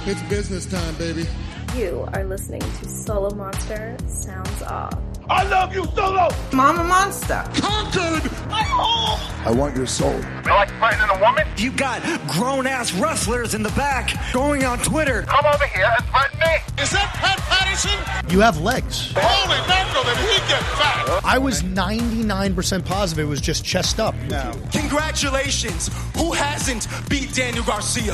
It's business time, baby. You are listening to Solo Monster Sounds Off. I love you, Solo! Mama Monster. Conquered! I'm home! I want your soul. You like fighting a woman? You got grown-ass wrestlers in the back going on Twitter. Come over here and threaten me! Is that Pat Patterson? You have legs. Holy mackerel, did he get fat? I was 99% positive it was just chest up. Now. Congratulations. Who hasn't beat Daniel Garcia?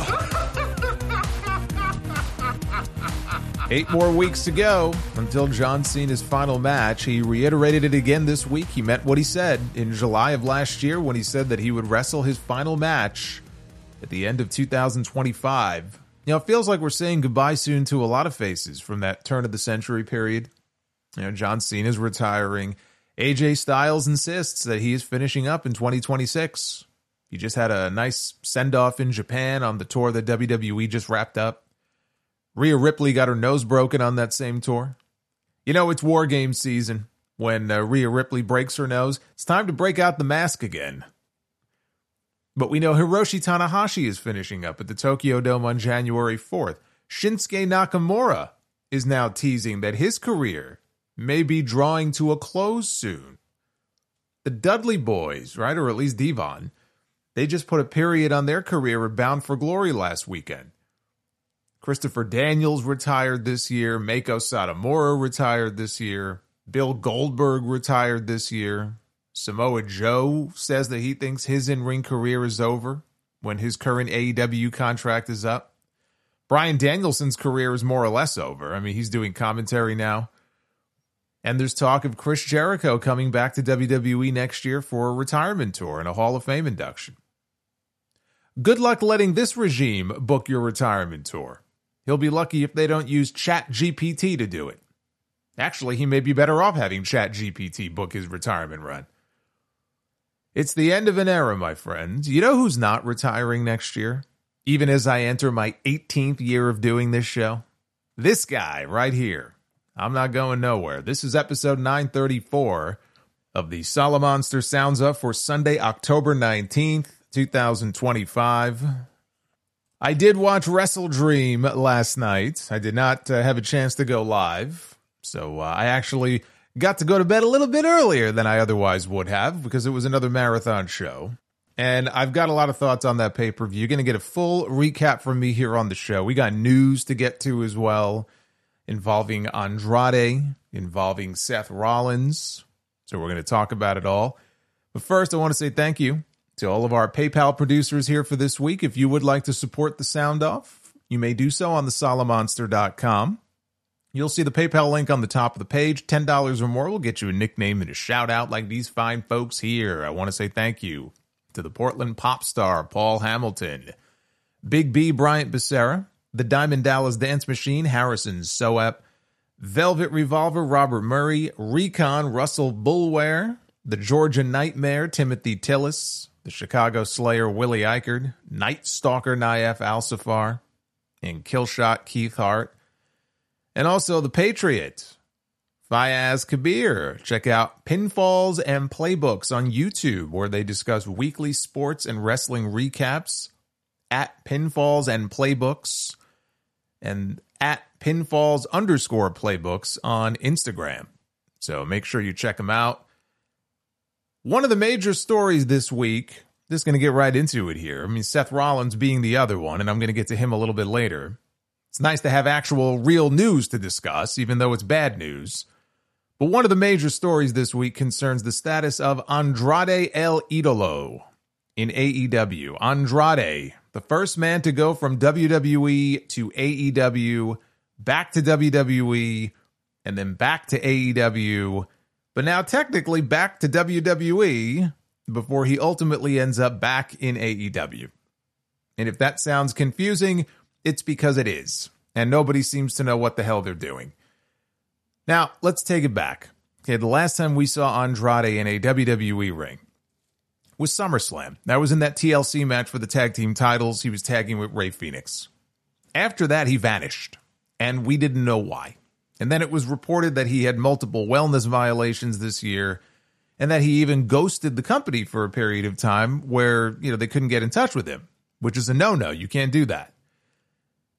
8 more weeks to go until John Cena's final match. He reiterated it again this week. He meant what he said in July of last year when he said that he would wrestle his final match at the end of 2025. You know, it feels like we're saying goodbye soon to a lot of faces from that turn of the century period. You know, John Cena's retiring. AJ Styles insists that he is finishing up in 2026. He just had a nice send-off in Japan on the tour that WWE just wrapped up. Rhea Ripley got her nose broken on that same tour. You know, it's War Games season. When Rhea Ripley breaks her nose, it's time to break out the mask again. But we know Hiroshi Tanahashi is finishing up at the Tokyo Dome on January 4th. Shinsuke Nakamura is now teasing that his career may be drawing to a close soon. The Dudley Boys, right, or at least Devon, they just put a period on their career at Bound for Glory last weekend. Christopher Daniels retired this year. Mako Satomura retired this year. Bill Goldberg retired this year. Samoa Joe says that he thinks his in-ring career is over when his current AEW contract is up. Bryan Danielson's career is more or less over. I mean, he's doing commentary now. And there's talk of Chris Jericho coming back to WWE next year for a retirement tour and a Hall of Fame induction. Good luck letting this regime book your retirement tour. He'll be lucky if they don't use ChatGPT to do it. Actually, he may be better off having ChatGPT book his retirement run. It's the end of an era, my friends. You know who's not retiring next year? Even as I enter my 18th year of doing this show? This guy right here. I'm not going nowhere. This is episode 934 of the Solo Monster Sounds Up for Sunday, October 19th, 2025. I did watch Wrestle Dream last night. I did not have a chance to go live, so I actually got to go to bed a little bit earlier than I otherwise would have because it was another marathon show. And I've got a lot of thoughts on that pay-per-view. You're going to get a full recap from me here on the show. We got news to get to as well, involving Andrade, involving Seth Rollins. So we're going to talk about it all. But first, I want to say thank you to all of our PayPal producers here for this week. If you would like to support the Sound Off, you may do so on the solomonster.com. You'll see the PayPal link on the top of the page. $10 or more will get you a nickname and a shout out like these fine folks here. I want to say thank you to the Portland pop star Paul Hamilton, Big B Bryant Becerra, the Diamond Dallas Dance Machine Harrison Soep, Velvet Revolver Robert Murray, Recon Russell Bulware, the Georgia Nightmare Timothy Tillis, the Chicago Slayer Willie Eichard, Night Stalker Naif Al-Safar, and Killshot Keith Hart. And also the Patriot, Fayaz Kabir. Check out Pinfalls and Playbooks on YouTube, where they discuss weekly sports and wrestling recaps at Pinfalls and Playbooks and at Pinfalls_Playbooks on Instagram. So make sure you check them out. One of the major stories this week, just going to get right into it here. I mean, Seth Rollins being the other one, and I'm going to get to him a little bit later. It's nice to have actual real news to discuss, even though it's bad news. But one of the major stories this week concerns the status of Andrade El Idolo in AEW. Andrade, the first man to go from WWE to AEW, back to WWE, and then back to AEW, but now technically back to WWE before he ultimately ends up back in AEW. And if that sounds confusing, it's because it is. And nobody seems to know what the hell they're doing. Now, let's take it back. Okay, the last time we saw Andrade in a WWE ring was SummerSlam. That was in that TLC match for the tag team titles. He was tagging with Rey Fenix. After that, he vanished. And we didn't know why. And then it was reported that he had multiple wellness violations this year, and that he even ghosted the company for a period of time where, they couldn't get in touch with him, which is a no-no. You can't do that.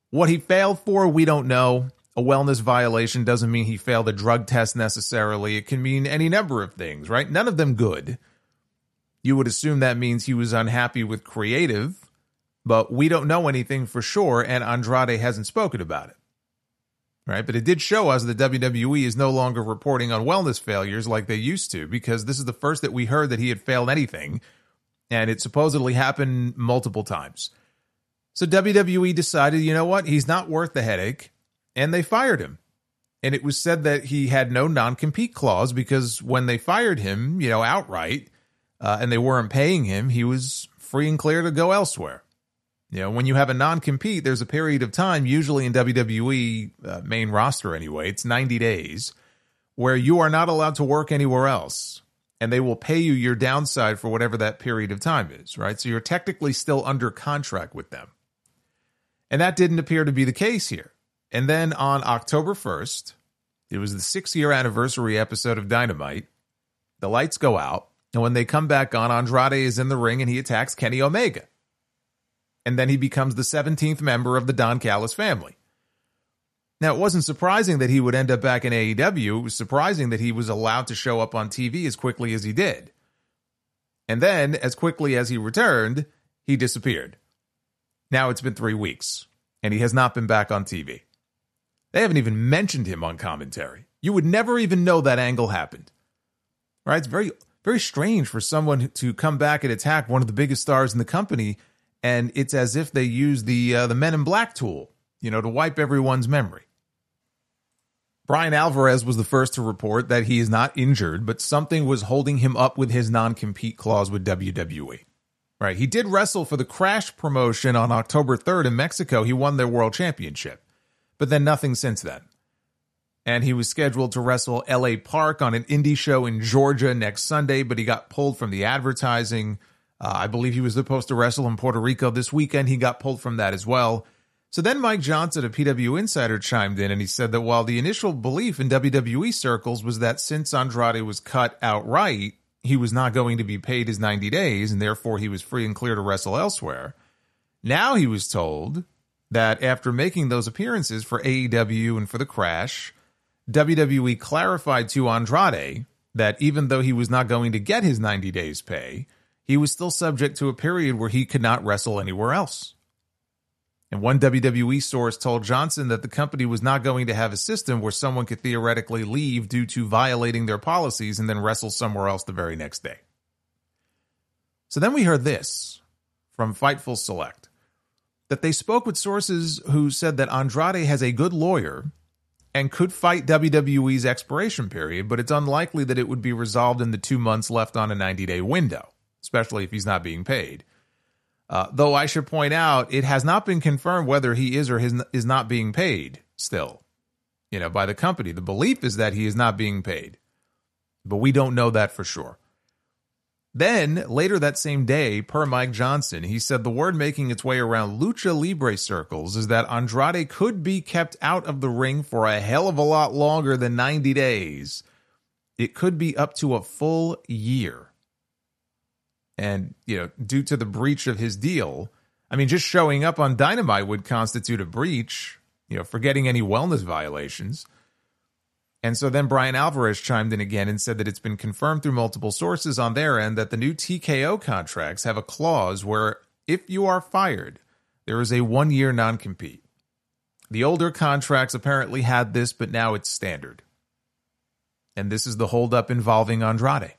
What he failed for, we don't know. A wellness violation doesn't mean he failed a drug test necessarily. It can mean any number of things, right? None of them good. You would assume that means he was unhappy with creative, but we don't know anything for sure, and Andrade hasn't spoken about it, right? But it did show us that WWE is no longer reporting on wellness failures like they used to, because this is the first that we heard that he had failed anything, and it supposedly happened multiple times. So WWE decided, you know what, he's not worth the headache, and they fired him. And it was said that he had no non-compete clause because when they fired him, outright, and they weren't paying him, he was free and clear to go elsewhere. When you have a non-compete, there's a period of time, usually in WWE main roster anyway, it's 90 days, where you are not allowed to work anywhere else. And they will pay you your downside for whatever that period of time is, right? So you're technically still under contract with them. And that didn't appear to be the case here. And then on October 1st, it was the 6-year anniversary episode of Dynamite. The lights go out. And when they come back on, Andrade is in the ring and he attacks Kenny Omega. And then he becomes the 17th member of the Don Callis family. Now, it wasn't surprising that he would end up back in AEW. It was surprising that he was allowed to show up on TV as quickly as he did. And then, as quickly as he returned, he disappeared. Now it's been 3 weeks, and he has not been back on TV. They haven't even mentioned him on commentary. You would never even know that angle happened. Right? It's very, very strange for someone to come back and attack one of the biggest stars in the company, and it's as if they use the Men in Black tool, to wipe everyone's memory. Brian Alvarez was the first to report that he is not injured, but something was holding him up with his non-compete clause with WWE. Right, he did wrestle for the Crash promotion on October 3rd in Mexico. He won their world championship, but then nothing since then. And he was scheduled to wrestle LA Park on an indie show in Georgia next Sunday, but he got pulled from the advertising. I believe he was supposed to wrestle in Puerto Rico this weekend. He got pulled from that as well. So then Mike Johnson, a PW Insider, chimed in and he said that while the initial belief in WWE circles was that since Andrade was cut outright, he was not going to be paid his 90 days, and therefore he was free and clear to wrestle elsewhere. Now he was told that after making those appearances for AEW and for the Crash, WWE clarified to Andrade that even though he was not going to get his 90 days pay, he was still subject to a period where he could not wrestle anywhere else. And one WWE source told Johnson that the company was not going to have a system where someone could theoretically leave due to violating their policies and then wrestle somewhere else the very next day. So then we heard this from Fightful Select, that they spoke with sources who said that Andrade has a good lawyer and could fight WWE's expiration period, but it's unlikely that it would be resolved in the 2 months left on a 90-day window, especially if he's not being paid. Though I should point out, it has not been confirmed whether he is or is not being paid still, by the company. The belief is that he is not being paid, but we don't know that for sure. Then, later that same day, per Mike Johnson, he said the word making its way around Lucha Libre circles is that Andrade could be kept out of the ring for a hell of a lot longer than 90 days. It could be up to a full year. And, due to the breach of his deal, just showing up on Dynamite would constitute a breach, forgetting any wellness violations. And so then Brian Alvarez chimed in again and said that it's been confirmed through multiple sources on their end that the new TKO contracts have a clause where if you are fired, there is a 1-year non-compete. The older contracts apparently had this, but now it's standard. And this is the holdup involving Andrade.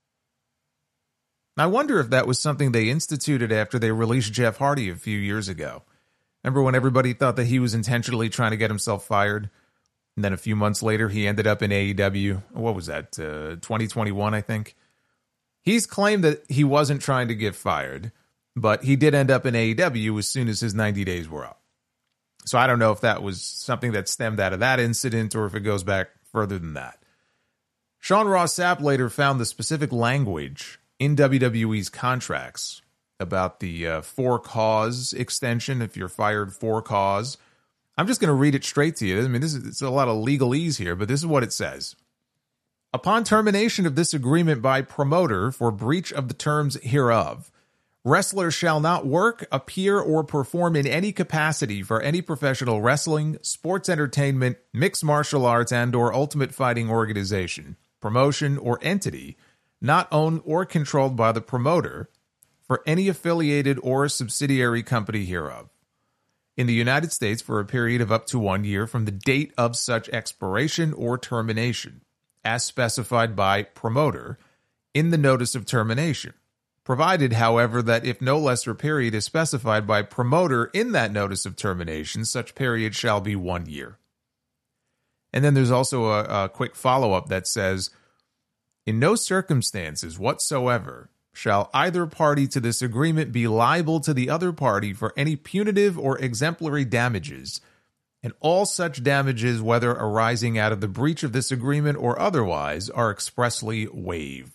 I wonder if that was something they instituted after they released Jeff Hardy a few years ago. Remember when everybody thought that he was intentionally trying to get himself fired? And then a few months later, he ended up in AEW. What was that, 2021, I think? He's claimed that he wasn't trying to get fired, but he did end up in AEW as soon as his 90 days were up. So I don't know if that was something that stemmed out of that incident or if it goes back further than that. Sean Ross Sapp later found the specific language in WWE's contracts about the for cause extension, if you're fired for cause. I'm just going to read it straight to you. It's a lot of legalese here, but this is what it says. Upon termination of this agreement by promoter for breach of the terms hereof, Wrestlers shall not work, appear, or perform in any capacity for any professional wrestling, sports entertainment, mixed martial arts, and/or ultimate fighting organization, promotion, or entity not owned or controlled by the promoter for any affiliated or subsidiary company hereof. In the United States for a period of up to 1 year from the date of such expiration or termination, as specified by promoter in the notice of termination. Provided, however, that if no lesser period is specified by promoter in that notice of termination, such period shall be 1 year. And then there's also a quick follow-up that says, in no circumstances whatsoever shall either party to this agreement be liable to the other party for any punitive or exemplary damages, and all such damages, whether arising out of the breach of this agreement or otherwise, are expressly waived.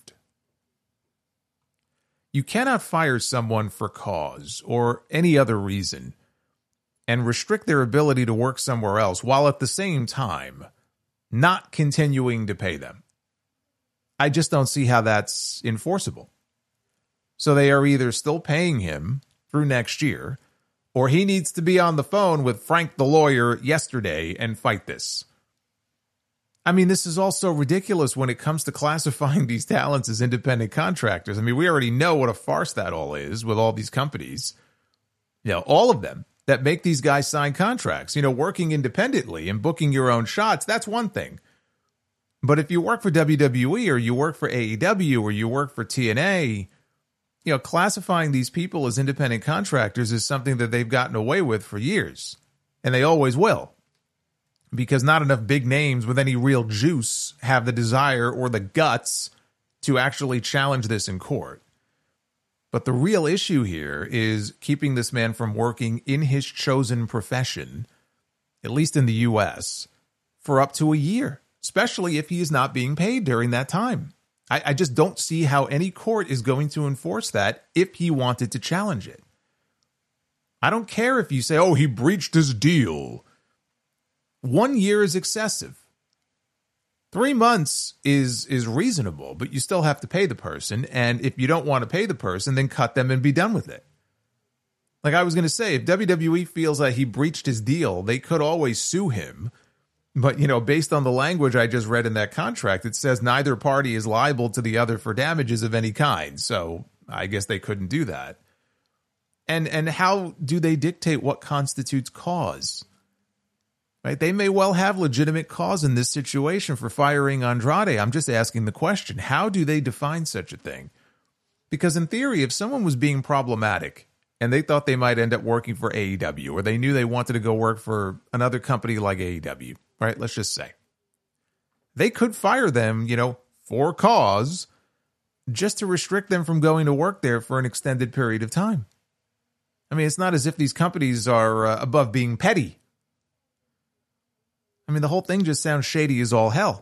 You cannot fire someone for cause or any other reason and restrict their ability to work somewhere else while at the same time not continuing to pay them. I just don't see how that's enforceable. So they are either still paying him through next year, or he needs to be on the phone with Frank the lawyer yesterday and fight this. I mean, this is also ridiculous when it comes to classifying these talents as independent contractors. I mean, we already know what a farce that all is with all these companies. You know, all of them that make these guys sign contracts. You know, working independently and booking your own shots, that's one thing. But if you work for WWE or you work for AEW or you work for TNA, you know, classifying these people as independent contractors is something that they've gotten away with for years. And they always will. Because not enough big names with any real juice have the desire or the guts to actually challenge this in court. But the real issue here is keeping this man from working in his chosen profession, at least in the U.S., for up to a year, especially if he is not being paid during that time. I just don't see how any court is going to enforce that if he wanted to challenge it. I don't care if you say, oh, he breached his deal. 1 year is excessive. 3 months is reasonable, but you still have to pay the person. And if you don't want to pay the person, then cut them and be done with it. Like I was going to say, if WWE feels that he breached his deal, they could always sue him. But, you know, based on the language I just read in that contract, it says neither party is liable to the other for damages of any kind. So I guess they couldn't do that. And how do they dictate what constitutes cause? Right? They may well have legitimate cause in this situation for firing Andrade. I'm just asking the question, how do they define such a thing? Because in theory, if someone was being problematic and they thought they might end up working for AEW, or they knew they wanted to go work for another company like AEW, right? Let's just say they could fire them, you know, for cause, just to restrict them from going to work there for an extended period of time. I mean, it's not as if these companies are above being petty. I mean, the whole thing just sounds shady as all hell.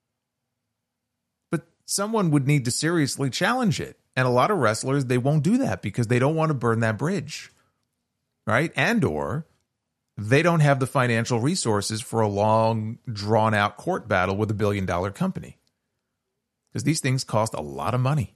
But someone would need to seriously challenge it. And a lot of wrestlers, they won't do that because they don't want to burn that bridge. Right? And or they don't have the financial resources for a long, drawn-out court battle with $1 billion company. Because these things cost a lot of money.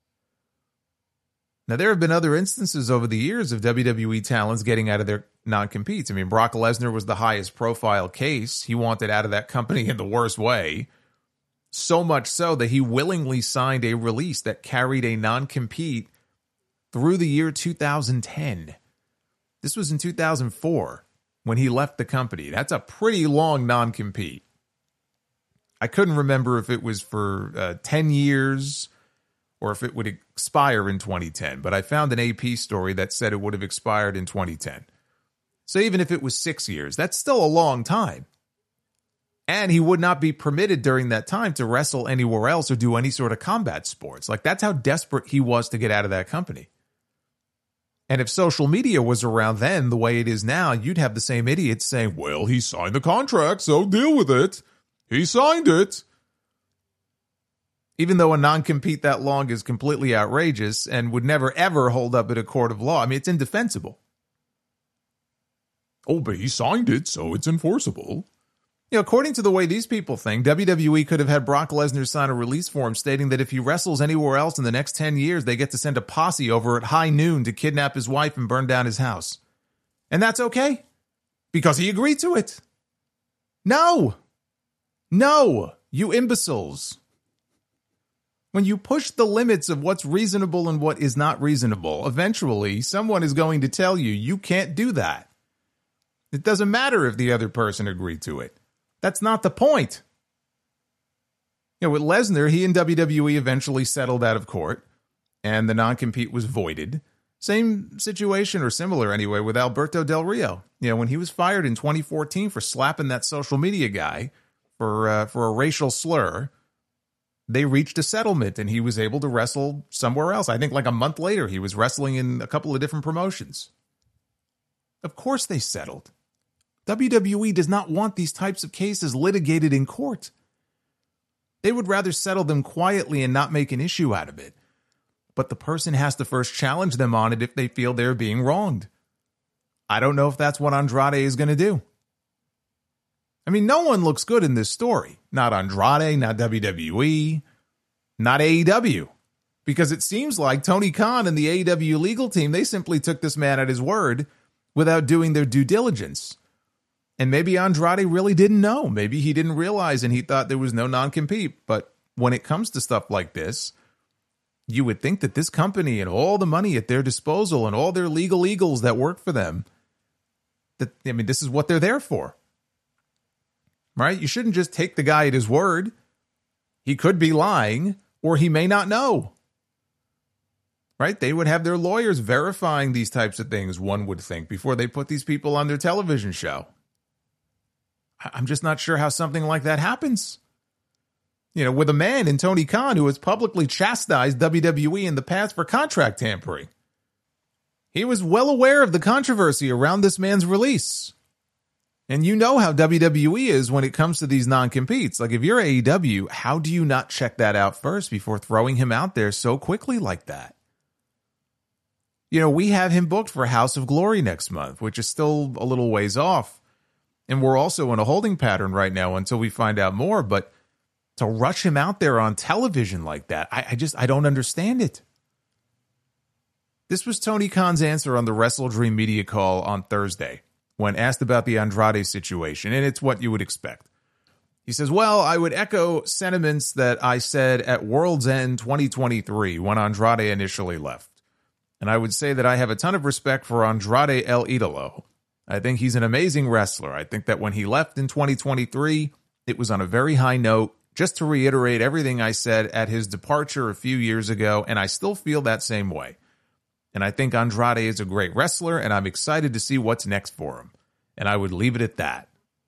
Now, there have been other instances over the years of WWE talents getting out of their non-competes. I mean, Brock Lesnar was the highest profile case. He wanted out of that company in the worst way. So much so that he willingly signed a release that carried a non-compete through the year 2010. This was in 2004 when he left the company. That's a pretty long non-compete. I couldn't remember if it was for 10 years or if it would expire in 2010. But I found an AP story that said it would have expired in 2010. So even if it was 6 years, that's still a long time. And he would not be permitted during that time to wrestle anywhere else or do any sort of combat sports. Like, that's how desperate he was to get out of that company. And if social media was around then the way it is now, you'd have the same idiots saying, well, he signed the contract, so deal with it. He signed it. Even though a non-compete that long is completely outrageous and would never, ever hold up in a court of law. I mean, it's indefensible. Oh, but he signed it, so it's enforceable. According to the way these people think, WWE could have had Brock Lesnar sign a release form stating that if he wrestles anywhere else in the next 10 years, they get to send a posse over at high noon to kidnap his wife and burn down his house. And that's okay, because he agreed to it. No, you imbeciles. When you push the limits of what's reasonable and what is not reasonable, eventually someone is going to tell you, you can't do that. It doesn't matter if the other person agreed to it. That's not the point. With Lesnar, he and WWE eventually settled out of court, and the non-compete was voided. Same situation, or similar anyway, with Alberto Del Rio. When he was fired in 2014 for slapping that social media guy for a racial slur, they reached a settlement, and he was able to wrestle somewhere else. I think like a month later, he was wrestling in a couple of different promotions. Of course they settled. WWE does not want these types of cases litigated in court. They would rather settle them quietly and not make an issue out of it. But the person has to first challenge them on it if they feel they're being wronged. I don't know if that's what Andrade is going to do. I mean, no one looks good in this story. Not Andrade, not WWE, not AEW. Because it seems like Tony Khan and the AEW legal team, they simply took this man at his word without doing their due diligence. And maybe Andrade really didn't know. Maybe he didn't realize and he thought there was no non-compete. But when it comes to stuff like this, you would think that this company and all the money at their disposal and all their legal eagles that work for them, this is what they're there for. Right? You shouldn't just take the guy at his word. He could be lying, or he may not know. Right? They would have their lawyers verifying these types of things, one would think, before they put these people on their television show. I'm just not sure how something like that happens. With a man in Tony Khan who has publicly chastised WWE in the past for contract tampering. He was well aware of the controversy around this man's release. And you know how WWE is when it comes to these non-competes. Like if you're AEW, how do you not check that out first before throwing him out there so quickly like that? We have him booked for House of Glory next month, which is still a little ways off. And we're also in a holding pattern right now until we find out more. But to rush him out there on television like that, I don't understand it. This was Tony Khan's answer on the WrestleDream media call on Thursday when asked about the Andrade situation, and it's what you would expect. He says, well, I would echo sentiments that I said at World's End 2023 when Andrade initially left. And I would say that I have a ton of respect for Andrade El Idolo. I think he's an amazing wrestler. I think that when he left in 2023, it was on a very high note, just to reiterate everything I said at his departure a few years ago, and I still feel that same way. And I think Andrade is a great wrestler, and I'm excited to see what's next for him. And I would leave it at that.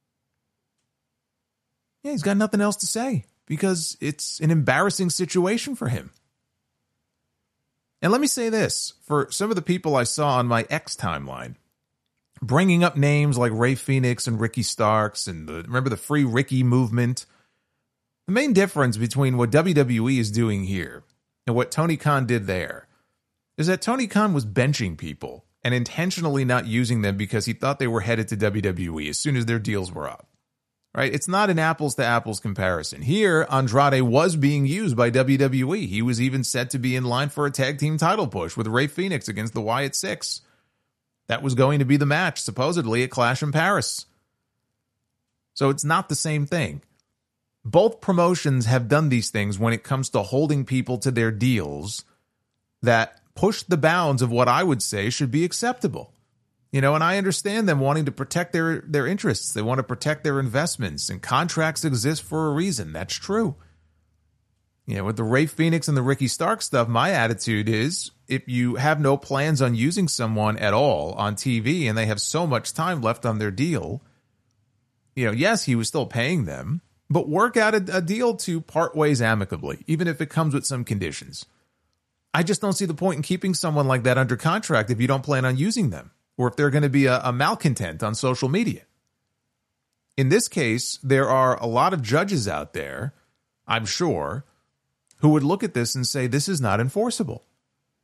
Yeah, he's got nothing else to say, because it's an embarrassing situation for him. And let me say this, for some of the people I saw on my X timeline, bringing up names like Rey Fenix and Ricky Starks and remember the Free Ricky movement. The main difference between what WWE is doing here and what Tony Khan did there is that Tony Khan was benching people and intentionally not using them because he thought they were headed to WWE as soon as their deals were up. Right? It's not an apples to apples comparison. Here, Andrade was being used by WWE. He was even set to be in line for a tag team title push with Rey Fenix against the Wyatt Six. That was going to be the match, supposedly, at Clash in Paris. So it's not the same thing. Both promotions have done these things when it comes to holding people to their deals that push the bounds of what I would say should be acceptable. And I understand them wanting to protect their interests. They want to protect their investments, and contracts exist for a reason. That's true. With the Rey Fenix and the Ricky Stark stuff, my attitude is if you have no plans on using someone at all on TV and they have so much time left on their deal, yes, he was still paying them, but work out a deal to part ways amicably, even if it comes with some conditions. I just don't see the point in keeping someone like that under contract if you don't plan on using them, or if they're going to be a malcontent on social media. In this case, there are a lot of judges out there, I'm sure, who would look at this and say, this is not enforceable.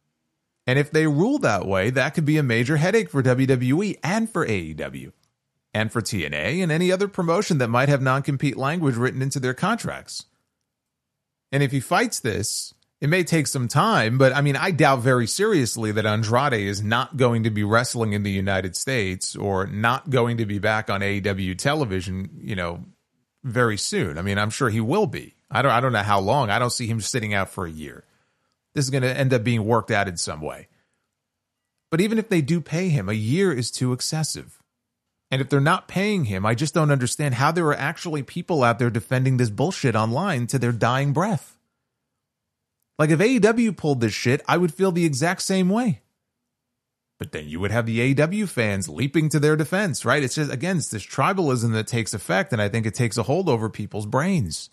And if they rule that way, that could be a major headache for WWE and for AEW. and for TNA and any other promotion that might have non-compete language written into their contracts. And if he fights this, it may take some time, but I mean, I doubt very seriously that Andrade is not going to be wrestling in the United States or not going to be back on AEW television, very soon. I mean, I'm sure he will be. I don't know how long. I don't see him sitting out for a year. This is going to end up being worked out in some way. But even if they do pay him, a year is too excessive. And if they're not paying him, I just don't understand how there are actually people out there defending this bullshit online to their dying breath. Like if AEW pulled this shit, I would feel the exact same way. But then you would have the AEW fans leaping to their defense, right? It's just, again, it's this tribalism that takes effect, and I think it takes a hold over people's brains.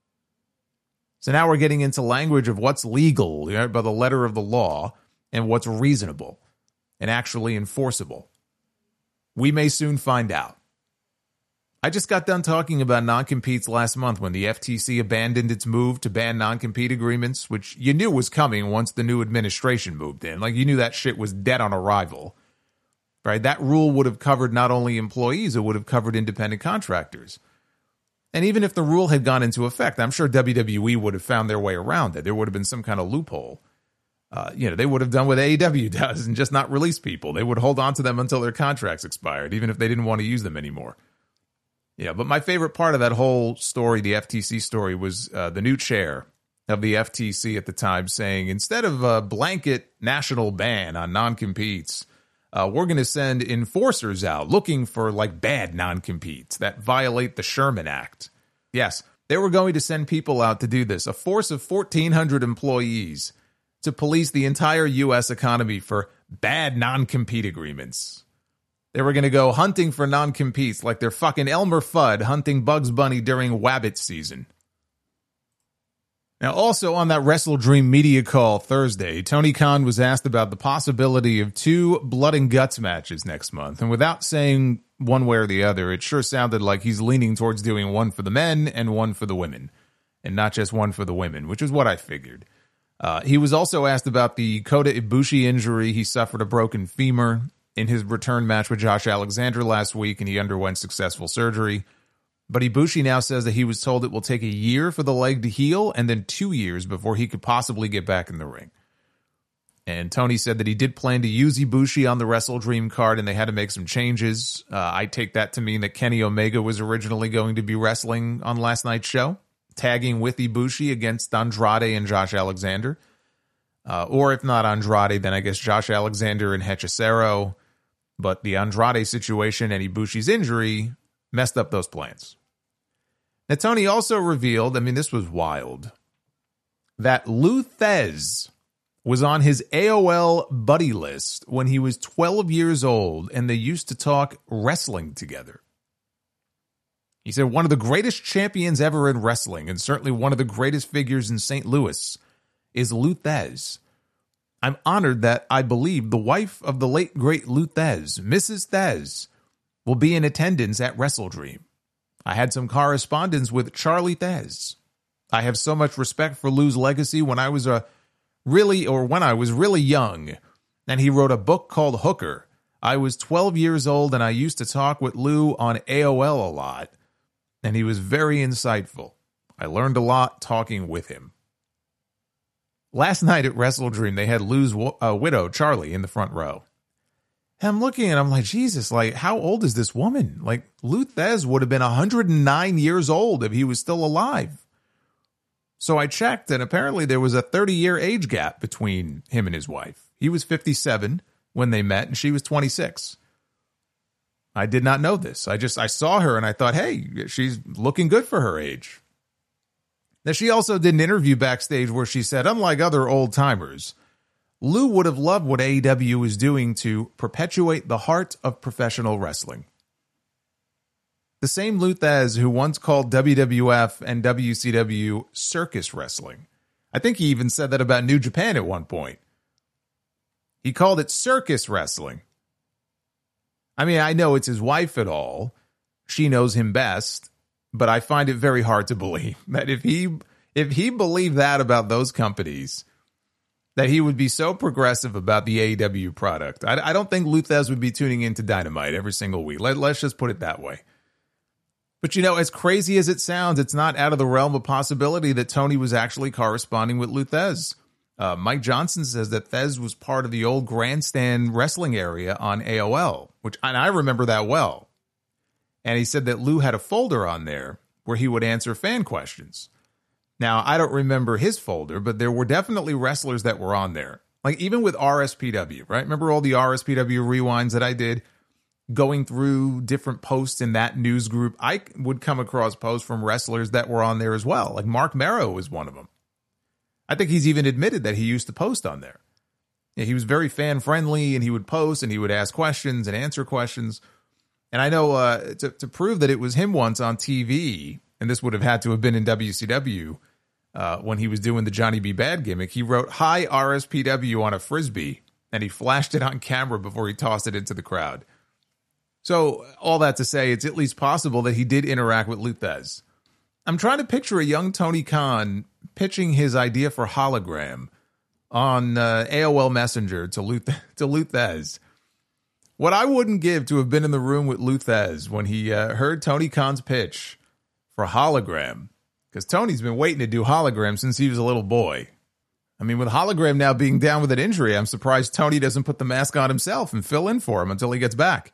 So now we're getting into language of what's legal, by the letter of the law, and what's reasonable and actually enforceable. We may soon find out. I just got done talking about non-competes last month when the FTC abandoned its move to ban non-compete agreements, which you knew was coming once the new administration moved in. Like, you knew that shit was dead on arrival, right? That rule would have covered not only employees, it would have covered independent contractors. And even if the rule had gone into effect, I'm sure WWE would have found their way around it. There would have been some kind of loophole. They would have done what AEW does and just not release people. They would hold on to them until their contracts expired, even if they didn't want to use them anymore. Yeah, but my favorite part of that whole story, the FTC story, was the new chair of the FTC at the time saying, instead of a blanket national ban on non-competes, we're going to send enforcers out looking for bad non-competes that violate the Sherman Act. Yes, they were going to send people out to do this, a force of 1,400 employees to police the entire U.S. economy for bad non-compete agreements. They were going to go hunting for non-competes like they're fucking Elmer Fudd hunting Bugs Bunny during Wabbit season. Now, also on that Wrestle Dream media call Thursday, Tony Khan was asked about the possibility of 2 blood and guts matches next month. And without saying one way or the other, it sure sounded like he's leaning towards doing one for the men and one for the women. And not just one for the women, which is what I figured. He was also asked about the Kota Ibushi injury. He suffered a broken femur in his return match with Josh Alexander last week, and he underwent successful surgery. But Ibushi now says that he was told it will take a year for the leg to heal and then 2 years before he could possibly get back in the ring. And Tony said that he did plan to use Ibushi on the Wrestle Dream card, and they had to make some changes. I take that to mean that Kenny Omega was originally going to be wrestling on last night's show, tagging with Ibushi against Andrade and Josh Alexander. Or if not Andrade, then I guess Josh Alexander and Hechicero. But the Andrade situation and Ibushi's injury messed up those plans. Now, Tony also revealed, this was wild, that Lou Thesz was on his AOL buddy list when he was 12 years old, and they used to talk wrestling together. He said one of the greatest champions ever in wrestling, and certainly one of the greatest figures in St. Louis, is Lou Thesz. I'm honored that I believe the wife of the late, great Lou Thesz, Mrs. Thesz, will be in attendance at Wrestle Dream. I had some correspondence with Charlie Thesz. I have so much respect for Lou's legacy when I was really young, and he wrote a book called Hooker. I was 12 years old, and I used to talk with Lou on AOL a lot, and he was very insightful. I learned a lot talking with him. Last night at Wrestle Dream, they had Lou's widow, Charlie, in the front row. And I'm looking and I'm like, Jesus, how old is this woman? Lou Thesz would have been 109 years old if he was still alive. So I checked, and apparently there was a 30-year age gap between him and his wife. He was 57 when they met, and she was 26. I did not know this. I saw her, and I thought, hey, she's looking good for her age. Now, she also did an interview backstage where she said, unlike other old-timers, Lou would have loved what AEW is doing to perpetuate the heart of professional wrestling. The same Lou Thesz who once called WWF and WCW circus wrestling. I think he even said that about New Japan at one point. He called it circus wrestling. I know it's his wife and all. She knows him best. But I find it very hard to believe that if he believed that about those companies, that he would be so progressive about the AEW product. I don't think Lou Thesz would be tuning into Dynamite every single week. Let's just put it that way. But, as crazy as it sounds, it's not out of the realm of possibility that Tony was actually corresponding with Lou Thesz. Mike Johnson says that Thesz was part of the old grandstand wrestling area on AOL, and I remember that well. And he said that Lou had a folder on there where he would answer fan questions. Now, I don't remember his folder, but there were definitely wrestlers that were on there. Like even with RSPW, right? Remember all the RSPW rewinds that I did? Going through different posts in that news group, I would come across posts from wrestlers that were on there as well. Like Mark Merrow was one of them. I think he's even admitted that he used to post on there. He was very fan-friendly, and he would post, and he would ask questions and answer questions. And I know to prove that it was him once on TV, and this would have had to have been in WCW, when he was doing the Johnny B. Bad gimmick, he wrote, "Hi, RSPW" on a Frisbee, and he flashed it on camera before he tossed it into the crowd. So all that to say, it's at least possible that he did interact with Lou Thesz. I'm trying to picture a young Tony Khan pitching his idea for hologram on AOL Messenger to Lou Thesz. What I wouldn't give to have been in the room with Lou Thesz when he heard Tony Khan's pitch for hologram, because Tony's been waiting to do hologram since he was a little boy. I mean, with hologram now being down with an injury, I'm surprised Tony doesn't put the mask on himself and fill in for him until he gets back.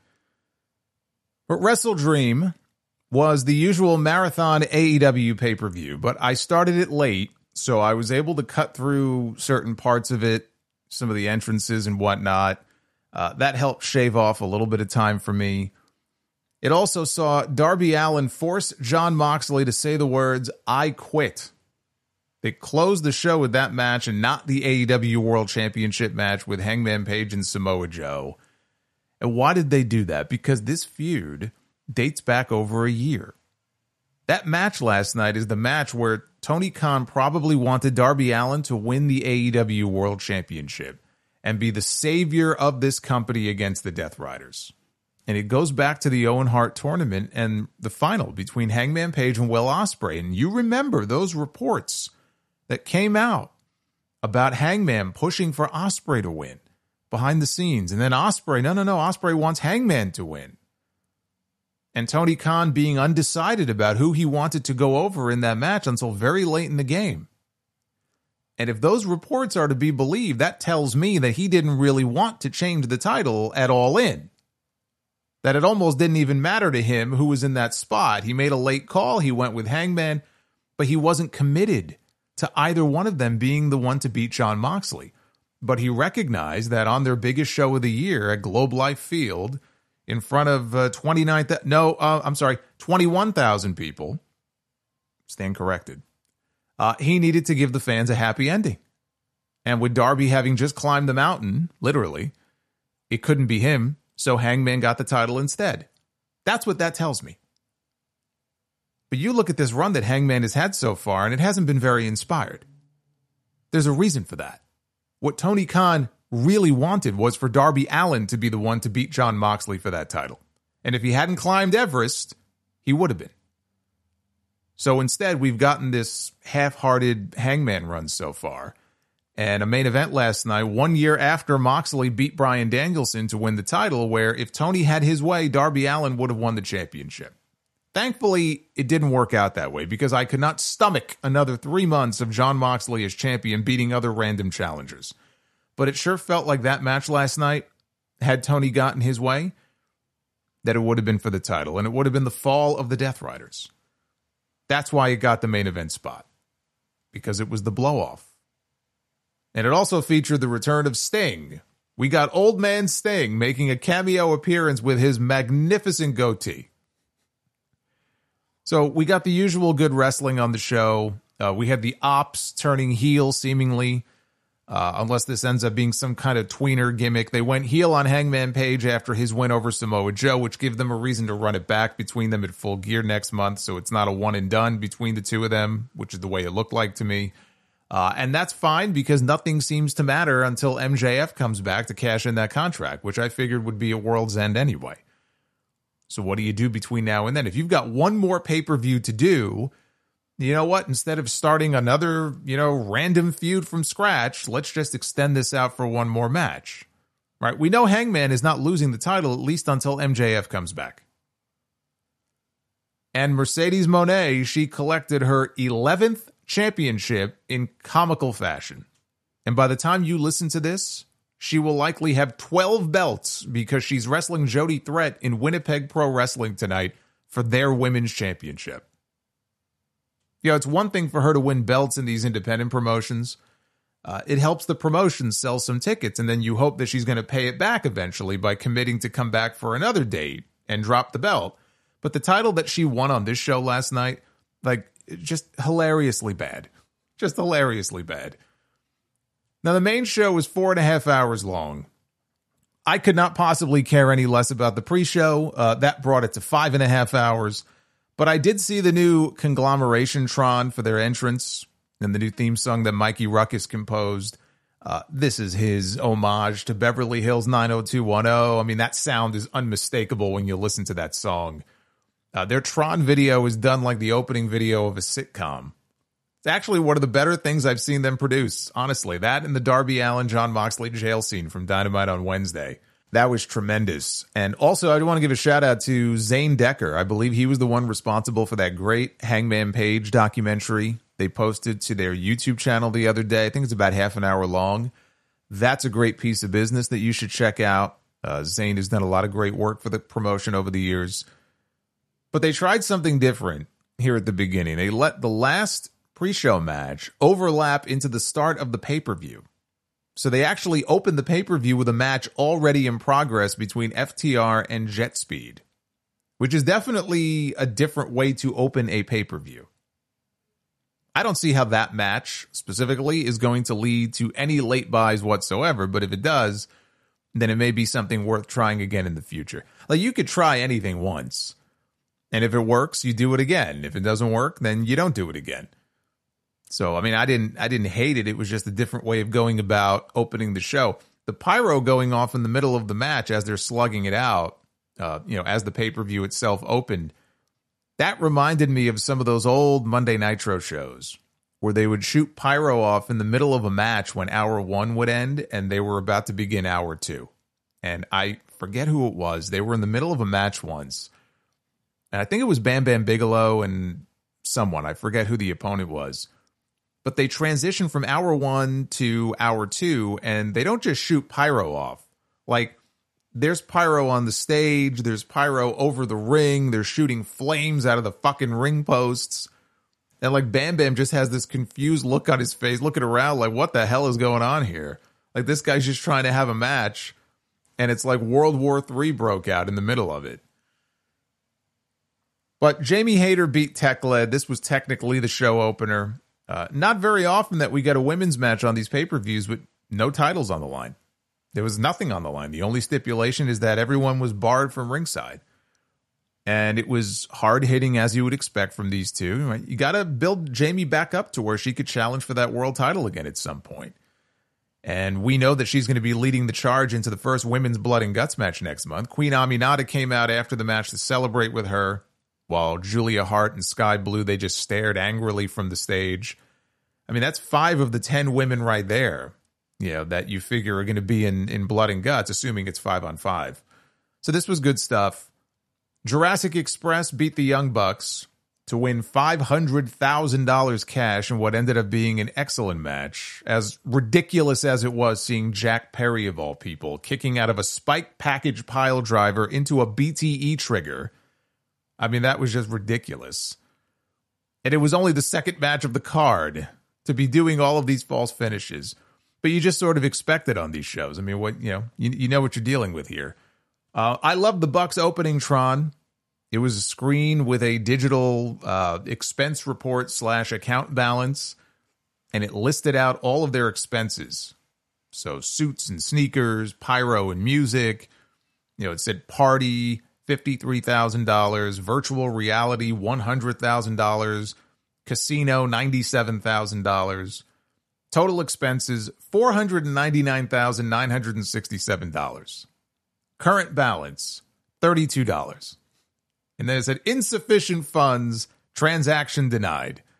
But Wrestle Dream was the usual marathon AEW pay-per-view, but I started it late, so I was able to cut through certain parts of it, some of the entrances and whatnot. That helped shave off a little bit of time for me. It also saw Darby Allin force Jon Moxley to say the words, "I quit." They closed the show with that match and not the AEW World Championship match with Hangman Page and Samoa Joe. And why did they do that? Because this feud dates back over a year. That match last night is the match where Tony Khan probably wanted Darby Allin to win the AEW World Championship and be the savior of this company against the Death Riders. And it goes back to the Owen Hart tournament and the final between Hangman Page and Will Ospreay. And you remember those reports that came out about Hangman pushing for Ospreay to win behind the scenes. And then Ospreay, no, Ospreay wants Hangman to win. And Tony Khan being undecided about who he wanted to go over in that match until very late in the game. And if those reports are to be believed, that tells me that he didn't really want to change the title at All In. That it almost didn't even matter to him who was in that spot. He made a late call, he went with Hangman, but he wasn't committed to either one of them being the one to beat Jon Moxley. But he recognized that on their biggest show of the year at Globe Life Field, in front of 21,000 people, stand corrected, he needed to give the fans a happy ending. And with Darby having just climbed the mountain, literally, it couldn't be him, so Hangman got the title instead. That's what that tells me. But you look at this run that Hangman has had so far, and it hasn't been very inspired. There's a reason for that. What Tony Khan really wanted was for Darby Allin to be the one to beat Jon Moxley for that title. And if he hadn't climbed Everest, he would have been. So instead, we've gotten this half-hearted Hangman run so far. And a main event last night, 1 year after Moxley beat Bryan Danielson to win the title, where if Tony had his way, Darby Allin would have won the championship. Thankfully, it didn't work out that way because I could not stomach another 3 months of Jon Moxley as champion beating other random challengers. But it sure felt like that match last night, had Tony gotten his way, that it would have been for the title. And it would have been the fall of the Death Riders. That's why it got the main event spot. Because it was the blow-off. And it also featured the return of Sting. We got Old Man Sting making a cameo appearance with his magnificent goatee. So we got the usual good wrestling on the show. We had the Ops turning heel, seemingly. Unless this ends up being some kind of tweener gimmick. They went heel on Hangman Page after his win over Samoa Joe, which gave them a reason to run it back between them at Full Gear next month. So it's not a one and done between the two of them, which is the way it looked like to me. And that's fine because nothing seems to matter until MJF comes back to cash in that contract, which I figured would be a world's end anyway. So what do you do between now and then? If you've got one more pay-per-view to do, you know what? Instead of starting another, random feud from scratch, let's just extend this out for one more match. Right? We know Hangman is not losing the title, at least until MJF comes back. And Mercedes Moné, she collected her 11th championship in comical fashion. And by the time you listen to this, she will likely have 12 belts because she's wrestling Jody Threat in Winnipeg Pro Wrestling tonight for their women's championship. It's one thing for her to win belts in these independent promotions. It helps the promotion sell some tickets, and then you hope that she's going to pay it back eventually by committing to come back for another date and drop the belt. But the title that she won on this show last night, just hilariously bad. Just hilariously bad. Now, the main show was 4.5 hours long. I could not possibly care any less about the pre-show. That brought it to 5.5 hours. But I did see the new Conglomeration-tron for their entrance and the new theme song that Mikey Ruckus composed. This is his homage to Beverly Hills 90210. I mean, that sound is unmistakable when you listen to that song. Their Tron video is done like the opening video of a sitcom. It's actually one of the better things I've seen them produce, honestly. That and the Darby Allin, Jon Moxley jail scene from Dynamite on Wednesday. That was tremendous. And also, I want to give a shout out to Zane Decker. I believe he was the one responsible for that great Hangman Page documentary they posted to their YouTube channel the other day. I think it's about half an hour long. That's a great piece of business that you should check out. Zane has done a lot of great work for the promotion over the years. But they tried something different here at the beginning. They let the last pre-show match overlap into the start of the pay-per-view. So they actually opened the pay-per-view with a match already in progress between FTR and Jet Speed, which is definitely a different way to open a pay-per-view. I don't see how that match specifically is going to lead to any late buys whatsoever, but if it does, then it may be something worth trying again in the future. You could try anything once, and if it works, you do it again. If it doesn't work, then you don't do it again. So, I mean, I didn't hate it. It was just a different way of going about opening the show. The pyro going off in the middle of the match as they're slugging it out, as the pay-per-view itself opened, that reminded me of some of those old Monday Nitro shows where they would shoot pyro off in the middle of a match when hour 1 would end and they were about to begin hour 2. And I forget who it was. They were in the middle of a match once. And I think it was Bam Bam Bigelow and someone. I forget who the opponent was. But they transition from hour 1 to hour 2, and they don't just shoot pyro off. There's pyro on the stage, there's pyro over the ring, they're shooting flames out of the fucking ring posts. And Bam Bam just has this confused look on his face, looking around what the hell is going on here? This guy's just trying to have a match, and it's like World War III broke out in the middle of it. But Jamie Hayter beat Tekla. This was technically the show opener. Not very often that we get a women's match on these pay-per-views with no titles on the line. There was nothing on the line. The only stipulation is that everyone was barred from ringside. And it was hard-hitting as you would expect from these two. Right? You got to build Jamie back up to where she could challenge for that world title again at some point. And we know that she's going to be leading the charge into the first women's blood and guts match next month. Queen Aminata came out after the match to celebrate with her, while Julia Hart and Sky Blue, they just stared angrily from the stage. I mean, that's 5 of the 10 women right there, that you figure are going to be in blood and guts, assuming it's 5-on-5. So this was good stuff. Jurassic Express beat the Young Bucks to win $500,000 cash in what ended up being an excellent match. As ridiculous as it was seeing Jack Perry, of all people, kicking out of a spike package pile driver into a BTE trigger. I mean, that was just ridiculous. And it was only the second match of the card to be doing all of these false finishes. But you just sort of expect it on these shows. I mean, you know what you're dealing with here. I love the Bucks opening Tron. It was a screen with a digital expense report / account balance, and it listed out all of their expenses. So suits and sneakers, pyro and music. It said party, $53,000, virtual reality, $100,000, casino, $97,000. Total expenses, $499,967. Current balance, $32. And then it said insufficient funds, transaction denied.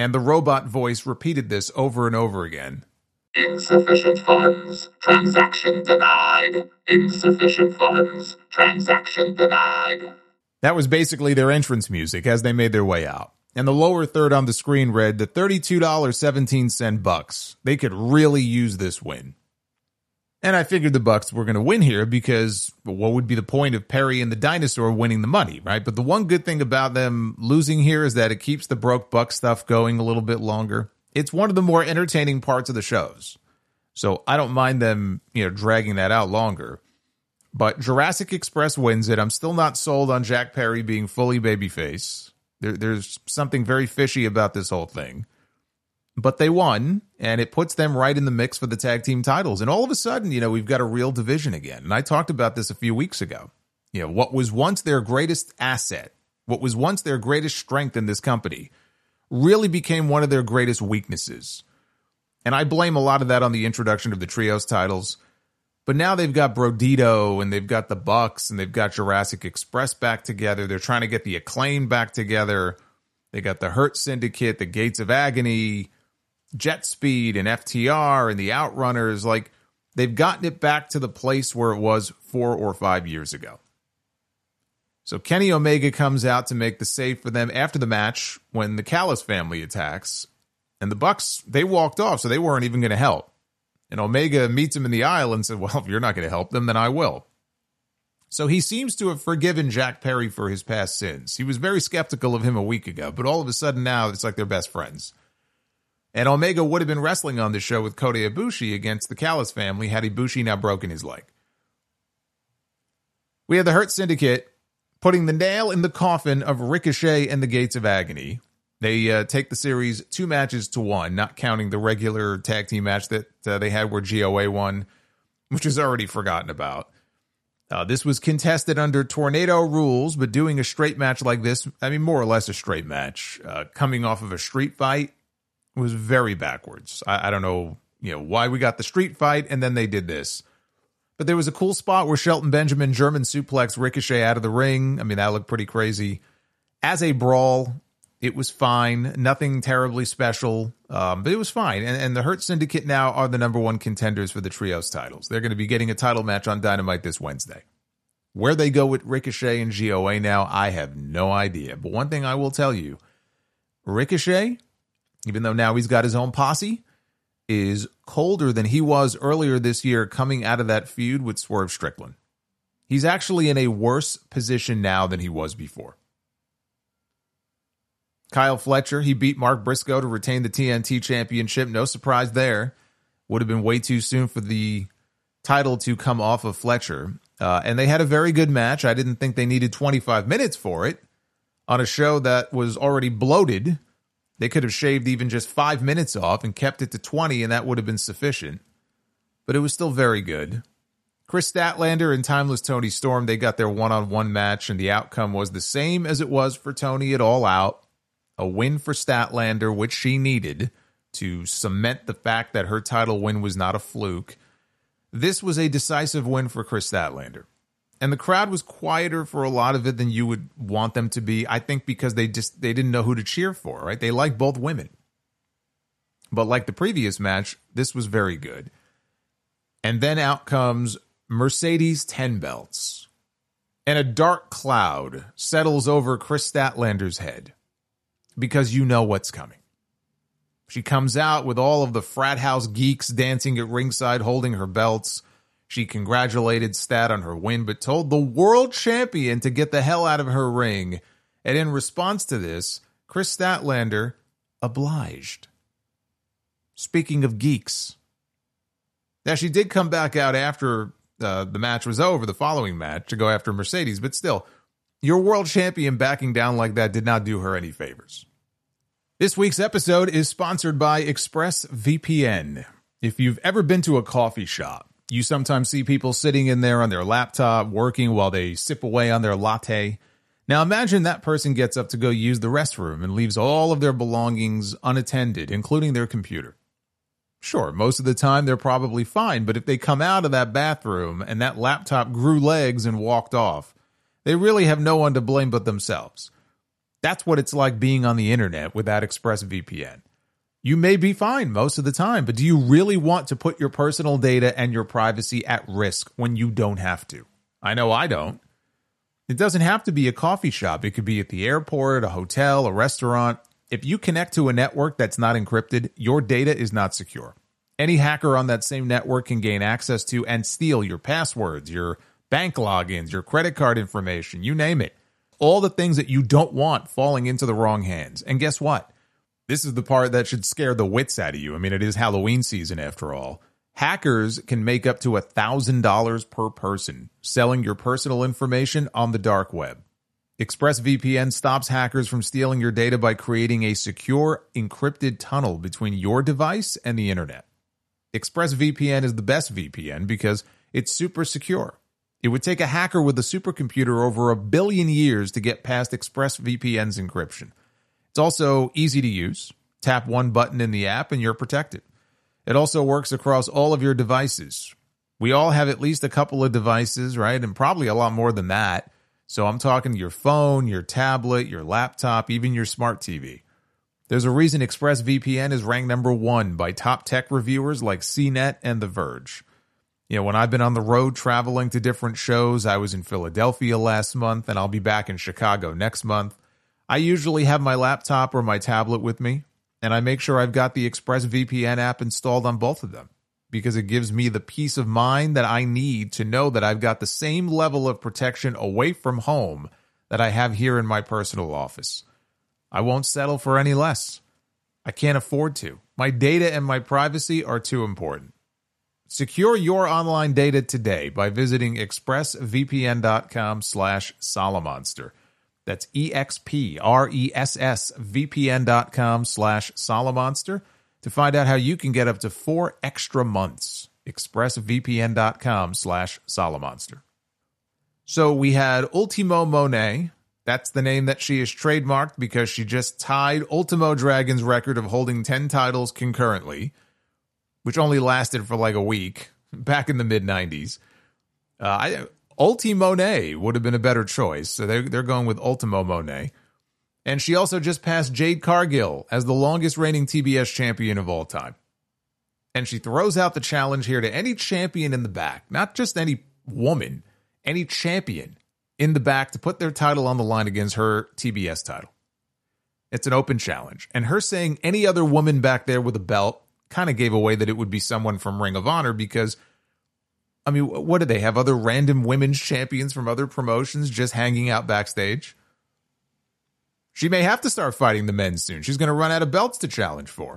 And the robot voice repeated this over and over again. Insufficient funds. Transaction denied. Insufficient funds. Transaction denied. That was basically their entrance music as they made their way out. And the lower third on the screen read the $32.17 Bucks. They could really use this win. And I figured the Bucks were going to win here because what would be the point of Perry and the Dinosaur winning the money, right? But the one good thing about them losing here is that it keeps the broke buck stuff going a little bit longer. It's one of the more entertaining parts of the shows. So I don't mind them, dragging that out longer. But Jurassic Express wins it. I'm still not sold on Jack Perry being fully babyface. There's something very fishy about this whole thing. But they won, and it puts them right in the mix for the tag team titles. And all of a sudden, we've got a real division again. And I talked about this a few weeks ago. What was once their greatest asset, what was once their greatest strength in this company, really became one of their greatest weaknesses. And I blame a lot of that on the introduction of the trios titles. But now they've got Brodito, and they've got the Bucks, and they've got Jurassic Express back together. They're trying to get the Acclaim back together. They got the Hurt Syndicate, the Gates of Agony, Jet Speed and FTR and the Outrunners. Like, they've gotten it back to the place where it was 4 or 5 years ago. So Kenny Omega comes out to make the save for them after the match when the Callis family attacks. And the Bucks, they walked off, so they weren't even going to help. And Omega meets him in the aisle and said, well, if you're not going to help them, then I will. So he seems to have forgiven Jack Perry for his past sins. He was very skeptical of him a week ago, but all of a sudden now it's like they're best friends. And Omega would have been wrestling on the show with Kota Ibushi against the Callis family had Ibushi now broken his leg. We have the Hurt Syndicate putting the nail in the coffin of Ricochet and the Gates of Agony. They take the series 2 matches to 1, not counting the regular tag team match that they had where GOA won, which is already forgotten about. This was contested under Tornado rules, but doing a straight match like this, more or less a straight match, coming off of a street fight, was very backwards. I don't know, why we got the street fight and then they did this. But there was a cool spot where Shelton Benjamin German suplex Ricochet out of the ring. That looked pretty crazy. As a brawl, it was fine. Nothing terribly special, but it was fine. And the Hurt Syndicate now are the number 1 contenders for the trios titles. They're going to be getting a title match on Dynamite this Wednesday. Where they go with Ricochet and GOA now, I have no idea. But one thing I will tell you, Ricochet, even though now he's got his own posse, is colder than he was earlier this year coming out of that feud with Swerve Strickland. He's actually in a worse position now than he was before. Kyle Fletcher, he beat Mark Briscoe to retain the TNT Championship. No surprise there. Would have been way too soon for the title to come off of Fletcher. And they had a very good match. I didn't think they needed 25 minutes for it. On a show that was already bloated, they could have shaved even just 5 minutes off and kept it to 20, and that would have been sufficient. But it was still very good. Chris Statlander and Timeless Tony Storm, they got their one-on-one match, and the outcome was the same as it was for Tony at All Out. A win for Statlander, which she needed to cement the fact that her title win was not a fluke. This was a decisive win for Chris Statlander. And the crowd was quieter for a lot of it than you would want them to be, I think, because they didn't know who to cheer for, right? They like both women. But like the previous match, this was very good. And then out comes Mercedes 10 belts. And a dark cloud settles over Chris Statlander's head. Because you know what's coming. She comes out with all of the frat house geeks dancing at ringside holding her belts. She congratulated Stat on her win, but told the world champion to get the hell out of her ring. And in response to this, Chris Statlander obliged. Speaking of geeks. Now, she did come back out after the match was over, the following match, to go after Mercedes, but still, your world champion backing down like that did not do her any favors. This week's episode is sponsored by ExpressVPN. If you've ever been to a coffee shop, you sometimes see people sitting in there on their laptop, working while they sip away on their latte. Now imagine that person gets up to go use the restroom and leaves all of their belongings unattended, including their computer. Sure, most of the time they're probably fine, but if they come out of that bathroom and that laptop grew legs and walked off, they really have no one to blame but themselves. That's what it's like being on the internet without ExpressVPN. You may be fine most of the time, but do you really want to put your personal data and your privacy at risk when you don't have to? I know I don't. It doesn't have to be a coffee shop. It could be at the airport, a hotel, a restaurant. If you connect to a network that's not encrypted, your data is not secure. Any hacker on that same network can gain access to and steal your passwords, your bank logins, your credit card information, you name it. All the things that you don't want falling into the wrong hands. And guess what? This is the part that should scare the wits out of you. I mean, it is Halloween season after all. Hackers can make up to $1,000 per person selling your personal information on the dark web. ExpressVPN stops hackers from stealing your data by creating a secure, encrypted tunnel between your device and the internet. ExpressVPN is the best VPN because it's super secure. It would take a hacker with a supercomputer over 1 billion years to get past ExpressVPN's encryption. It's also easy to use. Tap one button in the app and you're protected. It also works across all of your devices. We all have at least a couple of devices, right? And probably a lot more than that. So I'm talking your phone, your tablet, your laptop, even your smart TV. There's a reason ExpressVPN is ranked number 1 by top tech reviewers like CNET and The Verge. You know, when I've been on the road traveling to different shows, I was in Philadelphia last month and I'll be back in Chicago next month. I usually have my laptop or my tablet with me, and I make sure I've got the ExpressVPN app installed on both of them because it gives me the peace of mind that I need to know that I've got the same level of protection away from home that I have here in my personal office. I won't settle for any less. I can't afford to. My data and my privacy are too important. Secure your online data today by visiting expressvpn.com/Solomonster. That's expressvpn.com/Solomonster to find out how you can get up to 4 extra months. expressvpn.com/Solomonster. So we had Ultimo Monet. That's the name that she is trademarked because she just tied Ultimo Dragon's record of holding 10 titles concurrently, which only lasted for like a week back in the mid-90s. Ultimo Monet would have been a better choice, so they're going with Ultimo Monet. And she also just passed Jade Cargill as the longest reigning TBS champion of all time. And she throws out the challenge here to any champion in the back, not just any woman, any champion in the back to put their title on the line against her TBS title. It's an open challenge. And her saying any other woman back there with a belt kind of gave away that it would be someone from Ring of Honor because, I mean, what do they have? Other random women's champions from other promotions just hanging out backstage? She may have to start fighting the men soon. She's going to run out of belts to challenge for.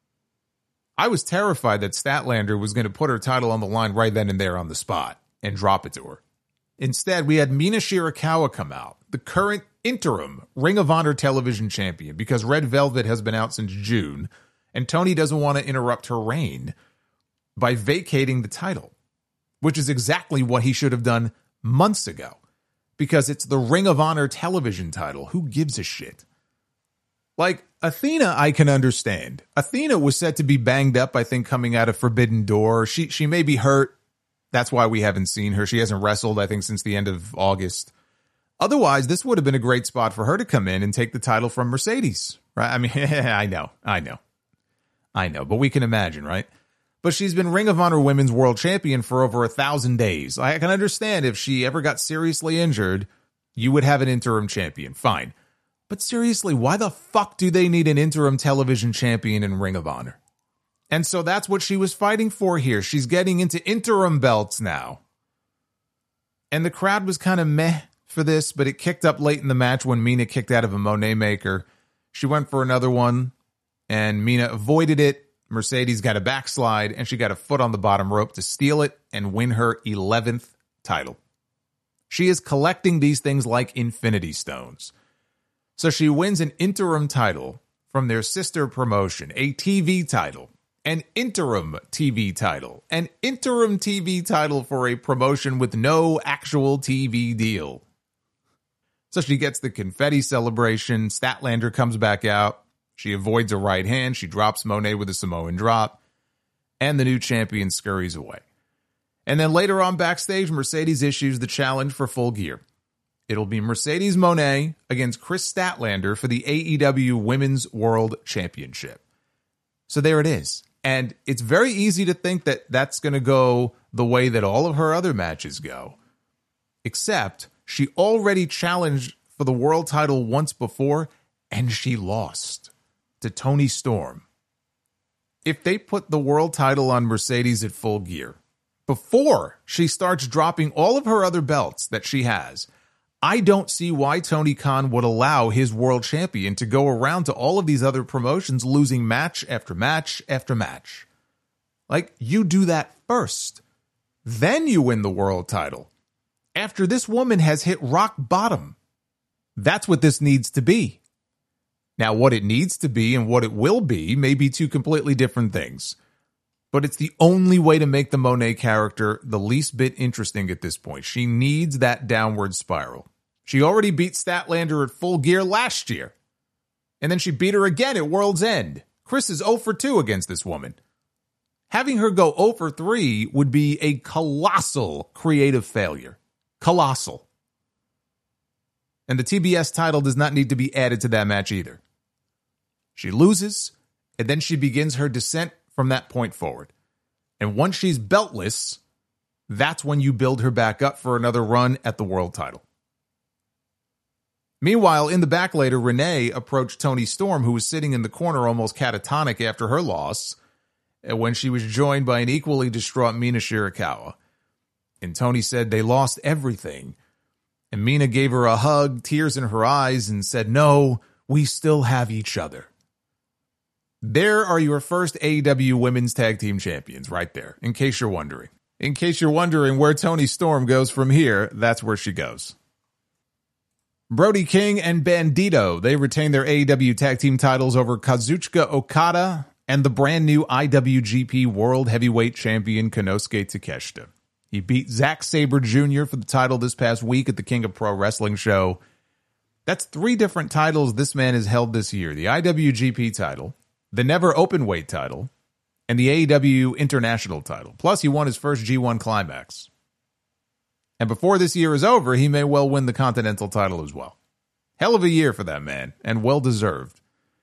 I was terrified that Statlander was going to put her title on the line right then and there on the spot and drop it to her. Instead, we had Mina Shirakawa come out, the current interim Ring of Honor television champion, because Red Velvet has been out since June, and Tony doesn't want to interrupt her reign by vacating the title, which is exactly what he should have done months ago, because it's the Ring of Honor television title. Who gives a shit? Like, Athena, I can understand. Athena was said to be banged up, I think, coming out of Forbidden Door. She may be hurt. That's why we haven't seen her. She hasn't wrestled, I think, since the end of August. Otherwise, this would have been a great spot for her to come in and take the title from Mercedes, right? I mean, I know, but we can imagine, right? But she's been Ring of Honor Women's World Champion for over 1,000 days. I can understand if she ever got seriously injured, you would have an interim champion. Fine. But seriously, why the fuck do they need an interim television champion in Ring of Honor? And so that's what she was fighting for here. She's getting into interim belts now. And the crowd was kind of meh for this, but it kicked up late in the match when Mina kicked out of a Monet Maker. She went for another one, and Mina avoided it. Mercedes got a backslide, and she got a foot on the bottom rope to steal it and win her 11th title. She is collecting these things like Infinity Stones. So she wins an interim title from their sister promotion, a TV title, an interim TV title, an interim TV title for a promotion with no actual TV deal. So she gets the confetti celebration. Statlander comes back out. She avoids a right hand. She drops Monet with a Samoan drop. And the new champion scurries away. And then later on backstage, Mercedes issues the challenge for Full Gear. It'll be Mercedes Moné against Chris Statlander for the AEW Women's World Championship. So there it is. And it's very easy to think that that's going to go the way that all of her other matches go. Except she already challenged for the world title once before, and she lost to Toni Storm. If they put the world title on Mercedes at Full Gear, before she starts dropping all of her other belts that she has, I don't see why Tony Khan would allow his world champion to go around to all of these other promotions losing match after match after match. Like, you do that first. Then you win the world title. After this woman has hit rock bottom. That's what this needs to be. Now, what it needs to be and what it will be may be two completely different things. But it's the only way to make the Moné character the least bit interesting at this point. She needs that downward spiral. She already beat Statlander at Full Gear last year. And then she beat her again at World's End. Chris is 0 for 2 against this woman. Having her go 0 for 3 would be a colossal creative failure. Colossal. And the TBS title does not need to be added to that match either. She loses, and then she begins her descent from that point forward. And once she's beltless, that's when you build her back up for another run at the world title. Meanwhile, in the back later, Renee approached Toni Storm, who was sitting in the corner almost catatonic after her loss, when she was joined by an equally distraught Mina Shirakawa. And Toni said they lost everything. And Mina gave her a hug, tears in her eyes, and said, "No, we still have each other." There are your first AEW Women's Tag Team Champions right there, in case you're wondering. In case you're wondering where Toni Storm goes from here, that's where she goes. Brody King and Bandito, they retain their AEW Tag Team titles over Kazuchika Okada and the brand new IWGP World Heavyweight Champion Konosuke Takeshita. He beat Zack Sabre Jr. for the title this past week at the King of Pro Wrestling show. That's 3 different titles this man has held this year. The IWGP title, the Never Openweight title, and the AEW International title. Plus, he won his first G1 Climax. And before this year is over, he may well win the Continental title as well. Hell of a year for that man, and well-deserved.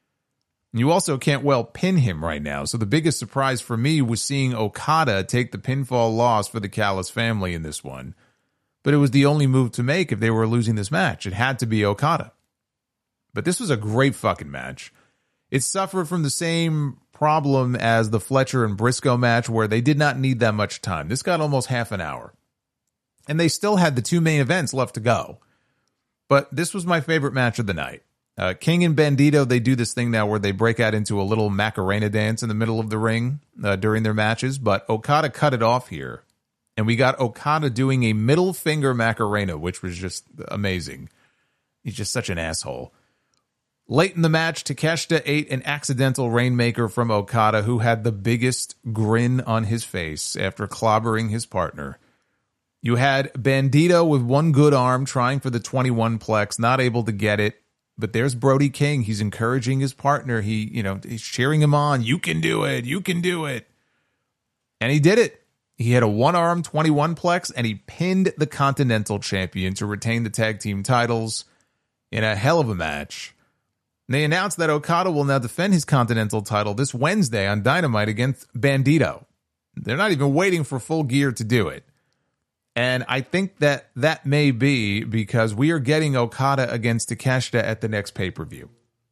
You also can't well pin him right now, so the biggest surprise for me was seeing Okada take the pinfall loss for the Callis family in this one. But it was the only move to make if they were losing this match. It had to be Okada. But this was a great fucking match. It suffered from the same problem as the Fletcher and Briscoe match, where they did not need that much time. This got almost half an hour. And they still had the 2 main events left to go. But this was my favorite match of the night. King and Bandito, they do this thing now where they break out into a little Macarena dance in the middle of the ring during their matches. But Okada cut it off here. And we got Okada doing a middle finger Macarena, which was just amazing. He's just such an asshole. Late in the match, Takeshita ate an accidental Rainmaker from Okada, who had the biggest grin on his face after clobbering his partner. You had Bandito with one good arm trying for the 21 plex, not able to get it. But there's Brody King. He's encouraging his partner. He's cheering him on. You can do it. You can do it. And he did it. He had a one-arm 21 plex, and he pinned the Continental Champion to retain the tag team titles in a hell of a match. And they announced that Okada will now defend his Continental title this Wednesday on Dynamite against Bandito. They're not even waiting for Full Gear to do it. And I think that may be because we are getting Okada against Takeshita at the next pay-per-view.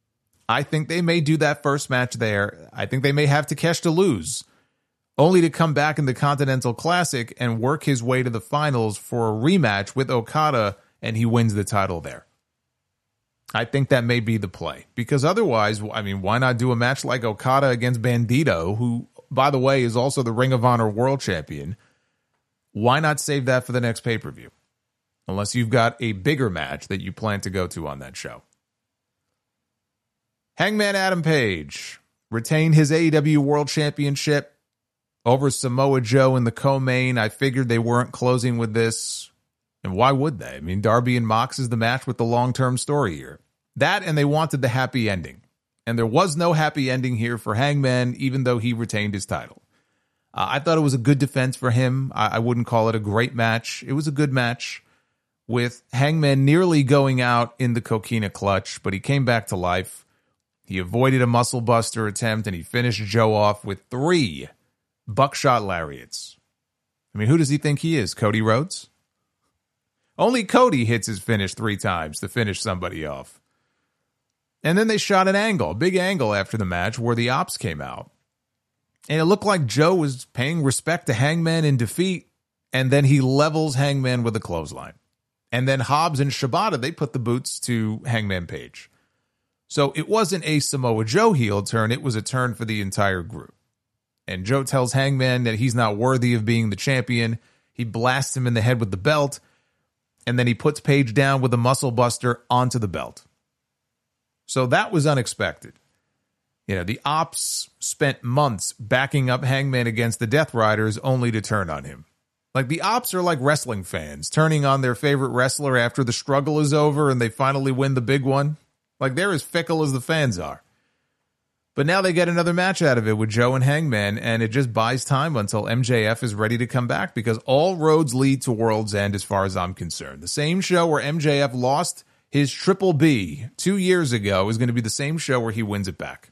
I think they may do that first match there. I think they may have Takeshita lose, only to come back in the Continental Classic and work his way to the finals for a rematch with Okada, and he wins the title there. I think that may be the play. Because otherwise, why not do a match like Okada against Bandito, who, by the way, is also the Ring of Honor World Champion? Why not save that for the next pay-per-view? Unless you've got a bigger match that you plan to go to on that show. Hangman Adam Page retained his AEW World Championship over Samoa Joe in the co-main. I figured they weren't closing with this. And why would they? Darby and Mox is the match with the long-term story here. That, and they wanted the happy ending. And there was no happy ending here for Hangman, even though he retained his title. I thought it was a good defense for him. I wouldn't call it a great match. It was a good match with Hangman nearly going out in the Coquina clutch, but he came back to life. He avoided a muscle buster attempt, and he finished Joe off with 3 buckshot lariats. I mean, who does he think he is, Cody Rhodes? Only Cody hits his finish 3 times to finish somebody off. And then they shot an angle, a big angle after the match where the Ops came out. And it looked like Joe was paying respect to Hangman in defeat, and then he levels Hangman with a clothesline. And then Hobbs and Shibata, they put the boots to Hangman Page. So it wasn't a Samoa Joe heel turn, it was a turn for the entire group. And Joe tells Hangman that he's not worthy of being the champion. He blasts him in the head with the belt, and then he puts Page down with a muscle buster onto the belt. So that was unexpected. You know, the Ops spent months backing up Hangman against the Death Riders only to turn on him. Like, the Ops are like wrestling fans, turning on their favorite wrestler after the struggle is over and they finally win the big one. Like, they're as fickle as the fans are. But now they get another match out of it with Joe and Hangman, and it just buys time until MJF is ready to come back, because all roads lead to World's End as far as I'm concerned. The same show where MJF lost his Triple B 2 years ago is going to be the same show where he wins it back.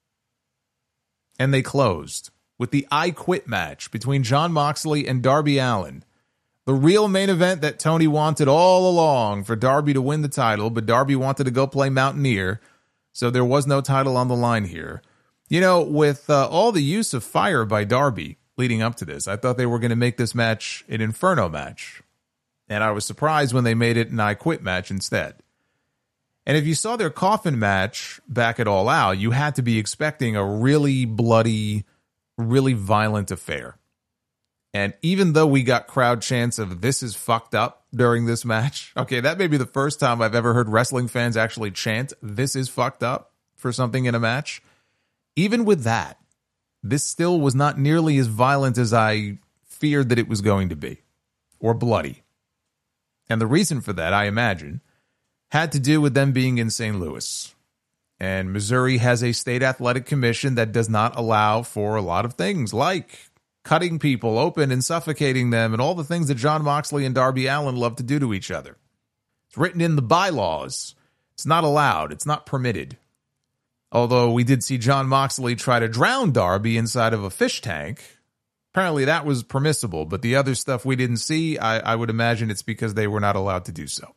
And they closed with the I Quit match between Jon Moxley and Darby Allin. The real main event that Tony wanted all along for Darby to win the title, but Darby wanted to go play Mountaineer, so there was no title on the line here. You know, with all the use of fire by Darby leading up to this, I thought they were going to make this match an Inferno match. And I was surprised when they made it an I Quit match instead. And if you saw their coffin match back at All Out, you had to be expecting a really bloody, really violent affair. And even though we got crowd chants of "this is fucked up" during this match, okay, that may be the first time I've ever heard wrestling fans actually chant "this is fucked up" for something in a match. Even with that, this still was not nearly as violent as I feared that it was going to be, or bloody. And the reason for that, I imagine, had to do with them being in St. Louis. And Missouri has a state athletic commission that does not allow for a lot of things, like cutting people open and suffocating them, and all the things that Jon Moxley and Darby Allin love to do to each other. It's written in the bylaws. It's not allowed. It's not permitted. Although we did see Jon Moxley try to drown Darby inside of a fish tank. Apparently that was permissible, but the other stuff we didn't see, I would imagine it's because they were not allowed to do so.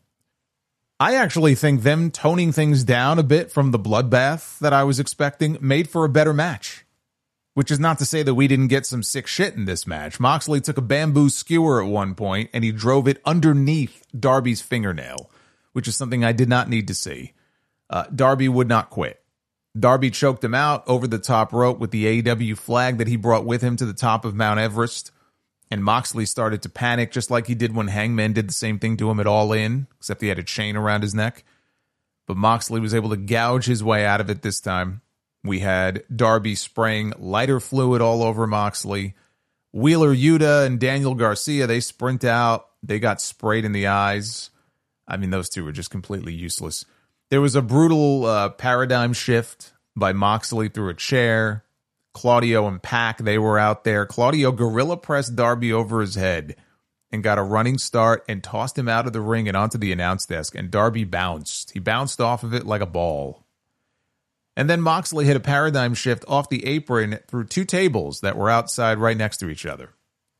I actually think them toning things down a bit from the bloodbath that I was expecting made for a better match. Which is not to say that we didn't get some sick shit in this match. Moxley took a bamboo skewer at one point, and he drove it underneath Darby's fingernail, which is something I did not need to see. Darby would not quit. Darby choked him out over the top rope with the AEW flag that he brought with him to the top of Mount Everest. And Moxley started to panic, just like he did when Hangman did the same thing to him at All In, except he had a chain around his neck. But Moxley was able to gouge his way out of it this time. We had Darby spraying lighter fluid all over Moxley. Wheeler Yuta and Daniel Garcia, they sprint out. They got sprayed in the eyes. I mean, those two were just completely useless. There was a brutal paradigm shift by Moxley through a chair. Claudio and Pac, they were out there. Claudio gorilla pressed Darby over his head and got a running start and tossed him out of the ring and onto the announce desk. And Darby bounced. He bounced off of it like a ball. And then Moxley hit a paradigm shift off the apron through 2 tables that were outside right next to each other.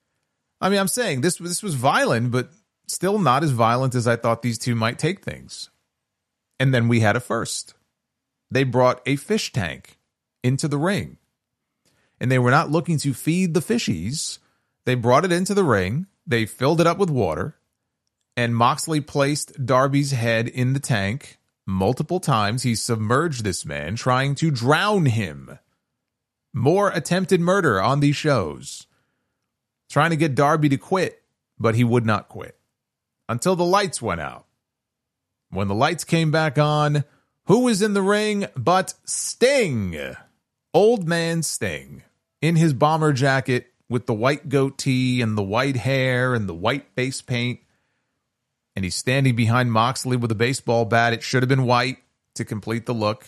I mean, I'm saying this was violent, but still not as violent as I thought these two might take things. And then we had a first. They brought a fish tank into the ring. And they were not looking to feed the fishies. They brought it into the ring. They filled it up with water. And Moxley placed Darby's head in the tank multiple times. He submerged this man, trying to drown him. More attempted murder on these shows. Trying to get Darby to quit, but he would not quit. Until the lights went out. When the lights came back on, who was in the ring but Sting? Old man Sting. In his bomber jacket with the white goatee and the white hair and the white face paint. And he's standing behind Moxley with a baseball bat. It should have been white to complete the look.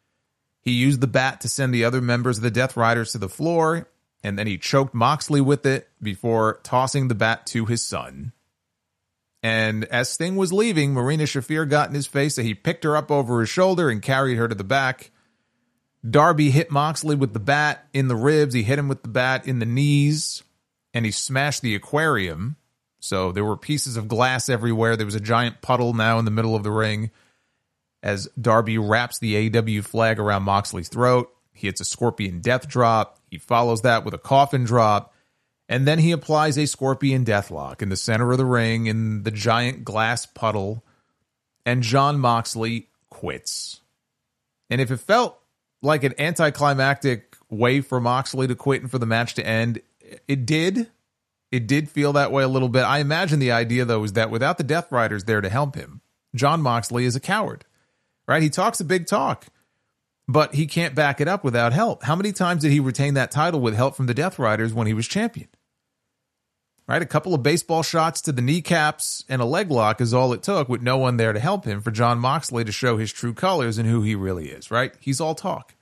He used the bat to send the other members of the Death Riders to the floor, and then he choked Moxley with it before tossing the bat to his son. And as Sting was leaving, Marina Shafir got in his face, so he picked her up over his shoulder and carried her to the back. Darby hit Moxley with the bat in the ribs. He hit him with the bat in the knees, and he smashed the aquarium. So there were pieces of glass everywhere. There was a giant puddle now in the middle of the ring as Darby wraps the AEW flag around Moxley's throat. He hits a Scorpion Death Drop. He follows that with a Coffin Drop. And then he applies a Scorpion Deathlock in the center of the ring in the giant glass puddle. And Jon Moxley quits. And if it felt like an anticlimactic way for Moxley to quit and for the match to end, it did. It did feel that way a little bit. I imagine the idea, though, is that without the Death Riders there to help him, Jon Moxley is a coward. Right? He talks a big talk, but he can't back it up without help. How many times did he retain that title with help from the Death Riders when he was champion? Right? A couple of baseball shots to the kneecaps and a leg lock is all it took with no one there to help him for Jon Moxley to show his true colors and who he really is, right? He's all talk.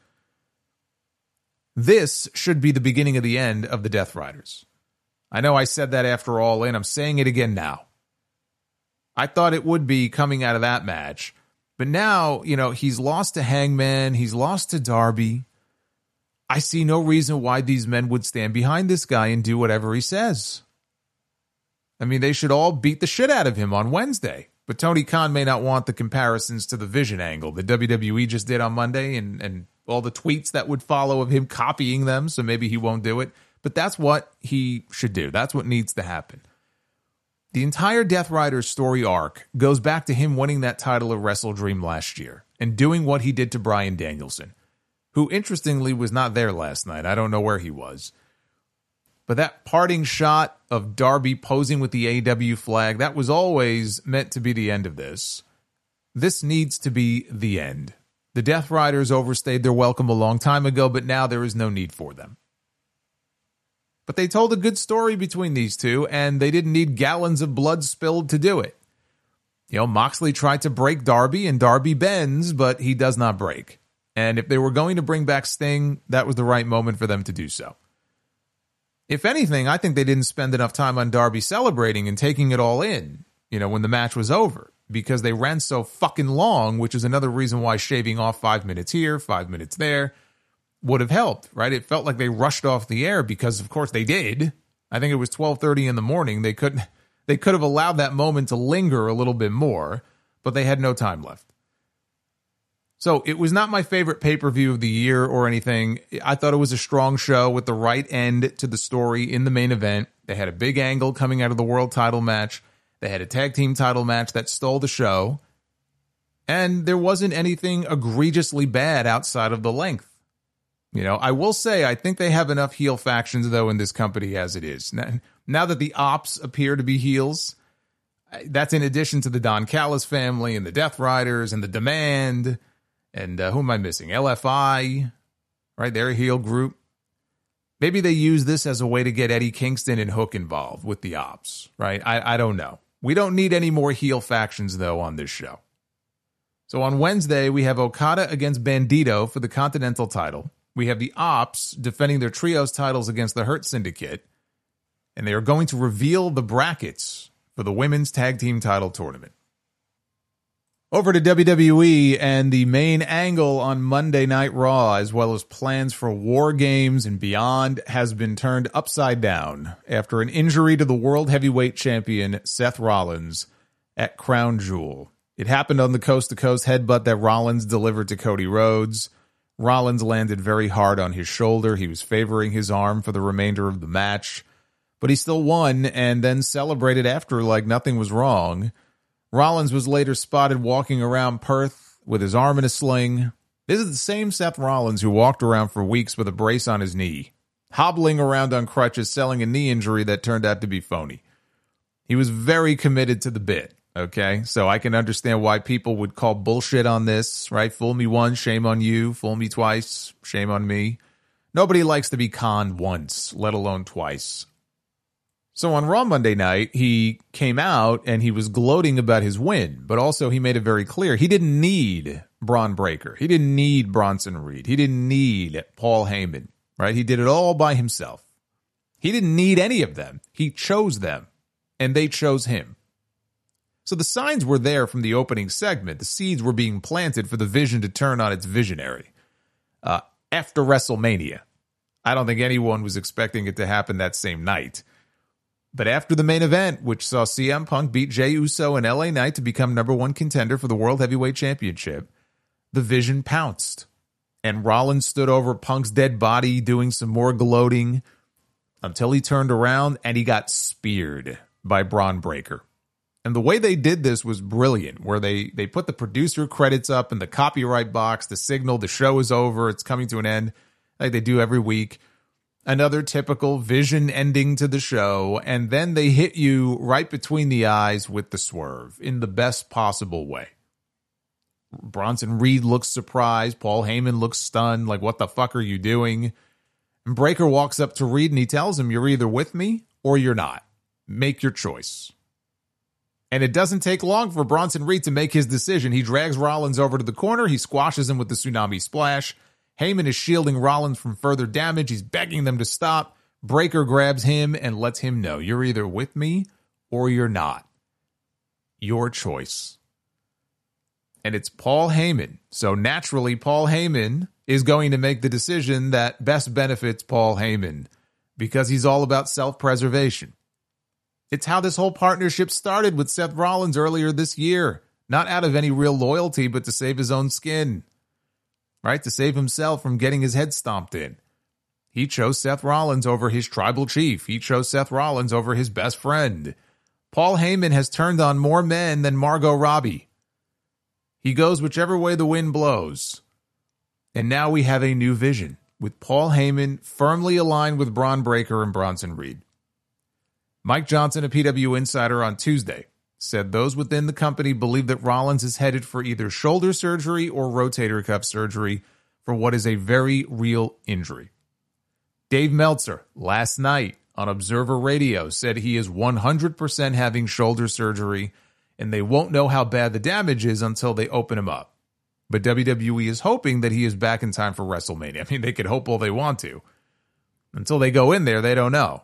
This should be the beginning of the end of the Death Riders. I know I said that after All In. I'm saying it again now. I thought it would be coming out of that match. But now, he's lost to Hangman. He's lost to Darby. I see no reason why these men would stand behind this guy and do whatever he says. I mean, they should all beat the shit out of him on Wednesday. But Tony Khan may not want the comparisons to the Vision angle that WWE just did on Monday and all the tweets that would follow of him copying them, so maybe he won't do it. But that's what he should do. That's what needs to happen. The entire Death Riders story arc goes back to him winning that title at Wrestle Dream last year and doing what he did to Bryan Danielson, who interestingly was not there last night. I don't know where he was. But that parting shot of Darby posing with the AEW flag, that was always meant to be the end of this. This needs to be the end. The Death Riders overstayed their welcome a long time ago, but now there is no need for them. But they told a good story between these two, and they didn't need gallons of blood spilled to do it. Moxley tried to break Darby, and Darby bends, but he does not break. And if they were going to bring back Sting, that was the right moment for them to do so. If anything, I think they didn't spend enough time on Darby celebrating and taking it all in, when the match was over, because they ran so fucking long, which is another reason why shaving off 5 minutes here, 5 minutes there would have helped, right? It felt like they rushed off the air because, of course, they did. I think it was 12:30 in the morning. They could have allowed that moment to linger a little bit more, but they had no time left. So it was not my favorite pay-per-view of the year or anything. I thought it was a strong show with the right end to the story in the main event. They had a big angle coming out of the world title match. They had a tag team title match that stole the show. And there wasn't anything egregiously bad outside of the length. I will say, I think they have enough heel factions, though, in this company as it is. Now that the Ops appear to be heels, that's in addition to the Don Callis family and the Death Riders and the Demand. And who am I missing? LFI, right? They're a heel group. Maybe they use this as a way to get Eddie Kingston and Hook involved with the Ops, right? I don't know. We don't need any more heel factions, though, on this show. So on Wednesday, we have Okada against Bandito for the Continental title. We have the Ops defending their trios titles against the Hurt Syndicate. And they are going to reveal the brackets for the Women's Tag Team title tournament. Over to WWE and the main angle on Monday Night Raw, as well as plans for War Games and beyond, has been turned upside down after an injury to the World Heavyweight Champion Seth Rollins at Crown Jewel. It happened on the coast-to-coast headbutt that Rollins delivered to Cody Rhodes. Rollins landed very hard on his shoulder. He was favoring his arm for the remainder of the match, but he still won and then celebrated after like nothing was wrong. Rollins was later spotted walking around Perth with his arm in a sling. This is the same Seth Rollins who walked around for weeks with a brace on his knee, hobbling around on crutches, selling a knee injury that turned out to be phony. He was very committed to the bit, okay? So I can understand why people would call bullshit on this, right? Fool me once, shame on you. Fool me twice, shame on me. Nobody likes to be conned once, let alone twice. So on Raw Monday night, he came out and he was gloating about his win, but also he made it very clear he didn't need Braun Breaker. He didn't need Bronson Reed. He didn't need Paul Heyman, right? He did it all by himself. He didn't need any of them. He chose them, and they chose him. So the signs were there from the opening segment. The seeds were being planted for the Vision to turn on its visionary. After WrestleMania, I don't think anyone was expecting it to happen that same night. But after the main event, which saw CM Punk beat Jey Uso and LA Knight to become number one contender for the World Heavyweight Championship, the Vision pounced. And Rollins stood over Punk's dead body doing some more gloating until he turned around and he got speared by Braun Breaker. And the way they did this was brilliant, where they put the producer credits up in the copyright box, the signal, the show is over, it's coming to an end, like they do every week. Another typical Vision ending to the show, and then they hit you right between the eyes with the swerve in the best possible way. Bronson Reed looks surprised. Paul Heyman looks stunned, like, what the fuck are you doing? And Breaker walks up to Reed and he tells him, you're either with me or you're not. Make your choice. And it doesn't take long for Bronson Reed to make his decision. He drags Rollins over to the corner. He squashes him with the tsunami splash. Heyman is shielding Rollins from further damage. He's begging them to stop. Breaker grabs him and lets him know, you're either with me or you're not. Your choice. And it's Paul Heyman. So naturally, Paul Heyman is going to make the decision that best benefits Paul Heyman because he's all about self-preservation. It's how this whole partnership started with Seth Rollins earlier this year. Not out of any real loyalty, but to save his own skin. Right? To save himself from getting his head stomped in. He chose Seth Rollins over his tribal chief. He chose Seth Rollins over his best friend. Paul Heyman has turned on more men than Margot Robbie. He goes whichever way the wind blows. And now we have a new Vision, with Paul Heyman firmly aligned with Braun Breaker and Bronson Reed. Mike Johnson, a PW Insider, on Tuesday said those within the company believe that Rollins is headed for either shoulder surgery or rotator cuff surgery for what is a very real injury. Dave Meltzer, last night on Observer Radio, said he is 100% having shoulder surgery, and they won't know how bad the damage is until they open him up. But WWE is hoping that he is back in time for WrestleMania. I mean, they could hope all they want to. Until they go in there, they don't know.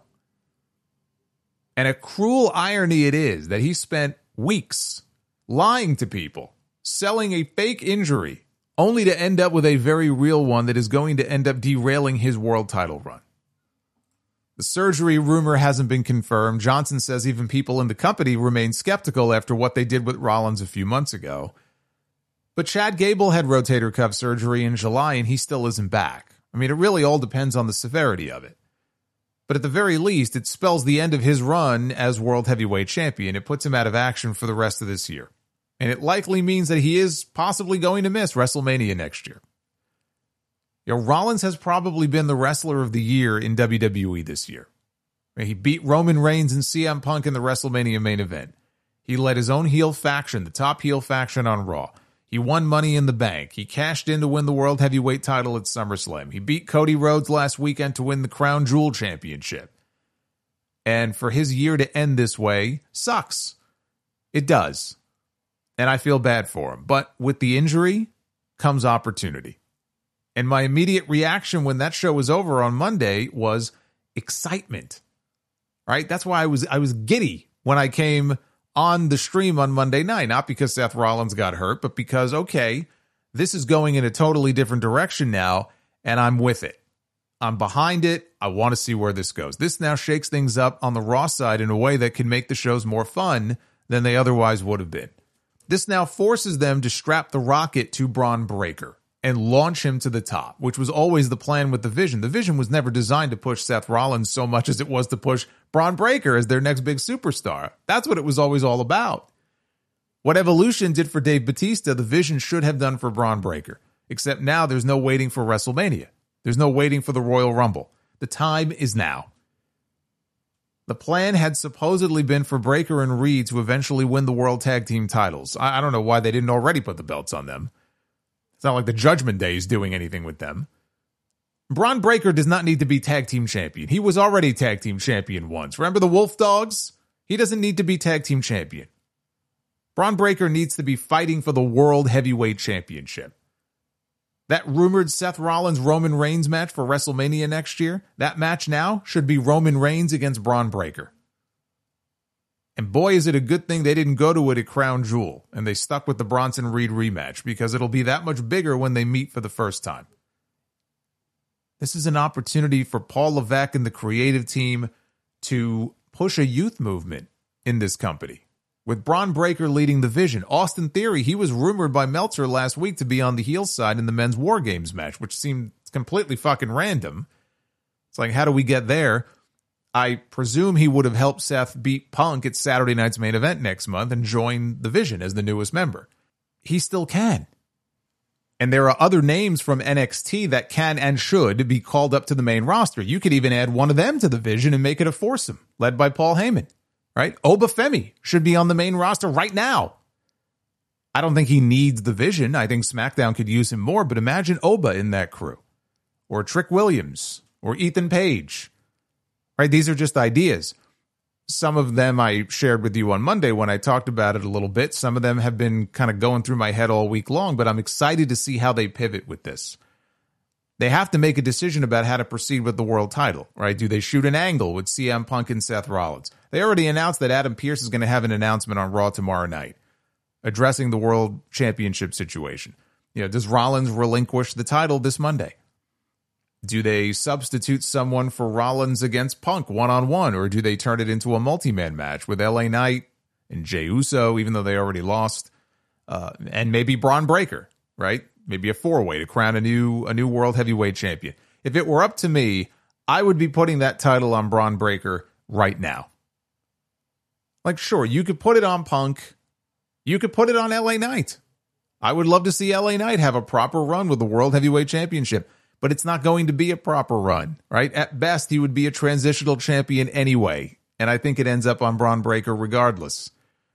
And a cruel irony it is that he spent weeks lying to people, selling a fake injury, only to end up with a very real one that is going to end up derailing his world title run. The surgery rumor hasn't been confirmed. Johnson says even people in the company remain skeptical after what they did with Rollins a few months ago. But Chad Gable had rotator cuff surgery in July and he still isn't back. I mean, it really all depends on the severity of it. But at the very least, it spells the end of his run as World Heavyweight Champion. It puts him out of action for the rest of this year. And it likely means that he is possibly going to miss WrestleMania next year. You know, Rollins has probably been the wrestler of the year in WWE this year. He beat Roman Reigns and CM Punk in the WrestleMania main event. He led his own heel faction, the top heel faction on Raw. He won Money in the Bank. He cashed in to win the World Heavyweight title at SummerSlam. He beat Cody Rhodes last weekend to win the Crown Jewel Championship. And for his year to end this way sucks. It does. And I feel bad for him. But with the injury comes opportunity. And my immediate reaction when that show was over on Monday was excitement. Right? That's why I was giddy when I came on the stream on Monday night, not because Seth Rollins got hurt, but because, okay, this is going in a totally different direction now, and I'm with it. I'm behind it. I want to see where this goes. This now shakes things up on the Raw side in a way that can make the shows more fun than they otherwise would have been. This now forces them to strap the rocket to Braun Breaker and launch him to the top, which was always the plan with the Vision. The Vision was never designed to push Seth Rollins so much as it was to push Braun Breaker as their next big superstar. That's what it was always all about. What Evolution did for Dave Bautista, the Vision should have done for Braun Breaker. Except now there's no waiting for WrestleMania. There's no waiting for the Royal Rumble. The time is now. The plan had supposedly been for Breaker and Reed to eventually win the World Tag Team titles. I don't know why they didn't already put the belts on them. It's not like the Judgment Day is doing anything with them. Braun Breaker does not need to be tag team champion. He was already tag team champion once. Remember the Wolf Dogs? He doesn't need to be tag team champion. Braun Breaker needs to be fighting for the World Heavyweight Championship. That rumored Seth Rollins-Roman Reigns match for WrestleMania next year, that match now should be Roman Reigns against Braun Breaker. And boy, is it a good thing they didn't go to it at Crown Jewel and they stuck with the Bronson Reed rematch, because it'll be that much bigger when they meet for the first time. This is an opportunity for Paul Levesque and the creative team to push a youth movement in this company. With Bron Breakker leading the vision, Austin Theory, he was rumored by Meltzer last week to be on the heel side in the men's War Games match, which seemed completely fucking random. It's like, how do we get there? I presume he would have helped Seth beat Punk at Saturday night's main event next month and join the Vision as the newest member. He still can. And there are other names from NXT that can and should be called up to the main roster. You could even add one of them to the Vision and make it a foursome, led by Paul Heyman, right? Obafemi should be on the main roster right now. I don't think he needs the Vision. I think SmackDown could use him more, but imagine Oba in that crew, or Trick Williams, or Ethan Page. Right, these are just ideas. Some of them I shared with you on Monday when I talked about it a little bit. Some of them have been kind of going through my head all week long, but I'm excited to see how they pivot with this. They have to make a decision about how to proceed with the world title, right? Do they shoot an angle with CM Punk and Seth Rollins? They already announced that Adam Pearce is going to have an announcement on Raw tomorrow night addressing the world championship situation. Does Rollins relinquish the title this Monday? Do they substitute someone for Rollins against Punk one-on-one, or do they turn it into a multi-man match with LA Knight and Jey Uso, even though they already lost, and maybe Bron Breakker, right? Maybe a four-way to crown a new world heavyweight champion. If it were up to me, I would be putting that title on Bron Breakker right now. Like, sure, you could put it on Punk. You could put it on LA Knight. I would love to see LA Knight have a proper run with the World Heavyweight Championship. But it's not going to be a proper run, right? At best, he would be a transitional champion anyway, and I think it ends up on Bron Breakker regardless.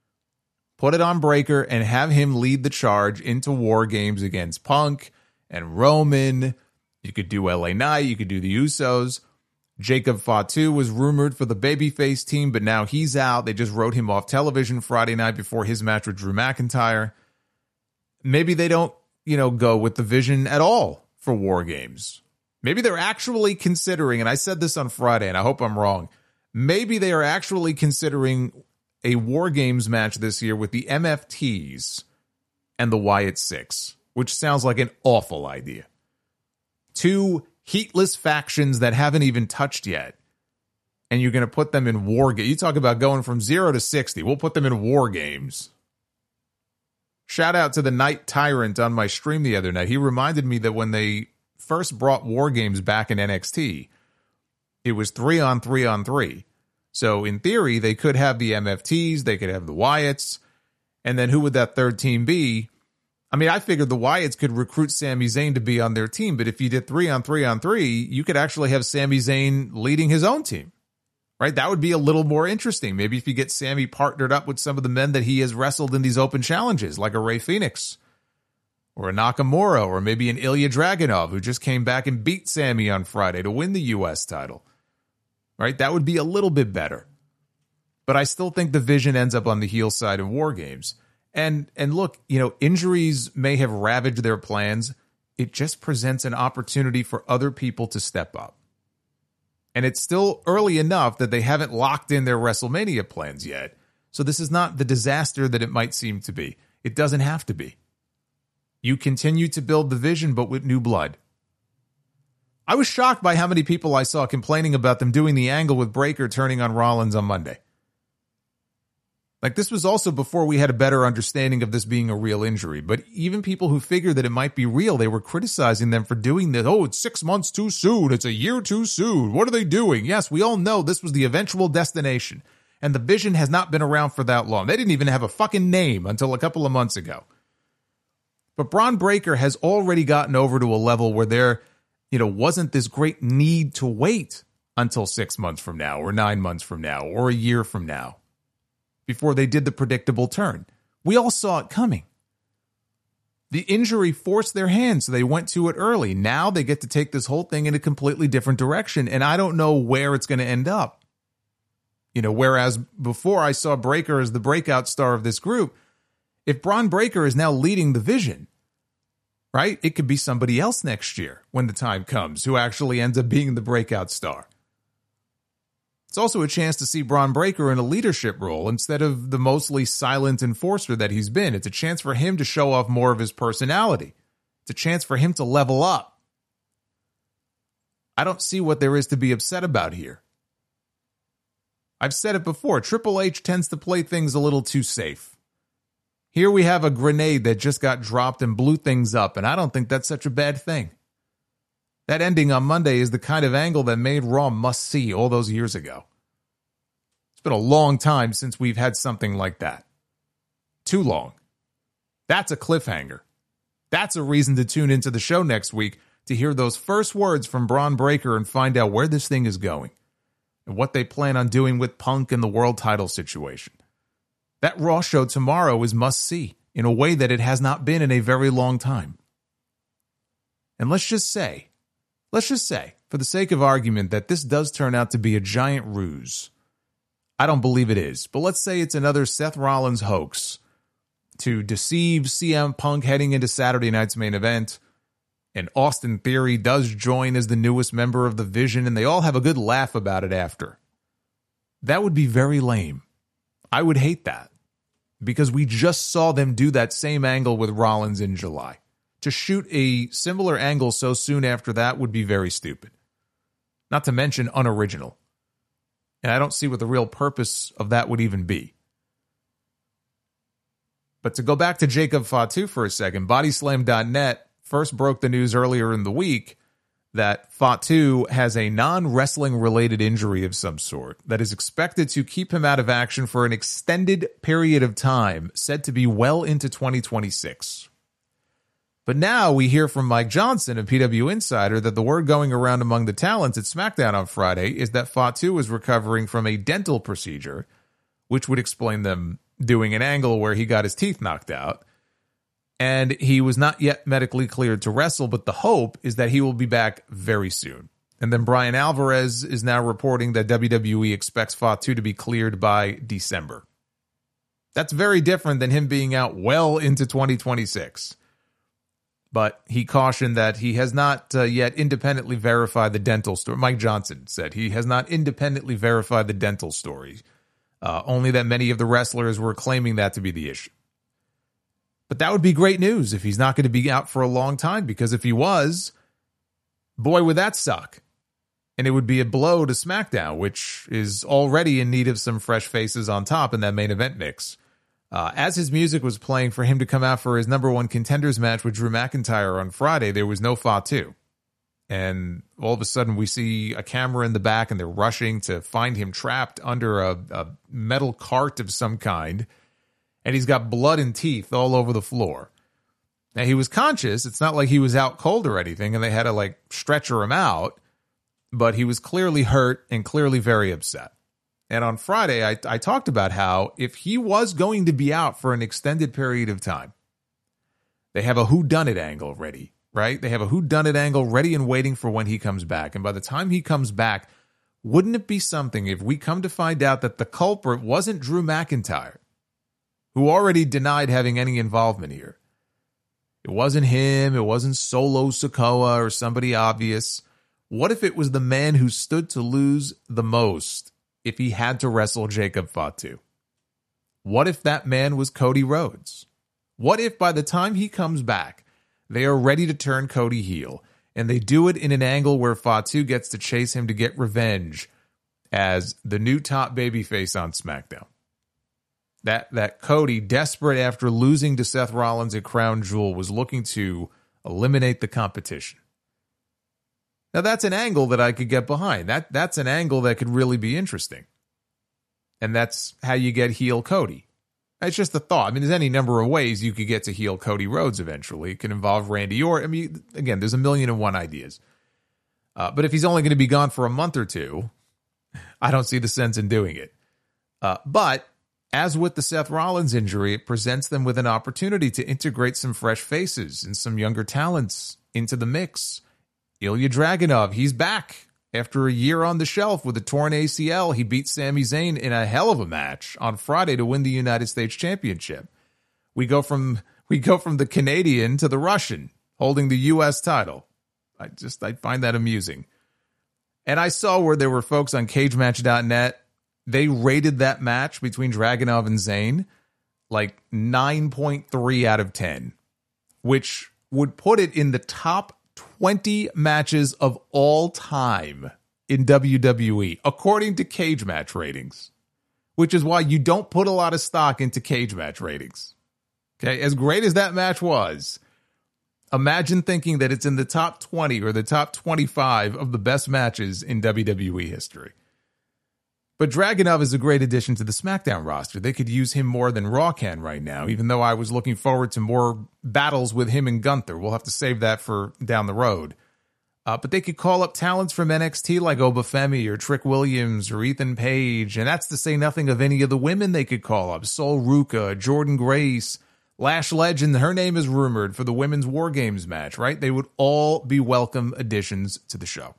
Put it on Breakker and have him lead the charge into War Games against Punk and Roman. You could do LA Knight, you could do the Usos. Jacob Fatu was rumored for the babyface team, but now he's out. They just wrote him off television Friday night before his match with Drew McIntyre. Maybe they don't, go with the Vision at all for War Games. Maybe they're actually considering, and I said this on Friday, and I hope I'm wrong, maybe they are actually considering a War Games match this year with the MFTs and the Wyatt Six, which sounds like an awful idea. Two heatless factions that haven't even touched yet, and you're going to put them in War Games. You talk about going from 0 to 60. We'll put them in War Games. Shout out to the Night Tyrant on my stream the other night. He reminded me that when they first brought War Games back in NXT, it was 3-on-3-on-3. So in theory, they could have the MFTs, they could have the Wyatts, and then who would that third team be? I mean, I figured the Wyatts could recruit Sami Zayn to be on their team, but if you did 3-on-3-on-3, you could actually have Sami Zayn leading his own team. Right? That would be a little more interesting. Maybe if you get Sami partnered up with some of the men that he has wrestled in these open challenges, like a Rey Fenix or a Nakamura, or maybe an Ilya Dragunov, who just came back and beat Sami on Friday to win the U.S. title. Right? That would be a little bit better. But I still think the Vision ends up on the heel side in War Games. And look, injuries may have ravaged their plans. It just presents an opportunity for other people to step up. And it's still early enough that they haven't locked in their WrestleMania plans yet. So this is not the disaster that it might seem to be. It doesn't have to be. You continue to build the Vision, but with new blood. I was shocked by how many people I saw complaining about them doing the angle with Breakker turning on Rollins on Monday. Like, this was also before we had a better understanding of this being a real injury. But even people who figured that it might be real, they were criticizing them for doing this. Oh, it's 6 months too soon. It's a year too soon. What are they doing? Yes, we all know this was the eventual destination. And the Vision has not been around for that long. They didn't even have a fucking name until a couple of months ago. But Bron Breakker has already gotten over to a level where there, wasn't this great need to wait until 6 months from now, or 9 months from now, or a year from now, before they did the predictable turn. We all saw it coming. The injury forced their hand, so they went to it early. Now they get to take this whole thing in a completely different direction, and I don't know where it's going to end up. Whereas before I saw Breakker as the breakout star of this group, if Bron Breakker is now leading the Vision, right, it could be somebody else next year when the time comes who actually ends up being the breakout star. It's also a chance to see Bron Breakker in a leadership role instead of the mostly silent enforcer that he's been. It's a chance for him to show off more of his personality. It's a chance for him to level up. I don't see what there is to be upset about here. I've said it before, Triple H tends to play things a little too safe. Here we have a grenade that just got dropped and blew things up, and I don't think that's such a bad thing. That ending on Monday is the kind of angle that made Raw must-see all those years ago. It's been a long time since we've had something like that. Too long. That's a cliffhanger. That's a reason to tune into the show next week to hear those first words from Bron Breakker and find out where this thing is going and what they plan on doing with Punk and the world title situation. That Raw show tomorrow is must-see in a way that it has not been in a very long time. And let's just say, for the sake of argument, that this does turn out to be a giant ruse. I don't believe it is, but let's say it's another Seth Rollins hoax to deceive CM Punk heading into Saturday night's main event, and Austin Theory does join as the newest member of the Vision, and they all have a good laugh about it after. That would be very lame. I would hate that, because we just saw them do that same angle with Rollins in July. To shoot a similar angle so soon after that would be very stupid. Not to mention unoriginal. And I don't see what the real purpose of that would even be. But to go back to Jacob Fatu for a second, Bodyslam.net first broke the news earlier in the week that Fatu has a non-wrestling related injury of some sort that is expected to keep him out of action for an extended period of time, said to be well into 2026. But now we hear from Mike Johnson of PW Insider that the word going around among the talents at SmackDown on Friday is that Fatu is recovering from a dental procedure, which would explain them doing an angle where he got his teeth knocked out. And he was not yet medically cleared to wrestle, but the hope is that he will be back very soon. And then Brian Alvarez is now reporting that WWE expects Fatu to be cleared by December. That's very different than him being out well into 2026. But he cautioned that he has not yet independently verified the dental story. Mike Johnson said he has not independently verified the dental story, only that many of the wrestlers were claiming that to be the issue. But that would be great news if he's not going to be out for a long time, because if he was, boy, would that suck. And it would be a blow to SmackDown, which is already in need of some fresh faces on top in that main event mix. As his music was playing for him to come out for his number one contenders match with Drew McIntyre on Friday, there was no Fatu. And all of a sudden we see a camera in the back and they're rushing to find him trapped under a metal cart of some kind. And he's got blood and teeth all over the floor. Now, he was conscious. It's not like he was out cold or anything and they had to stretcher him out. But he was clearly hurt and clearly very upset. And on Friday, I talked about how if he was going to be out for an extended period of time, they have a whodunit angle ready, right? They have a whodunit angle ready and waiting for when he comes back. And by the time he comes back, wouldn't it be something if we come to find out that the culprit wasn't Drew McIntyre, who already denied having any involvement here? It wasn't him. It wasn't Solo Sikoa or somebody obvious. What if it was the man who stood to lose the most if he had to wrestle Jacob Fatu? What if that man was Cody Rhodes? What if by the time he comes back, they are ready to turn Cody heel, and they do it in an angle where Fatu gets to chase him to get revenge as the new top babyface on SmackDown? That Cody, desperate after losing to Seth Rollins at Crown Jewel, was looking to eliminate the competition. Now, that's an angle that I could get behind. That's an angle that could really be interesting. And that's how you get heel Cody. It's just a thought. I mean, there's any number of ways you could get to heel Cody Rhodes eventually. It can involve Randy Orton. I mean, again, there's 1,000,001 ideas. But if he's only going to be gone for a month or two, I don't see the sense in doing it. But as with the Seth Rollins injury, it presents them with an opportunity to integrate some fresh faces and some younger talents into the mix. Ilya Dragunov, he's back. After a year on the shelf with a torn ACL, he beat Sami Zayn in a hell of a match on Friday to win the United States Championship. We go from the Canadian to the Russian holding the U.S. title. I find that amusing. And I saw where there were folks on cagematch.net, they rated that match between Dragunov and Zayn like 9.3 out of 10, which would put it in the top 20 matches of all time in WWE, according to Cage Match ratings, which is why you don't put a lot of stock into Cage Match ratings. Okay, as great as that match was, imagine thinking that it's in the top 20 or the top 25 of the best matches in WWE history. But Dragunov is a great addition to the SmackDown roster. They could use him more than Raw can right now, even though I was looking forward to more battles with him and Gunther. We'll have to save that for down the road. But they could call up talents from NXT like Obafemi or Trick Williams or Ethan Page, and that's to say nothing of any of the women they could call up. Sol Ruka, Jordan Grace, Lash Legend, her name is rumored for the Women's War Games match, right? They would all be welcome additions to the show.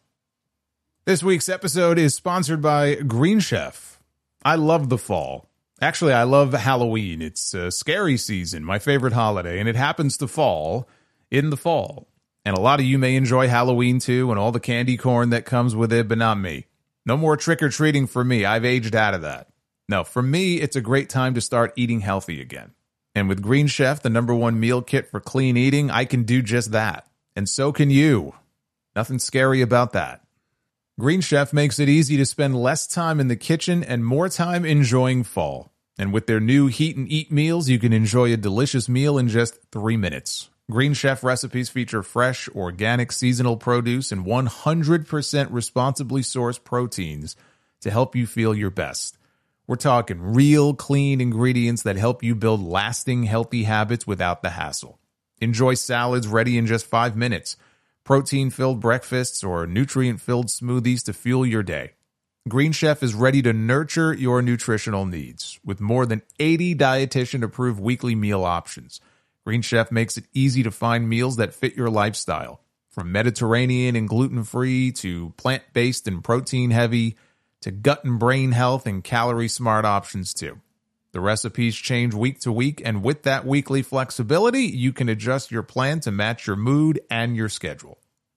This week's episode is sponsored by Green Chef. I love the fall. Actually, I love Halloween. It's a scary season, my favorite holiday, and it happens to fall in the fall. And a lot of you may enjoy Halloween too, and all the candy corn that comes with it, but not me. No more trick-or-treating for me. I've aged out of that. No, for me, it's a great time to start eating healthy again. And with Green Chef, the #1 meal kit for clean eating, I can do just that. And so can you. Nothing scary about that. Green Chef makes it easy to spend less time in the kitchen and more time enjoying fall. And with their new Heat and Eat meals, you can enjoy a delicious meal in just 3 minutes. Green Chef recipes feature fresh, organic, seasonal produce and 100% responsibly sourced proteins to help you feel your best. We're talking real, clean ingredients that help you build lasting, healthy habits without the hassle. Enjoy salads ready in just 5 minutes, protein-filled breakfasts, or nutrient-filled smoothies to fuel your day. Green Chef is ready to nurture your nutritional needs. With more than 80 dietitian-approved weekly meal options, Green Chef makes it easy to find meals that fit your lifestyle. From Mediterranean and gluten-free to plant-based and protein-heavy to gut and brain health and calorie-smart options too. The recipes change week to week, and with that weekly flexibility, you can adjust your plan to match your mood and your schedule.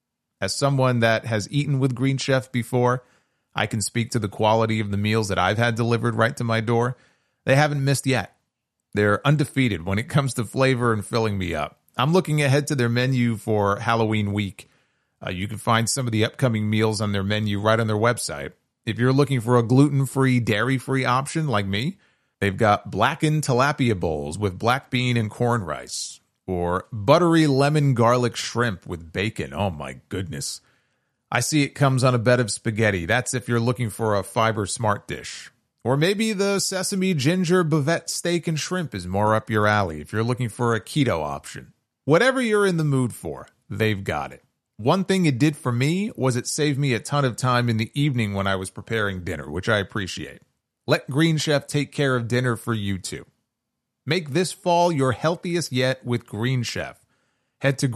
As someone that has eaten with Green Chef before, I can speak to the quality of the meals that I've had delivered right to my door. They haven't missed yet. They're undefeated when it comes to flavor and filling me up. I'm looking ahead to their menu for Halloween week. You can find some of the upcoming meals on their menu right on their website. If you're looking for a gluten-free, dairy-free option like me, they've got blackened tilapia bowls with black bean and corn rice, or buttery lemon garlic shrimp with bacon. Oh my goodness. I see it comes on a bed of spaghetti. That's if you're looking for a fiber smart dish. Or maybe the sesame ginger bavette steak and shrimp is more up your alley if you're looking for a keto option. Whatever you're in the mood for, they've got it. One thing it did for me was it saved me a ton of time in the evening when I was preparing dinner, which I appreciate. Let Green Chef take care of dinner for you too. Make this fall your healthiest yet with Green Chef. Head to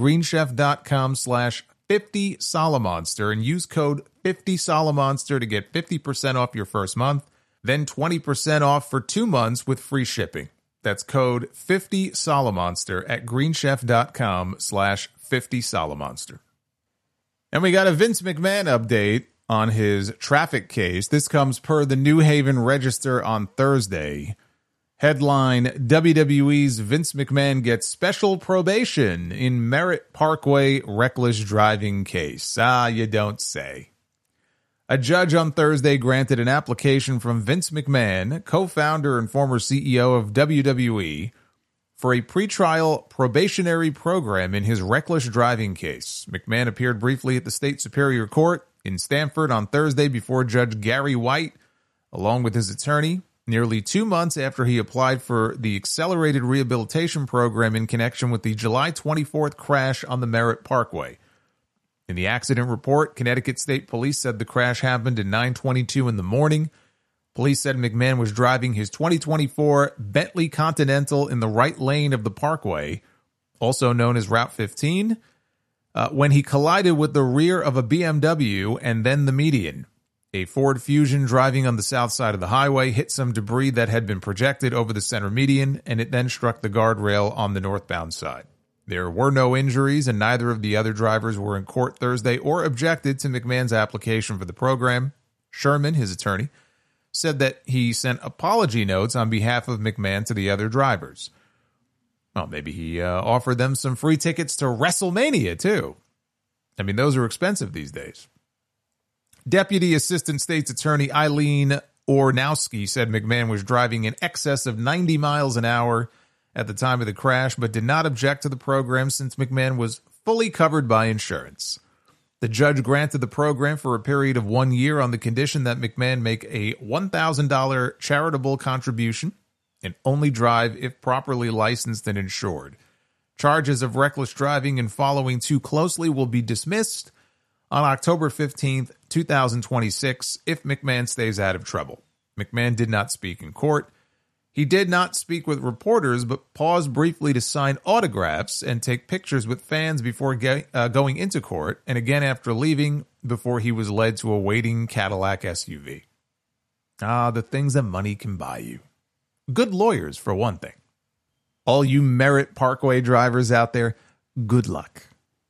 greenchef.com/50Solomonster and use code 50Solomonster to get 50% off your first month, then 20% off for 2 months with free shipping. That's code 50Solomonster at greenchef.com/50Solomonster. And we got a Vince McMahon update on his traffic case. This comes per the New Haven Register on Thursday. Headline, WWE's Vince McMahon gets special probation in Merritt Parkway reckless driving case. You don't say. A judge on Thursday granted an application from Vince McMahon, co-founder and former CEO of WWE, for a pretrial probationary program in his reckless driving case. McMahon appeared briefly at the state superior court in Stamford on Thursday before Judge Gary White, along with his attorney, nearly 2 months after he applied for the accelerated rehabilitation program in connection with the July 24th crash on the Merritt Parkway. In the accident report, Connecticut State Police said the crash happened at 9:22 in the morning. Police said McMahon was driving his 2024 Bentley Continental in the right lane of the Parkway, also known as Route 15, when he collided with the rear of a BMW and then the median. A Ford Fusion driving on the south side of the highway hit some debris that had been projected over the center median, and it then struck the guardrail on the northbound side. There were no injuries, and neither of the other drivers were in court Thursday or objected to McMahon's application for the program. Sherman, his attorney, said that he sent apology notes on behalf of McMahon to the other drivers. Well, maybe he offered them some free tickets to WrestleMania, too. I mean, those are expensive these days. Deputy Assistant State's Attorney Eileen Ornowski said McMahon was driving in excess of 90 miles an hour at the time of the crash, but did not object to the program since McMahon was fully covered by insurance. The judge granted the program for a period of 1 year on the condition that McMahon make a $1,000 charitable contribution and only drive if properly licensed and insured. Charges of reckless driving and following too closely will be dismissed on October 15th, 2026, if McMahon stays out of trouble. McMahon did not speak in court. He did not speak with reporters, but paused briefly to sign autographs and take pictures with fans before going into court, and again after leaving before he was led to a waiting Cadillac SUV. The things that money can buy you. Good lawyers, for one thing. All you Merritt Parkway drivers out there, good luck.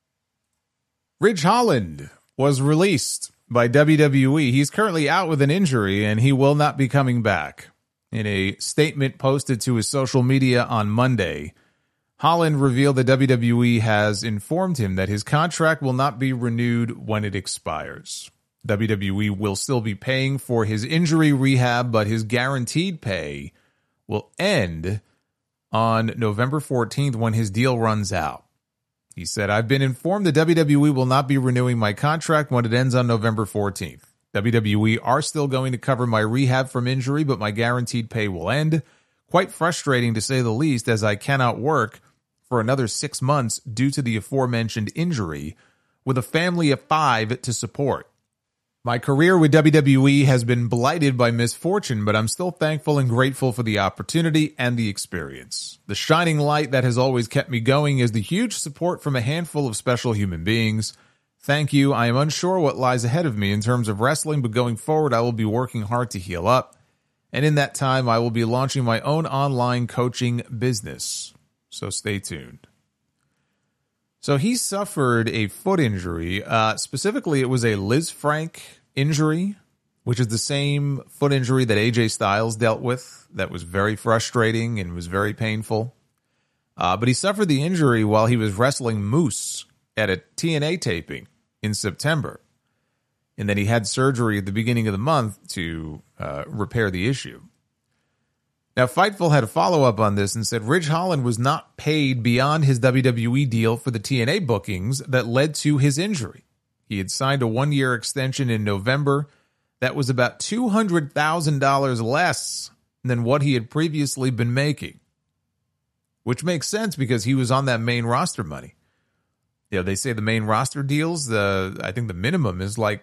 Ridge Holland was released by WWE. He's currently out with an injury, and he will not be coming back. In a statement posted to his social media on Monday, Holland revealed that WWE has informed him that his contract will not be renewed when it expires. WWE will still be paying for his injury rehab, but his guaranteed pay will end on November 14th when his deal runs out. He said, "I've been informed that WWE will not be renewing my contract when it ends on November 14th. WWE are still going to cover my rehab from injury, but my guaranteed pay will end. Quite frustrating to say the least, as I cannot work for another 6 months due to the aforementioned injury, with a family of 5 to support. My career with WWE has been blighted by misfortune, but I'm still thankful and grateful for the opportunity and the experience. The shining light that has always kept me going is the huge support from a handful of special human beings. Thank you. I am unsure what lies ahead of me in terms of wrestling, but going forward, I will be working hard to heal up. And in that time, I will be launching my own online coaching business. So stay tuned." So he suffered a foot injury. Specifically, it was a Liz Frank injury, which is the same foot injury that AJ Styles dealt with. That was very frustrating and was very painful. But he suffered the injury while he was wrestling Moose at a TNA taping in September. And then he had surgery at the beginning of the month to repair the issue. Now, Fightful had a follow-up on this and said Ridge Holland was not paid beyond his WWE deal for the TNA bookings that led to his injury. He had signed a 1-year extension in November that was about $200,000 less than what he had previously been making, which makes sense because he was on that main roster money. You know, they say the main roster deals, I think the minimum is like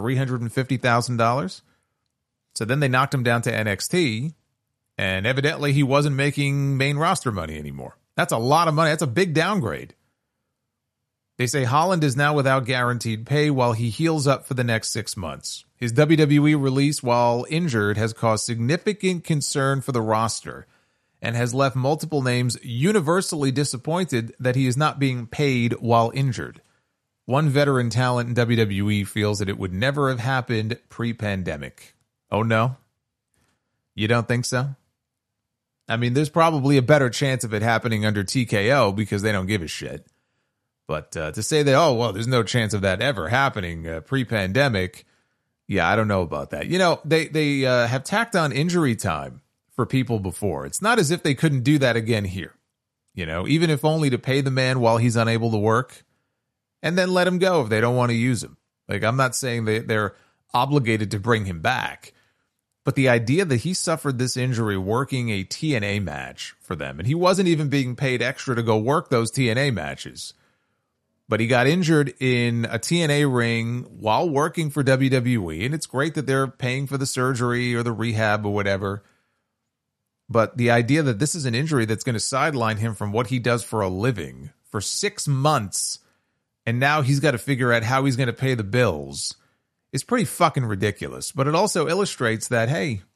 $350,000. So then they knocked him down to NXT, and evidently he wasn't making main roster money anymore. That's a lot of money. That's a big downgrade. They say Holland is now without guaranteed pay while he heals up for the next 6 months. His WWE release while injured has caused significant concern for the roster and has left multiple names universally disappointed that he is not being paid while injured. One veteran talent in WWE feels that it would never have happened pre-pandemic. Oh no? You don't think so? I mean, there's probably a better chance of it happening under TKO because they don't give a shit. But to say that, oh, well, there's no chance of that ever happening pre-pandemic, yeah, I don't know about that. You know, they have tacked on injury time for people before. It's not as if they couldn't do that again here. You know, even if only to pay the man while he's unable to work and then let him go if they don't want to use him. Like, I'm not saying they're obligated to bring him back. But the idea that he suffered this injury working a TNA match for them, and he wasn't even being paid extra to go work those TNA matches, but he got injured in a TNA ring while working for WWE, and it's great that they're paying for the surgery or the rehab or whatever. But the idea that this is an injury that's going to sideline him from what he does for a living for 6 months, and now he's got to figure out how he's going to pay the bills, is pretty fucking ridiculous. But it also illustrates that, hey,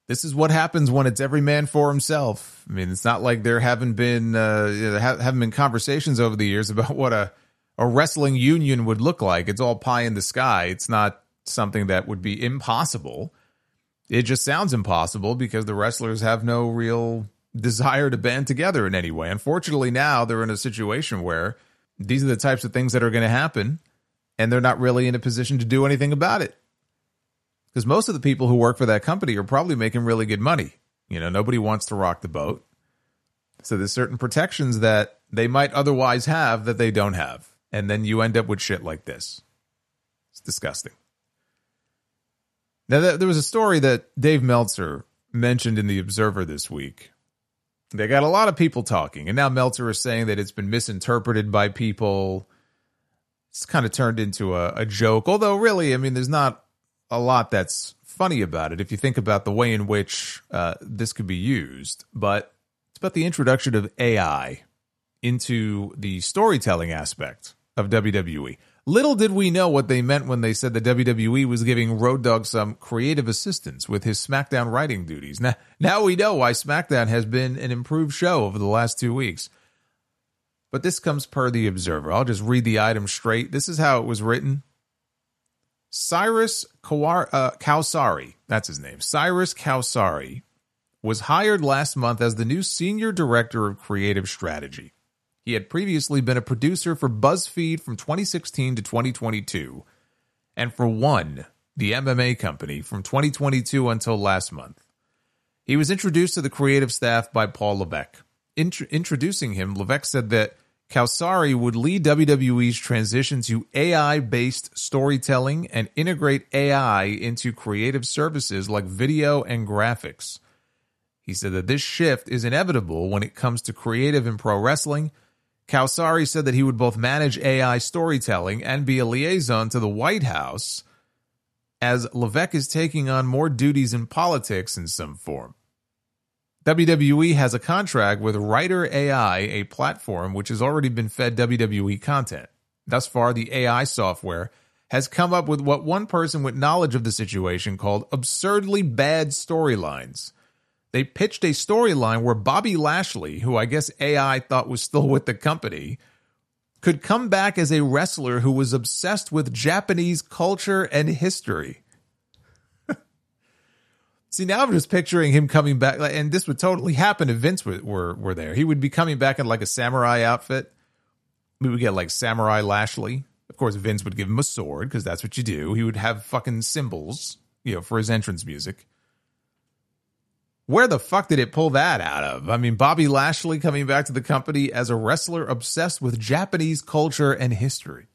This is what happens when it's every man for himself. I mean, it's not like there haven't been conversations over the years about what a wrestling union would look like. It's all pie in the sky. It's not something that would be impossible. It just sounds impossible because the wrestlers have no real desire to band together in any way. Unfortunately, now they're in a situation where these are the types of things that are going to happen, and they're not really in a position to do anything about it. Because most of the people who work for that company are probably making really good money. You know, nobody wants to rock the boat. So there's certain protections that they might otherwise have that they don't have. And then you end up with shit like this. It's disgusting. Now, there was a story that Dave Meltzer mentioned in The Observer this week. They got a lot of people talking, and now Meltzer is saying that it's been misinterpreted by people. It's kind of turned into a joke, although really, I mean, there's not a lot that's funny about it if you think about the way in which this could be used. But it's about the introduction of AI into the storytelling aspect of WWE. Little did we know what they meant when they said that WWE was giving Road Dogg some creative assistance with his SmackDown writing duties. Now we know why SmackDown has been an improved show over the last 2 weeks. But this comes per The Observer. I'll just read the item straight. This is how it was written. Cyrus Kawsari, that's his name, Cyrus Kawsari, was hired last month as the new Senior Director of Creative Strategy. He had previously been a producer for BuzzFeed from 2016 to 2022, and for One, the MMA company, from 2022 until last month. He was introduced to the creative staff by Paul Levesque. Introducing him, Levesque said that Kawsari would lead WWE's transition to AI-based storytelling and integrate AI into creative services like video and graphics. He said that this shift is inevitable when it comes to creative in pro wrestling. Kawsari said that he would both manage AI storytelling and be a liaison to the White House, as Levesque is taking on more duties in politics in some form. WWE has a contract with Writer AI, a platform which has already been fed WWE content. Thus far, the AI software has come up with what one person with knowledge of the situation called absurdly bad storylines. They pitched a storyline where Bobby Lashley, who I guess AI thought was still with the company, could come back as a wrestler who was obsessed with Japanese culture and history. See, now I'm just picturing him coming back, and this would totally happen if Vince were there. He would be coming back in like a samurai outfit. We would get like Samurai Lashley. Of course, Vince would give him a sword because that's what you do. He would have fucking cymbals, for his entrance music. Where the fuck did it pull that out of? I mean, Bobby Lashley coming back to the company as a wrestler obsessed with Japanese culture and history.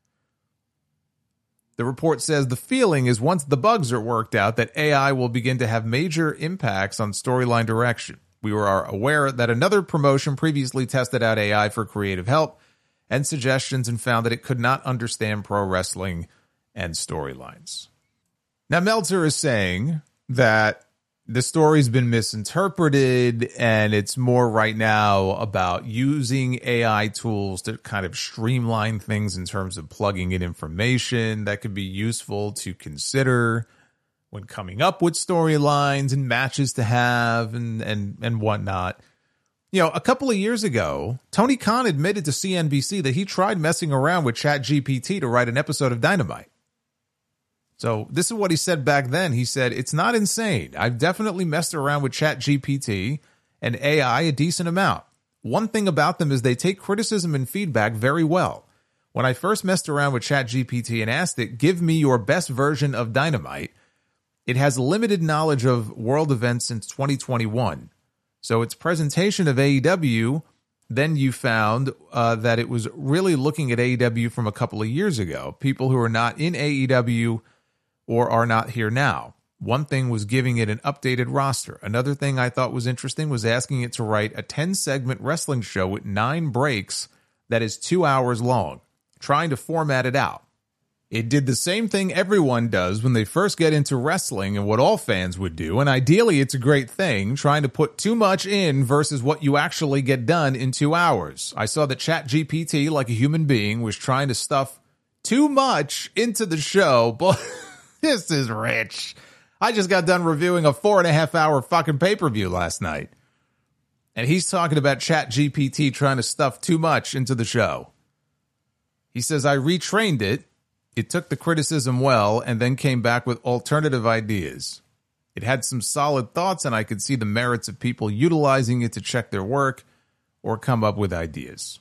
The report says the feeling is once the bugs are worked out that AI will begin to have major impacts on storyline direction. We are aware that another promotion previously tested out AI for creative help and suggestions and found that it could not understand pro wrestling and storylines. Now, Meltzer is saying that the story's been misinterpreted, and it's more right now about using AI tools to kind of streamline things in terms of plugging in information that could be useful to consider when coming up with storylines and matches to have and whatnot. A couple of years ago, Tony Khan admitted to CNBC that he tried messing around with ChatGPT to write an episode of Dynamite. So this is what he said back then. He said, "It's not insane. I've definitely messed around with ChatGPT and AI a decent amount. One thing about them is they take criticism and feedback very well. When I first messed around with ChatGPT and asked it, give me your best version of Dynamite, it has limited knowledge of world events since 2021. So its presentation of AEW, then you found that it was really looking at AEW from a couple of years ago, people who are not in AEW or are not here now. One thing was giving it an updated roster. Another thing I thought was interesting was asking it to write a 10-segment wrestling show with 9 breaks that is 2 hours long, trying to format it out. It did the same thing everyone does when they first get into wrestling and what all fans would do, and ideally it's a great thing, trying to put too much in versus what you actually get done in 2 hours. I saw that ChatGPT, like a human being, was trying to stuff too much into the show, but this is rich. I just got done reviewing a 4.5-hour fucking pay-per-view last night. And he's talking about ChatGPT trying to stuff too much into the show. He says, I retrained it. It took the criticism well and then came back with alternative ideas. It had some solid thoughts and I could see the merits of people utilizing it to check their work or come up with ideas.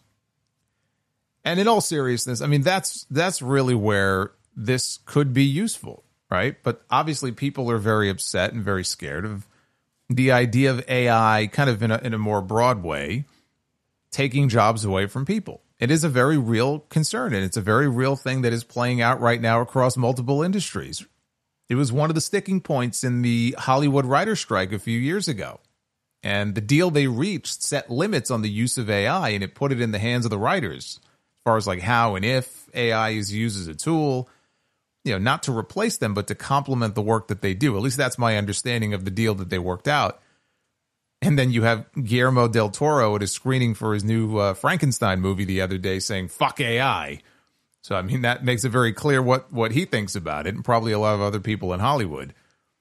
And in all seriousness, I mean, that's really where this could be useful, right? But obviously people are very upset and very scared of the idea of AI kind of in a more broad way, taking jobs away from people. It is a very real concern, and it's a very real thing that is playing out right now across multiple industries. It was one of the sticking points in the Hollywood writer strike a few years ago. And the deal they reached set limits on the use of AI, and it put it in the hands of the writers as far as like how and if AI is used as a tool, not to replace them, but to complement the work that they do. At least that's my understanding of the deal that they worked out. And then you have Guillermo del Toro at a screening for his new Frankenstein movie the other day saying, fuck AI. So, I mean, that makes it very clear what he thinks about it, and probably a lot of other people in Hollywood.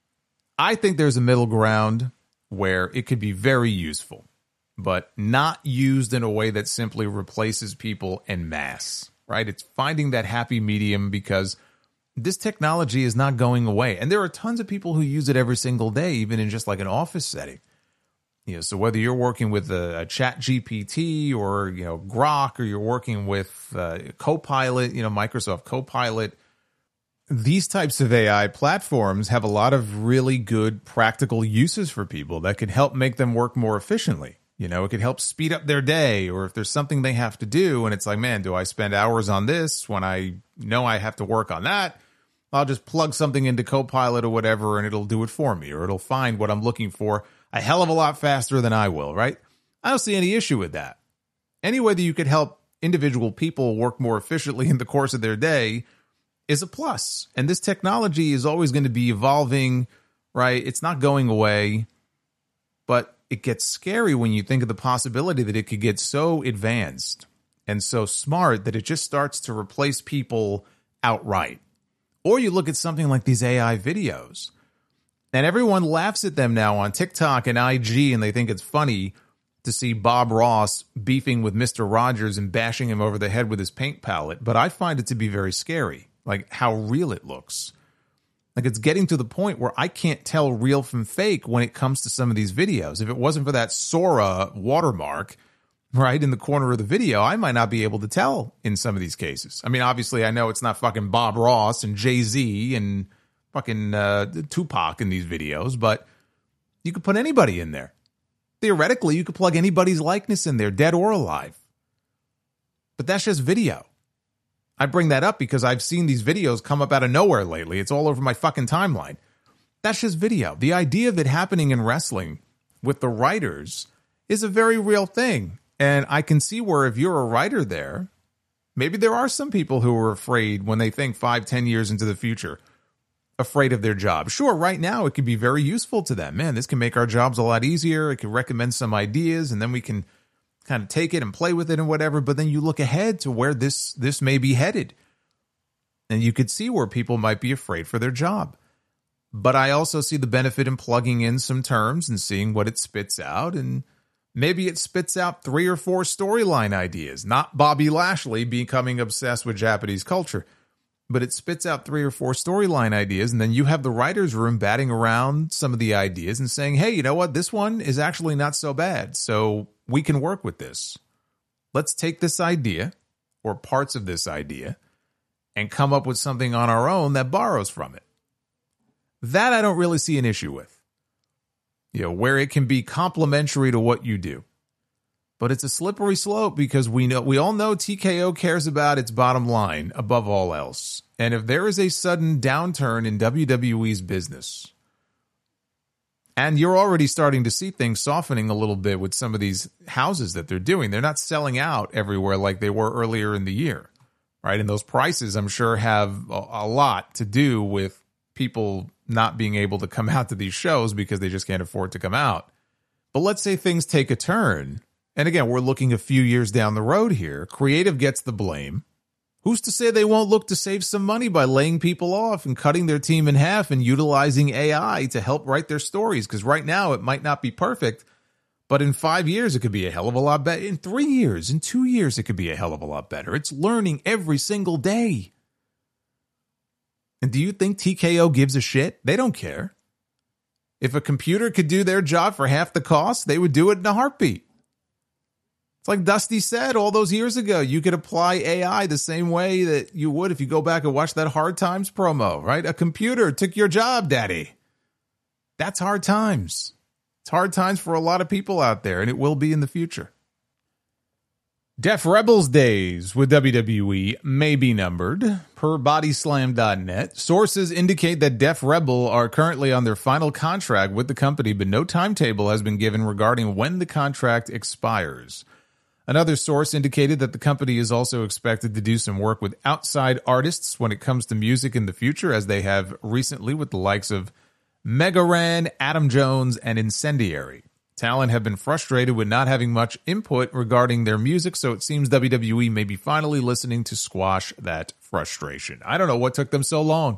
I think there's a middle ground where it could be very useful, but not used in a way that simply replaces people en masse, right? It's finding that happy medium because this technology is not going away. And there are tons of people who use it every single day, even in just like an office setting. So whether you're working with a ChatGPT or, Grok, or you're working with Copilot, Microsoft Copilot, these types of AI platforms have a lot of really good practical uses for people that can help make them work more efficiently. It could help speed up their day, or if there's something they have to do and it's like, man, do I spend hours on this when I know I have to work on that? I'll just plug something into Copilot or whatever and it'll do it for me, or it'll find what I'm looking for a hell of a lot faster than I will, right? I don't see any issue with that. Any way that you could help individual people work more efficiently in the course of their day is a plus. And this technology is always going to be evolving, right? It's not going away, but it gets scary when you think of the possibility that it could get so advanced and so smart that it just starts to replace people outright. Or you look at something like these AI videos, and everyone laughs at them now on TikTok and IG, and they think it's funny to see Bob Ross beefing with Mr. Rogers and bashing him over the head with his paint palette. But I find it to be very scary, like how real it looks. Like it's getting to the point where I can't tell real from fake when it comes to some of these videos. If it wasn't for that Sora watermark right in the corner of the video, I might not be able to tell in some of these cases. I mean, obviously, I know it's not fucking Bob Ross and Jay-Z and fucking Tupac in these videos, but you could put anybody in there. Theoretically, you could plug anybody's likeness in there, dead or alive. But that's just video. I bring that up because I've seen these videos come up out of nowhere lately. It's all over my fucking timeline. That's just video. The idea of it happening in wrestling with the writers is a very real thing. And I can see where if you're a writer there, maybe there are some people who are afraid when they think 5-10 years into the future, afraid of their job. Sure, right now it could be very useful to them. Man, this can make our jobs a lot easier. It can recommend some ideas, and then we can kind of take it and play with it and whatever. But then you look ahead to where this may be headed, and you could see where people might be afraid for their job. But I also see the benefit in plugging in some terms and seeing what it spits out, and maybe it spits out 3 or 4 storyline ideas, not Bobby Lashley becoming obsessed with Japanese culture. But it spits out 3 or 4 storyline ideas, and then you have the writer's room batting around some of the ideas and saying, hey, you know what? This one is actually not so bad, so we can work with this. Let's take this idea, or parts of this idea, and come up with something on our own that borrows from it. That I don't really see an issue with. Where it can be complementary to what you do. But it's a slippery slope because we all know TKO cares about its bottom line above all else. And if there is a sudden downturn in WWE's business, and you're already starting to see things softening a little bit with some of these houses that they're doing, they're not selling out everywhere like they were earlier in the year, right? And those prices, I'm sure, have a lot to do with people not being able to come out to these shows because they just can't afford to come out. But let's say things take a turn. And again, we're looking a few years down the road here. Creative gets the blame, Who's to say they won't look to save some money by laying people off and cutting their team in half and utilizing AI to help write their stories? Because right now it might not be perfect, but in 5 years it could be a hell of a lot better. In 3 years, in 2 years, it could be a hell of a lot better. It's learning every single day. And do you think TKO gives a shit? They don't care. If a computer could do their job for half the cost, they would do it in a heartbeat. It's like Dusty said all those years ago, you could apply AI the same way that you would if you go back and watch that Hard Times promo, right? A computer took your job, daddy. That's hard times. It's hard times for a lot of people out there, and it will be in the future. Def Rebels days with WWE may be numbered. Per Bodyslam.net, sources indicate that Def Rebel are currently on their final contract with the company, but no timetable has been given regarding when the contract expires. Another source indicated that the company is also expected to do some work with outside artists when it comes to music in the future, as they have recently with the likes of Mega Ran, Adam Jones, and Incendiary. Talent have been frustrated with not having much input regarding their music, so it seems WWE may be finally listening to squash that frustration. I don't know what took them so long.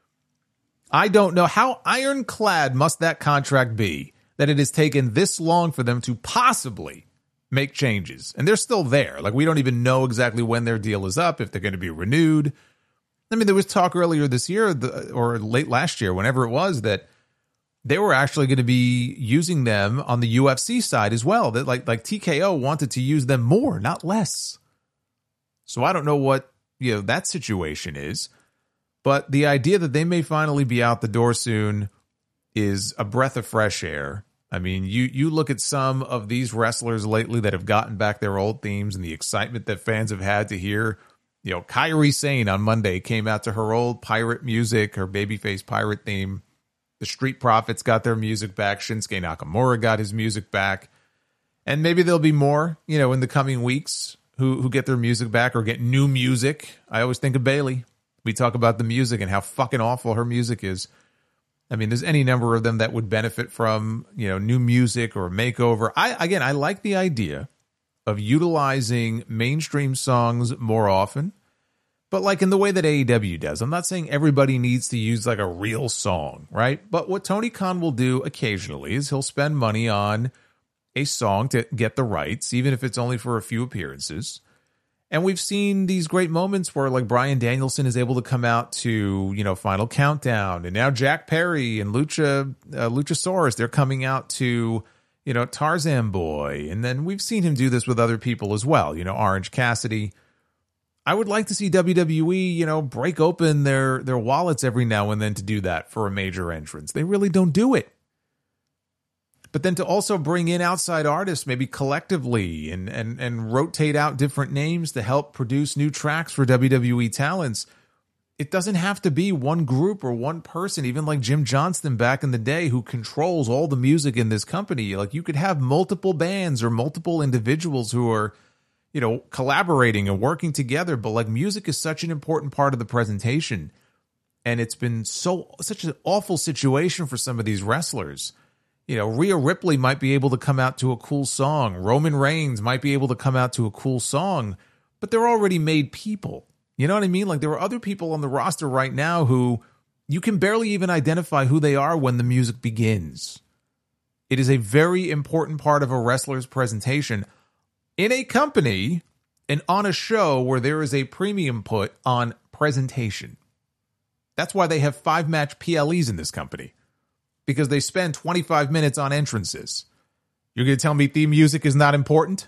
I don't know how ironclad must that contract be that it has taken this long for them to possibly make changes. And they're still there. Like, we don't even know exactly when their deal is up, if they're going to be renewed. I mean, there was talk earlier this year or late last year, whenever it was, that they were actually going to be using them on the UFC side as well. That like TKO wanted to use them more, not less. So I don't know what, that situation is. But the idea that they may finally be out the door soon is a breath of fresh air. I mean, you look at some of these wrestlers lately that have gotten back their old themes and the excitement that fans have had to hear. Kairi Sane on Monday came out to her old pirate music, her babyface pirate theme. The Street Profits got their music back. Shinsuke Nakamura got his music back. And maybe there'll be more, in the coming weeks who get their music back or get new music. I always think of Bayley. We talk about the music and how fucking awful her music is. I mean, there's any number of them that would benefit from, new music or a makeover. I like the idea of utilizing mainstream songs more often, but like in the way that AEW does. I'm not saying everybody needs to use like a real song, right? But what Tony Khan will do occasionally is he'll spend money on a song to get the rights, even if it's only for a few appearances. And we've seen these great moments where like Bryan Danielson is able to come out to, Final Countdown. And now Jack Perry and Luchasaurus, they're coming out to, Tarzan Boy. And then we've seen him do this with other people as well. Orange Cassidy. I would like to see WWE, break open their wallets every now and then to do that for a major entrance. They really don't do it. But then to also bring in outside artists, maybe collectively, and rotate out different names to help produce new tracks for WWE talents. It doesn't have to be one group or one person, even like Jim Johnston back in the day, who controls all the music in this company. Like, you could have multiple bands or multiple individuals who are, collaborating and working together. But like, music is such an important part of the presentation. And it's been such an awful situation for some of these wrestlers. Rhea Ripley might be able to come out to a cool song. Roman Reigns might be able to come out to a cool song, but they're already made people. You know what I mean? Like, there are other people on the roster right now who you can barely even identify who they are when the music begins. It is a very important part of a wrestler's presentation in a company and on a show where there is a premium put on presentation. That's why they have 5-match PLEs in this company. Because they spend 25 minutes on entrances. You're going to tell me theme music is not important?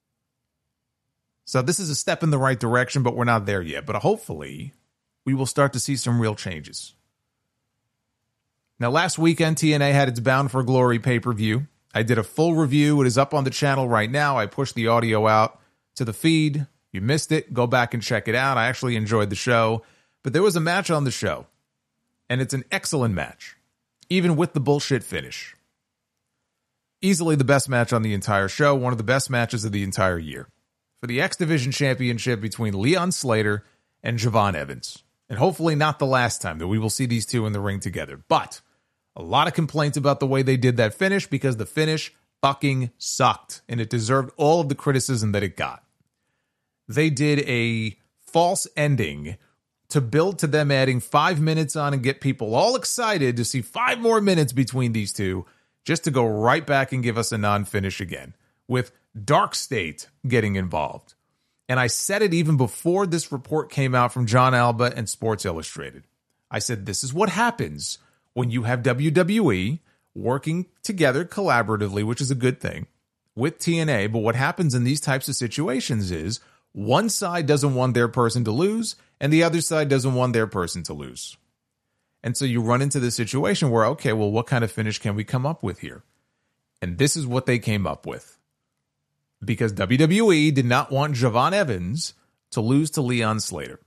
So this is a step in the right direction, but we're not there yet. But hopefully, we will start to see some real changes. Now, last weekend, TNA had its Bound for Glory pay-per-view. I did a full review. It is up on the channel right now. I pushed the audio out to the feed. You missed it, go back and check it out. I actually enjoyed the show. But there was a match on the show. And it's an excellent match. Even with the bullshit finish. Easily the best match on the entire show, one of the best matches of the entire year. For the X Division Championship between Leon Slater and Javon Evans. And hopefully not the last time that we will see these two in the ring together. But a lot of complaints about the way they did that finish, because the finish fucking sucked. And it deserved all of the criticism that it got. They did a false ending to build to them adding 5 minutes on and get people all excited to see 5 more minutes between these two, just to go right back and give us a non-finish again, with Dark State getting involved. And I said it even before this report came out from John Alba and Sports Illustrated. I said, this is what happens when you have WWE working together collaboratively, which is a good thing, with TNA. But what happens in these types of situations is one side doesn't want their person to lose, and the other side doesn't want their person to lose. And so you run into this situation where, okay, well, what kind of finish can we come up with here? And this is what they came up with. Because WWE did not want Javon Evans to lose to Leon Slater.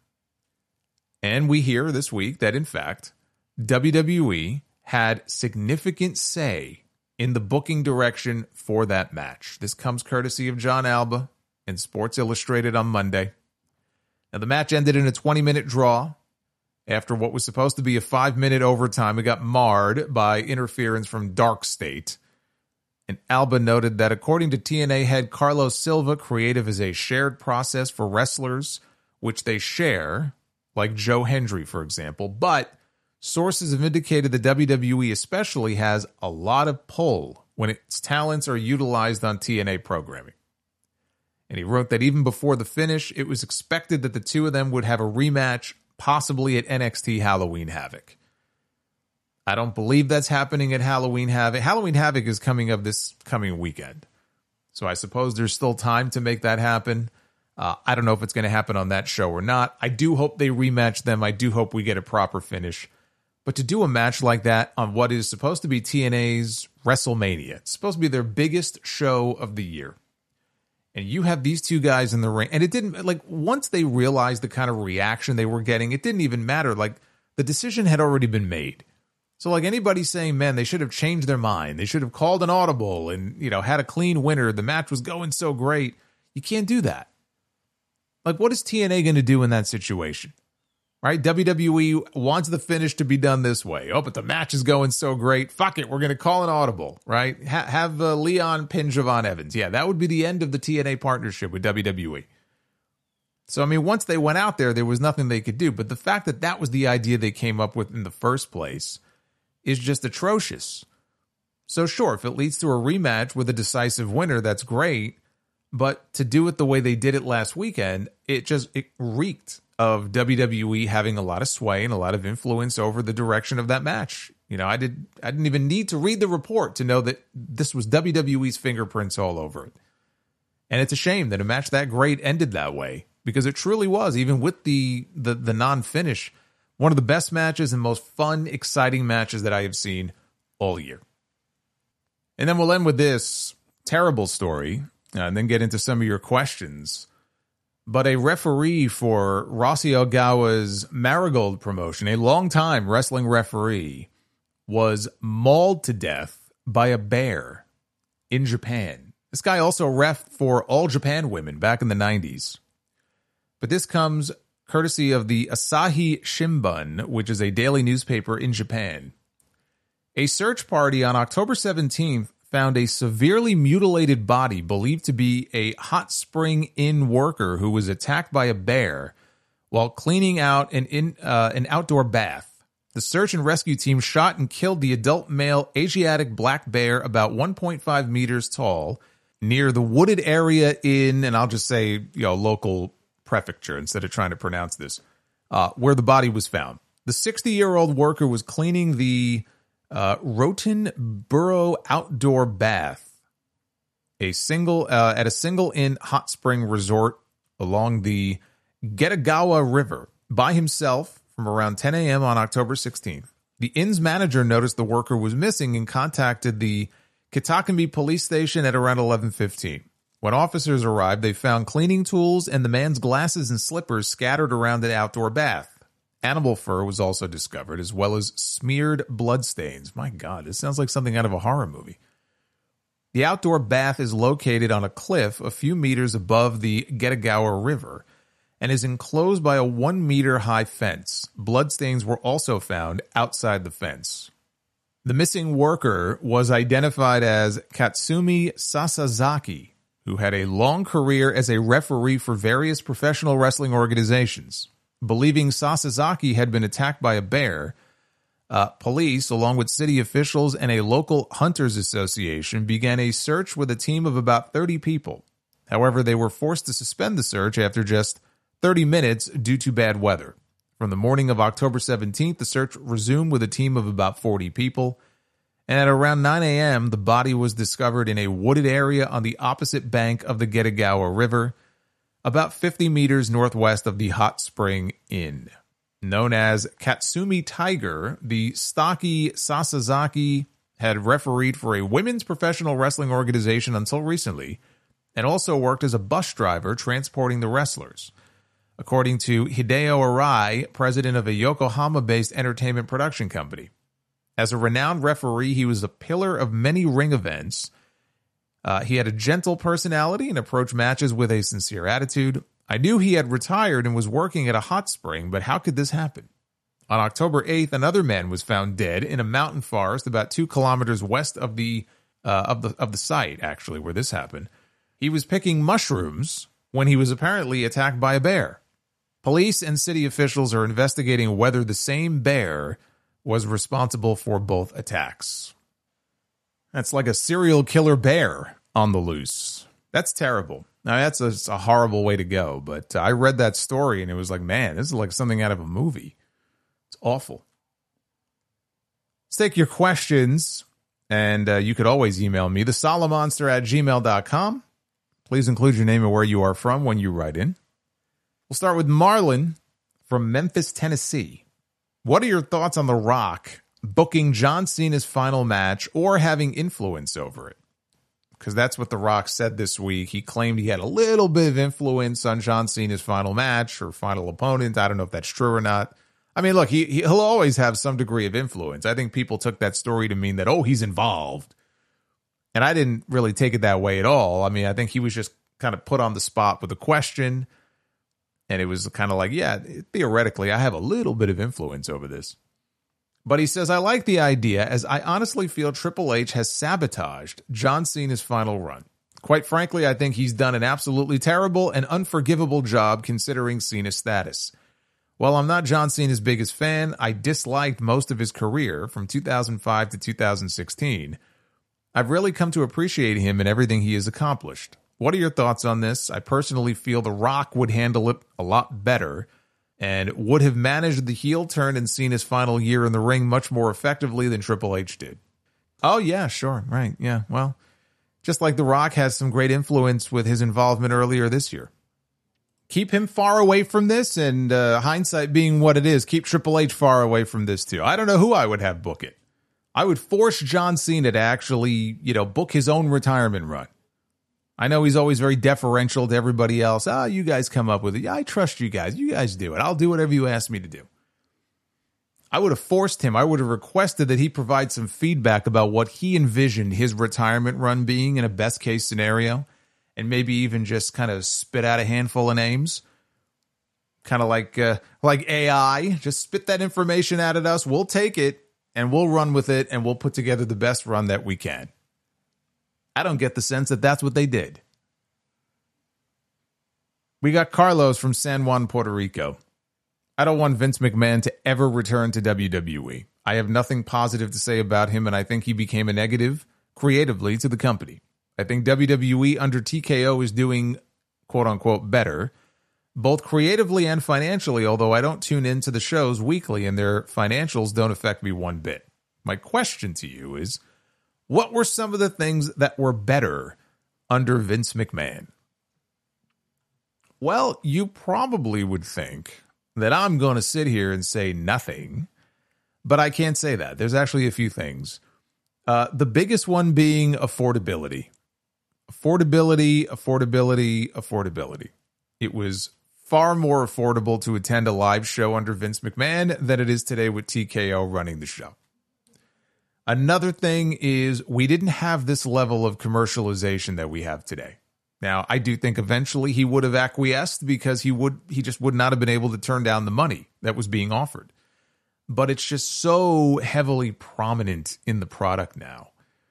And we hear this week that, in fact, WWE had significant say in the booking direction for that match. This comes courtesy of John Alba and Sports Illustrated on Monday. Now, the match ended in a 20-minute draw. After what was supposed to be a 5-minute overtime, it got marred by interference from Dark State. And Alba noted that according to TNA head Carlos Silva, creative is a shared process for wrestlers, which they share, like Joe Hendry, for example. But sources have indicated that WWE especially has a lot of pull when its talents are utilized on TNA programming. And he wrote that even before the finish, it was expected that the two of them would have a rematch, possibly at NXT Halloween Havoc. I don't believe that's happening at Halloween Havoc. Halloween Havoc is coming up this coming weekend. So I suppose there's still time to make that happen. I don't know if it's going to happen on that show or not. I do hope they rematch them. I do hope we get a proper finish. But to do a match like that on what is supposed to be TNA's WrestleMania, it's supposed to be their biggest show of the year. And you have these two guys in the ring. And it didn't, like, once they realized the kind of reaction they were getting, it didn't even matter. Like, the decision had already been made. So, like, anybody saying, man, they should have changed their mind. They should have called an audible and, had a clean winner. The match was going so great. You can't do that. Like, what is TNA going to do in that situation? Right? WWE wants the finish to be done this way. Oh, but the match is going so great. Fuck it. We're going to call an audible, right? Have Leon pin Javon Evans. Yeah, that would be the end of the TNA partnership with WWE. So, I mean, once they went out there was nothing they could do. But the fact that that was the idea they came up with in the first place is just atrocious. So sure, if it leads to a rematch with a decisive winner, that's great. But to do it the way they did it last weekend, it reeked of WWE having a lot of sway and a lot of influence over the direction of that match. I didn't even need to read the report to know that this was WWE's fingerprints all over it. And it's a shame that a match that great ended that way, because it truly was, even with the non-finish, one of the best matches and most fun, exciting matches that I have seen all year. And then we'll end with this terrible story, and then get into some of your questions. But a referee for Rossi Ogawa's Marigold promotion, a longtime wrestling referee, was mauled to death by a bear in Japan. This guy also reffed for All Japan Women back in the 90s. But this comes courtesy of the Asahi Shimbun, which is a daily newspaper in Japan. A search party on October 17th found a severely mutilated body believed to be a Hot Spring Inn worker who was attacked by a bear while cleaning out an outdoor bath. The search and rescue team shot and killed the adult male Asiatic black bear about 1.5 meters tall near the wooded area in, and I'll just say, local prefecture instead of trying to pronounce this, where the body was found. The 60-year-old worker was cleaning the Rotenboro outdoor bath, at a single inn hot spring resort along the Getagawa River by himself from around 10 a.m. on October 16th. The inn's manager noticed the worker was missing and contacted the Kitakami police station at around 11:15. When officers arrived, they found cleaning tools and the man's glasses and slippers scattered around the outdoor bath. Animal fur was also discovered, as well as smeared bloodstains. My God, this sounds like something out of a horror movie. The outdoor bath is located on a cliff a few meters above the Getagawa River and is enclosed by a 1-meter-high fence. Bloodstains were also found outside the fence. The missing worker was identified as Katsumi Sasazaki, who had a long career as a referee for various professional wrestling organizations. Believing Sasaki had been attacked by a bear, police, along with city officials and a local hunters association, began a search with a team of about 30 people. However, they were forced to suspend the search after just 30 minutes due to bad weather. From the morning of October 17th, the search resumed with a team of about 40 people. And at around 9 a.m., the body was discovered in a wooded area on the opposite bank of the Getagawa River, about 50 meters northwest of the Hot Spring Inn. Known as Katsumi Tiger, the stocky Sasaki had refereed for a women's professional wrestling organization until recently, and also worked as a bus driver transporting the wrestlers. According to Hideo Arai, president of a Yokohama-based entertainment production company. As a renowned referee, he was a pillar of many ring events. He had a gentle personality and approached matches with a sincere attitude. I knew he had retired and was working at a hot spring, but how could this happen? On October 8th, another man was found dead in a mountain forest about 2 kilometers west of the site, actually, where this happened. He was picking mushrooms when he was apparently attacked by a bear. Police and city officials are investigating whether the same bear was responsible for both attacks. That's like a serial killer bear on the loose. That's terrible. Now, that's a horrible way to go, but I read that story and it was like, man, this is like something out of a movie. It's awful. Let's take your questions, and you could always email me, thesolomonster@gmail.com. Please include your name and where you are from when you write in. We'll start with Marlon from Memphis, Tennessee. What are your thoughts on The Rock booking John Cena's final match or having influence over it? Because that's what The Rock said this week. He claimed he had a little bit of influence on John Cena's final match or final opponent. I don't know if that's true or not. I mean, look, he'll always have some degree of influence. I think people took that story to mean that, oh, he's involved. And I didn't really take it that way at all. I mean, I think he was just kind of put on the spot with a question. And it was kind of like, yeah, theoretically, I have a little bit of influence over this. But he says, I like the idea, as I honestly feel Triple H has sabotaged John Cena's final run. Quite frankly, I think he's done an absolutely terrible and unforgivable job considering Cena's status. While I'm not John Cena's biggest fan, I disliked most of his career from 2005 to 2016. I've really come to appreciate him and everything he has accomplished. What are your thoughts on this? I personally feel The Rock would handle it a lot better and would have managed the heel turn in Cena's final year in the ring much more effectively than Triple H did. Oh, yeah, sure. Right. Yeah. Well, just like The Rock has some great influence with his involvement earlier this year. Keep him far away from this, and hindsight being what it is, keep Triple H far away from this too. I don't know who I would have book it. I would force John Cena to actually, book his own retirement run. I know he's always very deferential to everybody else. You guys come up with it. Yeah, I trust you guys. You guys do it. I'll do whatever you ask me to do. I would have forced him. I would have requested that he provide some feedback about what he envisioned his retirement run being in a best case scenario, and maybe even just kind of spit out a handful of names. Kind of like AI. Just spit that information out at us. We'll take it and we'll run with it and we'll put together the best run that we can. I don't get the sense that that's what they did. We got Carlos from San Juan, Puerto Rico. I don't want Vince McMahon to ever return to WWE. I have nothing positive to say about him, and I think he became a negative creatively to the company. I think WWE under TKO is doing, quote-unquote, better, both creatively and financially, although I don't tune into the shows weekly, and their financials don't affect me one bit. My question to you is, what were some of the things that were better under Vince McMahon? Well, you probably would think that I'm going to sit here and say nothing, but I can't say that. There's actually a few things. The biggest one being affordability. Affordability. It was far more affordable to attend a live show under Vince McMahon than it is today with TKO running the show. Another thing is we didn't have this level of commercialization that we have today. Now, I do think eventually he would have acquiesced because he just would not have been able to turn down the money that was being offered. But it's just so heavily prominent in the product now.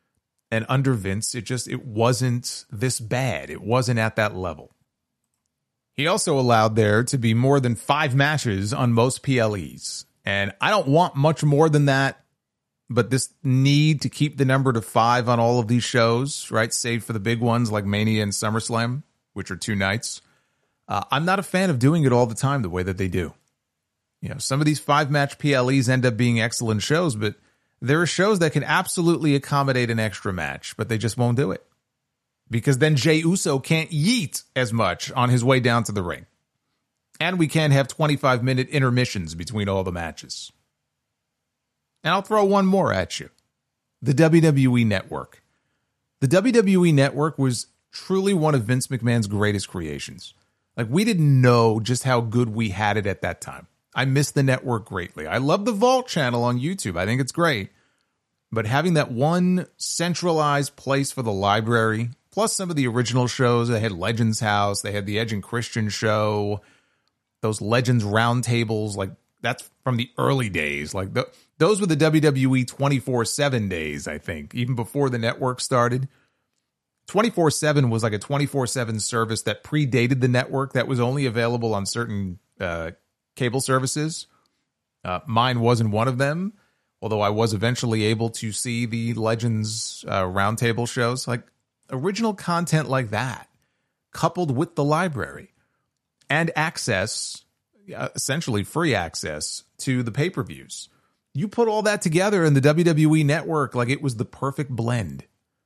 And under Vince, it wasn't this bad. It wasn't at that level. He also allowed there to be more than 5 matches on most PLEs. And I don't want much more than that, but this need to keep the number to 5 on all of these shows, right, save for the big ones like Mania and SummerSlam, which are 2 nights, I'm not a fan of doing it all the time the way that they do. You know, some of these 5-match PLEs end up being excellent shows, but there are shows that can absolutely accommodate an extra match, but they just won't do it. Because then Jey Uso can't yeet as much on his way down to the ring. And we can't have 25-minute intermissions between all the matches. And I'll throw one more at you. The WWE Network. The WWE Network was truly one of Vince McMahon's greatest creations. Like, we didn't know just how good we had it at that time. I miss the network greatly. I love the Vault channel on YouTube. I think it's great. But having that one centralized place for the library, plus some of the original shows, they had Legends House, they had the Edge and Christian show, those Legends roundtables, like that's from the early days. Like those were the WWE 24/7 days, I think, even before the network started. 24/7 was like a 24/7 service that predated the network that was only available on certain cable services. Mine wasn't one of them, although I was eventually able to see the Legends roundtable shows. Like original content like that, coupled with the library and access, essentially free access to the pay-per-views. You put all that together in the WWE Network, like it was the perfect blend.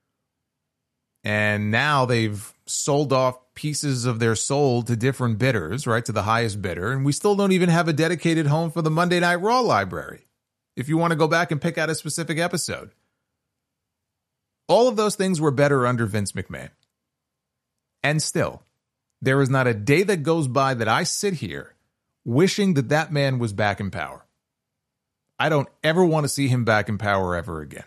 And now they've sold off pieces of their soul to different bidders, right, to the highest bidder. And we still don't even have a dedicated home for the Monday Night Raw library, if you want to go back and pick out a specific episode. All of those things were better under Vince McMahon. And still, there is not a day that goes by that I sit here wishing that that man was back in power. I don't ever want to see him back in power ever again.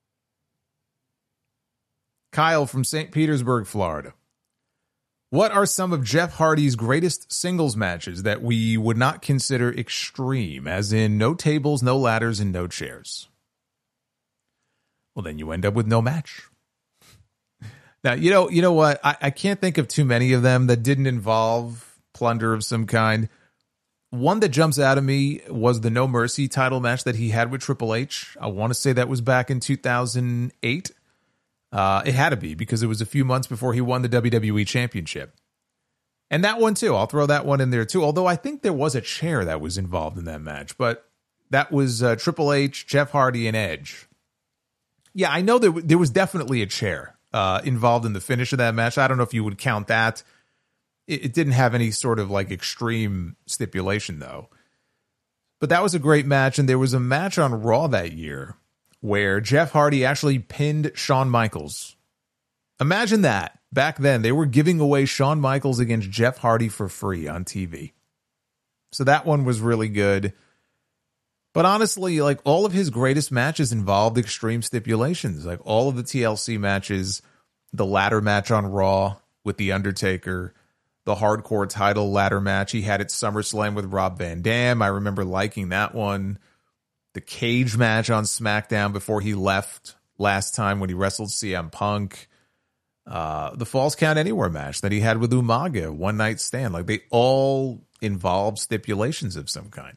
Kyle from St. Petersburg, Florida. What are some of Jeff Hardy's greatest singles matches that we would not consider extreme, as in no tables, no ladders, and no chairs? Well, then you end up with no match. Now, you know what? I can't think of too many of them that didn't involve plunder of some kind. One that jumps out of me was the No Mercy title match that he had with Triple H. I want to say that was back in 2008. It had to be, because it was a few months before he won the WWE Championship. And that one too, I'll throw that one in there too, although I think there was a chair that was involved in that match. But that was Triple H, Jeff Hardy, and Edge. Yeah, I know there was definitely a chair involved in the finish of that match. I don't know if you would count that. It didn't have any sort of like extreme stipulation though. But that was a great match, and there was a match on Raw that year where Jeff Hardy actually pinned Shawn Michaels. Imagine that. Back then, they were giving away Shawn Michaels against Jeff Hardy for free on TV. So that one was really good. But honestly, like all of his greatest matches involved extreme stipulations. Like all of the TLC matches, the ladder match on Raw with The Undertaker, the hardcore title ladder match he had at SummerSlam with Rob Van Dam. I remember liking that one. The cage match on SmackDown before he left last time when he wrestled CM Punk. The Falls Count Anywhere match that he had with Umaga, one night stand. Like they all involve stipulations of some kind.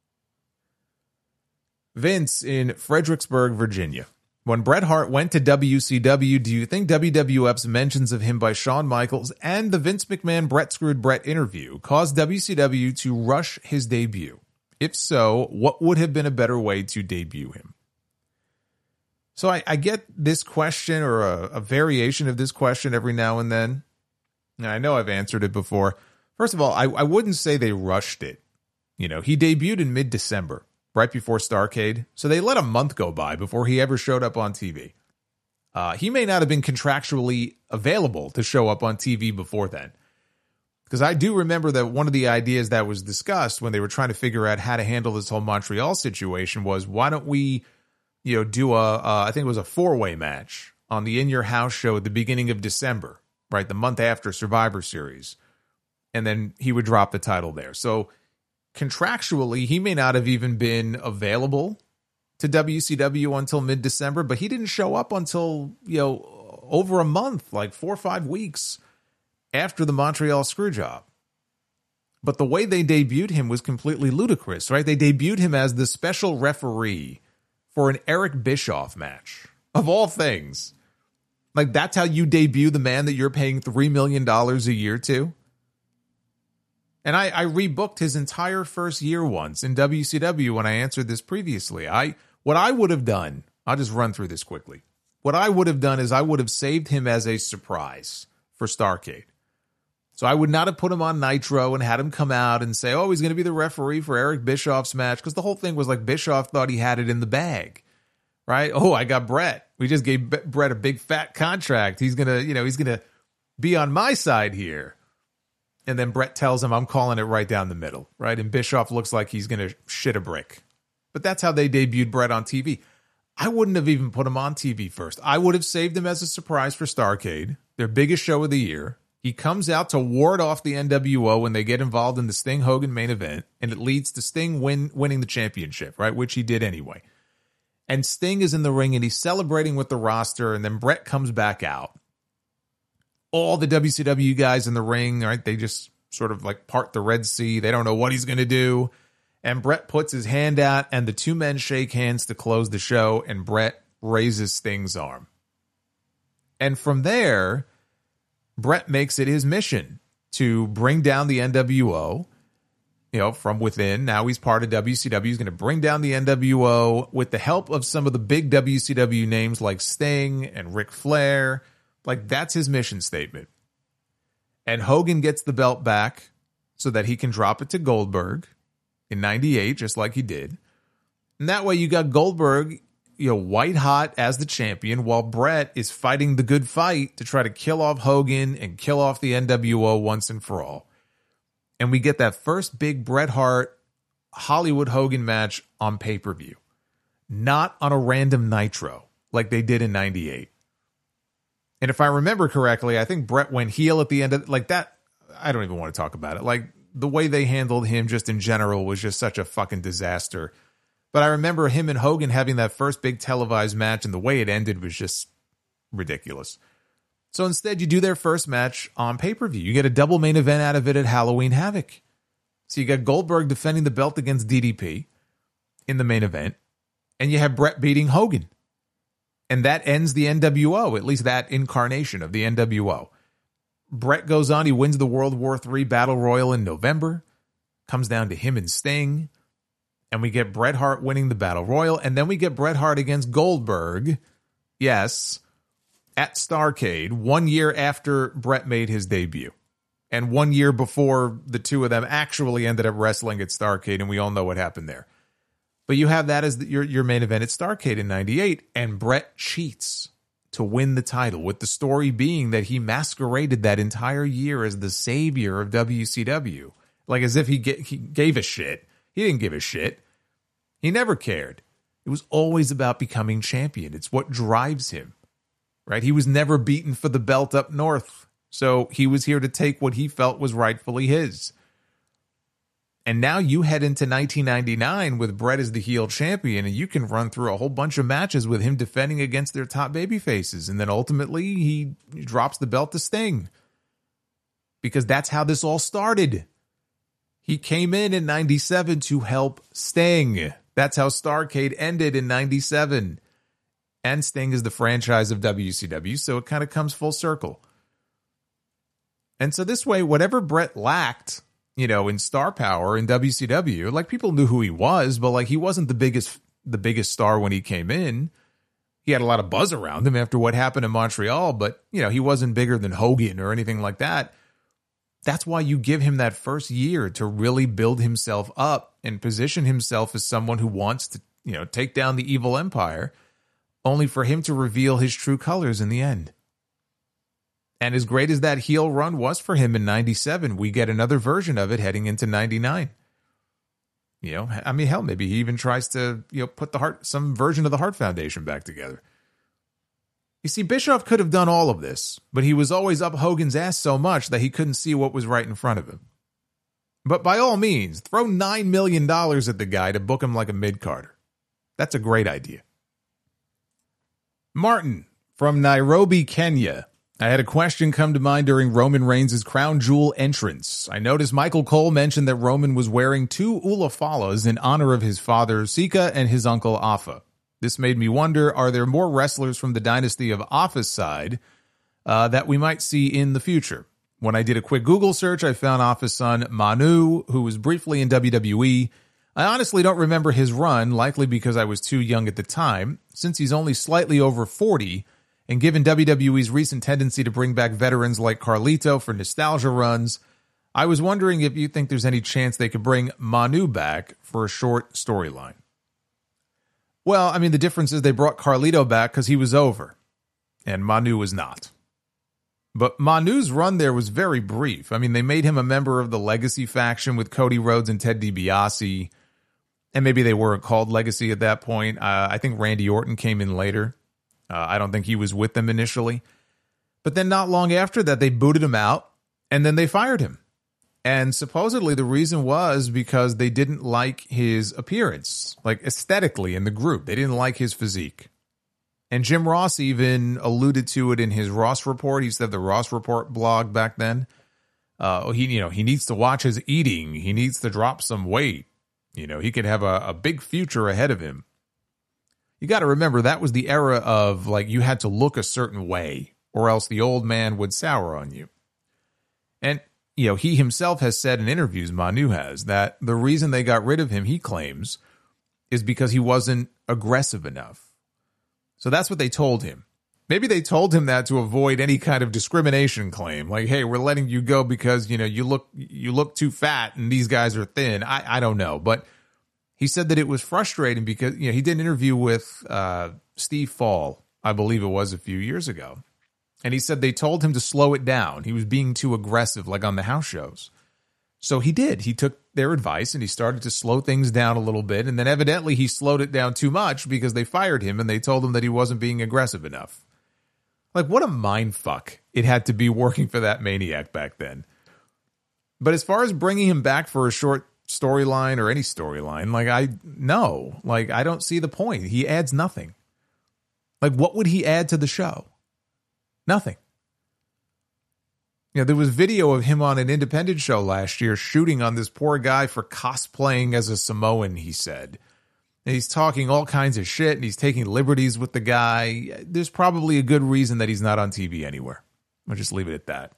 Vince in Fredericksburg, Virginia. When Bret Hart went to WCW, do you think WWF's mentions of him by Shawn Michaels and the Vince McMahon Bret Screwed Bret interview caused WCW to rush his debut? If so, what would have been a better way to debut him? So I get this question, or a variation of this question every now and then. And I know I've answered it before. First of all, I wouldn't say they rushed it. You know, he debuted in mid-December, right before Starrcade. So they let a month go by before he ever showed up on TV. He may not have been contractually available to show up on TV before then. Because I do remember that one of the ideas that was discussed when they were trying to figure out how to handle this whole Montreal situation was, why don't we, do I think it was a 4-way match on the In Your House show at the beginning of December, right? The month after Survivor Series. And then he would drop the title there. So contractually, he may not have even been available to WCW until mid-December, but he didn't show up until, over a month, like 4 or 5 weeks after the Montreal Screwjob. But the way they debuted him was completely ludicrous, right? They debuted him as the special referee for an Eric Bischoff match, of all things. Like, that's how you debut the man that you're paying $3 million a year to? And I rebooked his entire first year once in WCW when I answered this previously. What I would have done, I'll just run through this quickly. What I would have done is I would have saved him as a surprise for Starrcade. So I would not have put him on Nitro and had him come out and say, oh, he's going to be the referee for Eric Bischoff's match, because the whole thing was like Bischoff thought he had it in the bag, right? Oh, I got Brett. We just gave Brett a big fat contract. He's going to, he's going to be on my side here. And then Brett tells him, I'm calling it right down the middle, right? And Bischoff looks like he's going to shit a brick. But that's how they debuted Brett on TV. I wouldn't have even put him on TV first. I would have saved him as a surprise for Starrcade, their biggest show of the year. He comes out to ward off the NWO when they get involved in the Sting-Hogan main event, and it leads to Sting winning the championship, right? Which he did anyway. And Sting is in the ring, and he's celebrating with the roster, and then Brett comes back out. All the WCW guys in the ring, right? They just sort of like part the Red Sea. They don't know what he's going to do. And Brett puts his hand out, and the two men shake hands to close the show, and Brett raises Sting's arm. And from there, Brett makes it his mission to bring down the NWO, from within. Now he's part of WCW. He's going to bring down the NWO with the help of some of the big WCW names like Sting and Ric Flair. Like, that's his mission statement. And Hogan gets the belt back so that he can drop it to Goldberg in 98, just like he did. And that way you got Goldberg, white hot as the champion, while Brett is fighting the good fight to try to kill off Hogan and kill off the NWO once and for all. And we get that first big Bret Hart Hollywood Hogan match on pay-per-view, not on a random Nitro like they did in 98. And if I remember correctly, I think Brett went heel at the end of like that. I don't even want to talk about it. Like, the way they handled him just in general was just such a fucking disaster. But I remember him and Hogan having that first big televised match, and the way it ended was just ridiculous. So instead, you do their first match on pay-per-view. You get a double main event out of it at Halloween Havoc. So you got Goldberg defending the belt against DDP in the main event, and you have Brett beating Hogan. And that ends the NWO, at least that incarnation of the NWO. Brett goes on, he wins the World War III Battle Royal in November. Comes down to him and Sting. And we get Bret Hart winning the Battle Royal. And then we get Bret Hart against Goldberg. Yes, at Starrcade, 1 year after Bret made his debut. And 1 year before the two of them actually ended up wrestling at Starrcade. And we all know what happened there. But you have that as your main event at Starrcade in 98. And Bret cheats to win the title, with the story being that he masqueraded that entire year as the savior of WCW. Like, as if he gave a shit. He didn't give a shit. He never cared. It was always about becoming champion. It's what drives him, right? He was never beaten for the belt up north. So he was here to take what he felt was rightfully his. And now you head into 1999 with Bret as the heel champion, and you can run through a whole bunch of matches with him defending against their top baby faces. And then ultimately he drops the belt to Sting, because that's how this all started. He came in 97 to help Sting. That's how Starrcade ended in 97. And Sting is the franchise of WCW, so it kind of comes full circle. And so this way, whatever Bret lacked, in star power in WCW, like, people knew who he was, but like, he wasn't the biggest star when he came in. He had a lot of buzz around him after what happened in Montreal, but he wasn't bigger than Hogan or anything like that. That's why you give him that first year to really build himself up and position himself as someone who wants to, take down the evil empire, only for him to reveal his true colors in the end. And as great as that heel run was for him in 97, we get another version of it heading into 99. Hell, maybe he even tries to, put some version of the Hart Foundation back together. You see, Bischoff could have done all of this, but he was always up Hogan's ass so much that he couldn't see what was right in front of him. But by all means, throw $9 million at the guy to book him like a mid-carder. That's a great idea. Martin from Nairobi, Kenya. I had a question come to mind during Roman Reigns' crown jewel entrance. I noticed Michael Cole mentioned that Roman was wearing 2 Ulafalas in honor of his father, Sika, and his uncle, Afa. This made me wonder, are there more wrestlers from the dynasty of Afa's side that we might see in the future? When I did a quick Google search, I found Afa's son, Manu, who was briefly in WWE. I honestly don't remember his run, likely because I was too young at the time, since he's only slightly over 40, and given WWE's recent tendency to bring back veterans like Carlito for nostalgia runs, I was wondering if you think there's any chance they could bring Manu back for a short storyline. Well, I mean, the difference is they brought Carlito back because he was over, and Manu was not. But Manu's run there was very brief. I mean, they made him a member of the Legacy faction with Cody Rhodes and Ted DiBiase, and maybe they weren't called Legacy at that point. I think Randy Orton came in later. I don't think he was with them initially. But then not long after that, they booted him out, and then they fired him. And supposedly the reason was because they didn't like his appearance, like aesthetically in the group. They didn't like his physique. And Jim Ross even alluded to it in his Ross Report. He said the Ross Report blog back then. He needs to watch his eating. He needs to drop some weight. He could have a big future ahead of him. You got to remember, that was the era of, like, you had to look a certain way or else the old man would sour on you. And, he himself has said in interviews, Manu has, that the reason they got rid of him, he claims, is because he wasn't aggressive enough. So that's what they told him. Maybe they told him that to avoid any kind of discrimination claim. Like, hey, we're letting you go because, you look too fat and these guys are thin. I don't know. But he said that it was frustrating because, he did an interview with Steve Fall, I believe it was a few years ago. And he said they told him to slow it down. He was being too aggressive, like on the house shows. So he did. He took their advice and he started to slow things down a little bit. And then evidently he slowed it down too much because they fired him and they told him that he wasn't being aggressive enough. Like, what a mind fuck it had to be working for that maniac back then. But as far as bringing him back for a short storyline or any storyline, I don't see the point. He adds nothing. Like, what would he add to the show? Nothing. There was video of him on an independent show last year shooting on this poor guy for cosplaying as a Samoan, he said. And he's talking all kinds of shit and he's taking liberties with the guy. There's probably a good reason that he's not on TV anywhere. I'll just leave it at that.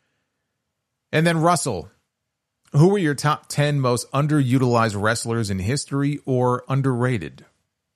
And then Russell, who were your top 10 most underutilized wrestlers in history or underrated?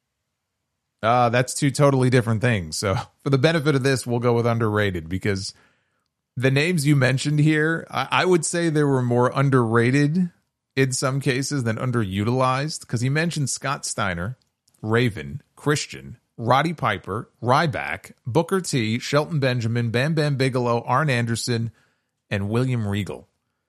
That's 2 totally different things. So for the benefit of this, we'll go with underrated because the names you mentioned here, I would say they were more underrated in some cases than underutilized because he mentioned Scott Steiner, Raven, Christian, Roddy Piper, Ryback, Booker T, Shelton Benjamin, Bam Bam Bigelow, Arn Anderson, and William Regal.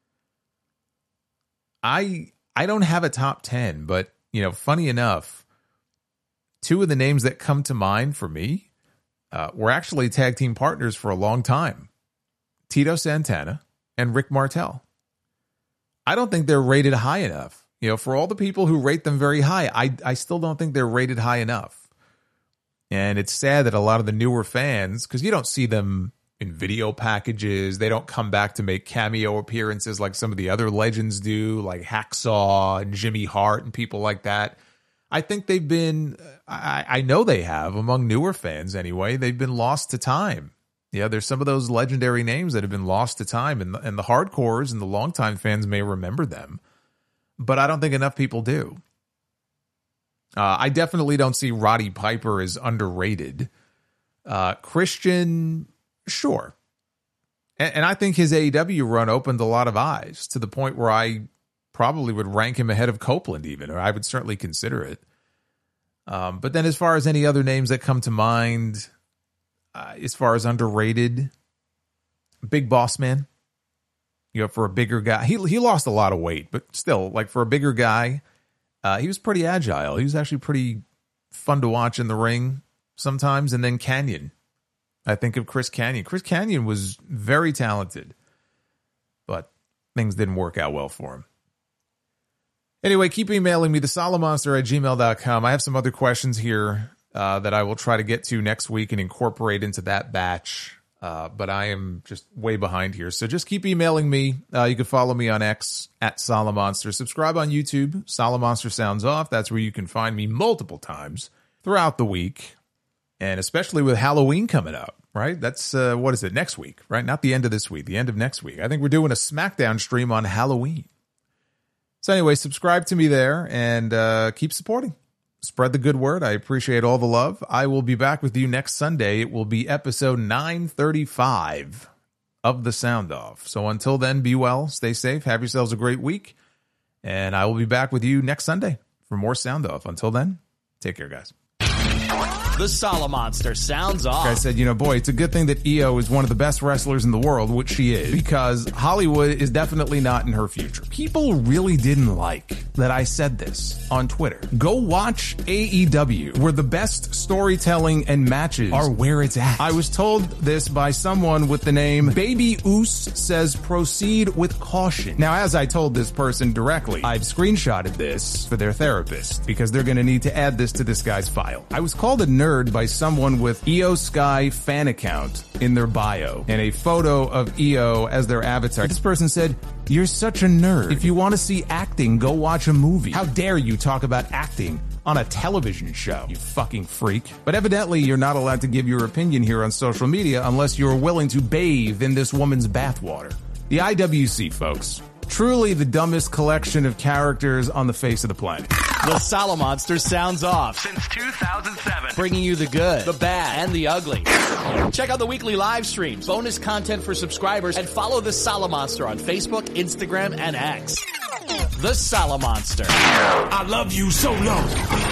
I don't have a top 10, but, funny enough, 2 of the names that come to mind for me were actually tag team partners for a long time. Tito Santana and Rick Martel. I don't think they're rated high enough. For all the people who rate them very high, I still don't think they're rated high enough. And it's sad that a lot of the newer fans, because you don't see them in video packages, they don't come back to make cameo appearances like some of the other legends do, like Hacksaw and Jimmy Hart and people like that. I think they've been, I know they have, among newer fans anyway, they've been lost to time. Yeah, there's some of those legendary names that have been lost to time, and the hardcores and the longtime fans may remember them, but I don't think enough people do. I definitely don't see Roddy Piper as underrated. Christian, sure. And I think his AEW run opened a lot of eyes to the point where I probably would rank him ahead of Copeland even, or I would certainly consider it. But then as far as any other names that come to mind, as far as underrated, Big Boss Man, for a bigger guy, he lost a lot of weight, but still, like, for a bigger guy, he was pretty agile. He was actually pretty fun to watch in the ring sometimes. And then Canyon. I think of Chris Canyon. Chris Canyon was very talented, but things didn't work out well for him. Anyway, keep emailing me, thesolomonster@gmail.com. I have some other questions here that I will try to get to next week and incorporate into that batch. But I am just way behind here. So just keep emailing me. You can follow me on X @Solomonster. Subscribe on YouTube. Solomonster Sounds Off. That's where you can find me multiple times throughout the week. And especially with Halloween coming up, right? That's, what is it, next week, right? Not the end of this week, the end of next week. I think we're doing a SmackDown stream on Halloween. So anyway, subscribe to me there and keep supporting. Spread the good word. I appreciate all the love. I will be back with you next Sunday. It will be episode 935 of The Sound Off. So until then, be well, stay safe, have yourselves a great week, and I will be back with you next Sunday for more Sound Off. Until then, take care, guys. The Solomonster sounds off. I said, boy, it's a good thing that Io is one of the best wrestlers in the world, which she is, because Hollywood is definitely not in her future. People really didn't like that I said this on Twitter. Go watch AEW, where the best storytelling and matches are where it's at. I was told this by someone with the name Baby Oos says proceed with caution. Now, as I told this person directly, I've screenshotted this for their therapist because they're going to need to add this to this guy's file. I was called a nerd by someone with Io Sky fan account in their bio and a photo of Io as their avatar. This person said, "You're such a nerd. If you want to see acting, go watch a movie. How dare you talk about acting on a television show, you fucking freak." But evidently, you're not allowed to give your opinion here on social media unless you're willing to bathe in this woman's bathwater. The IWC, folks. Truly the dumbest collection of characters on the face of the planet. The Solomonster sounds off. Since 2007. Bringing you the good, the bad, and the ugly. Check out the weekly live streams, bonus content for subscribers, and follow the Solomonster on Facebook, Instagram, and X. The Solomonster. I love you so long.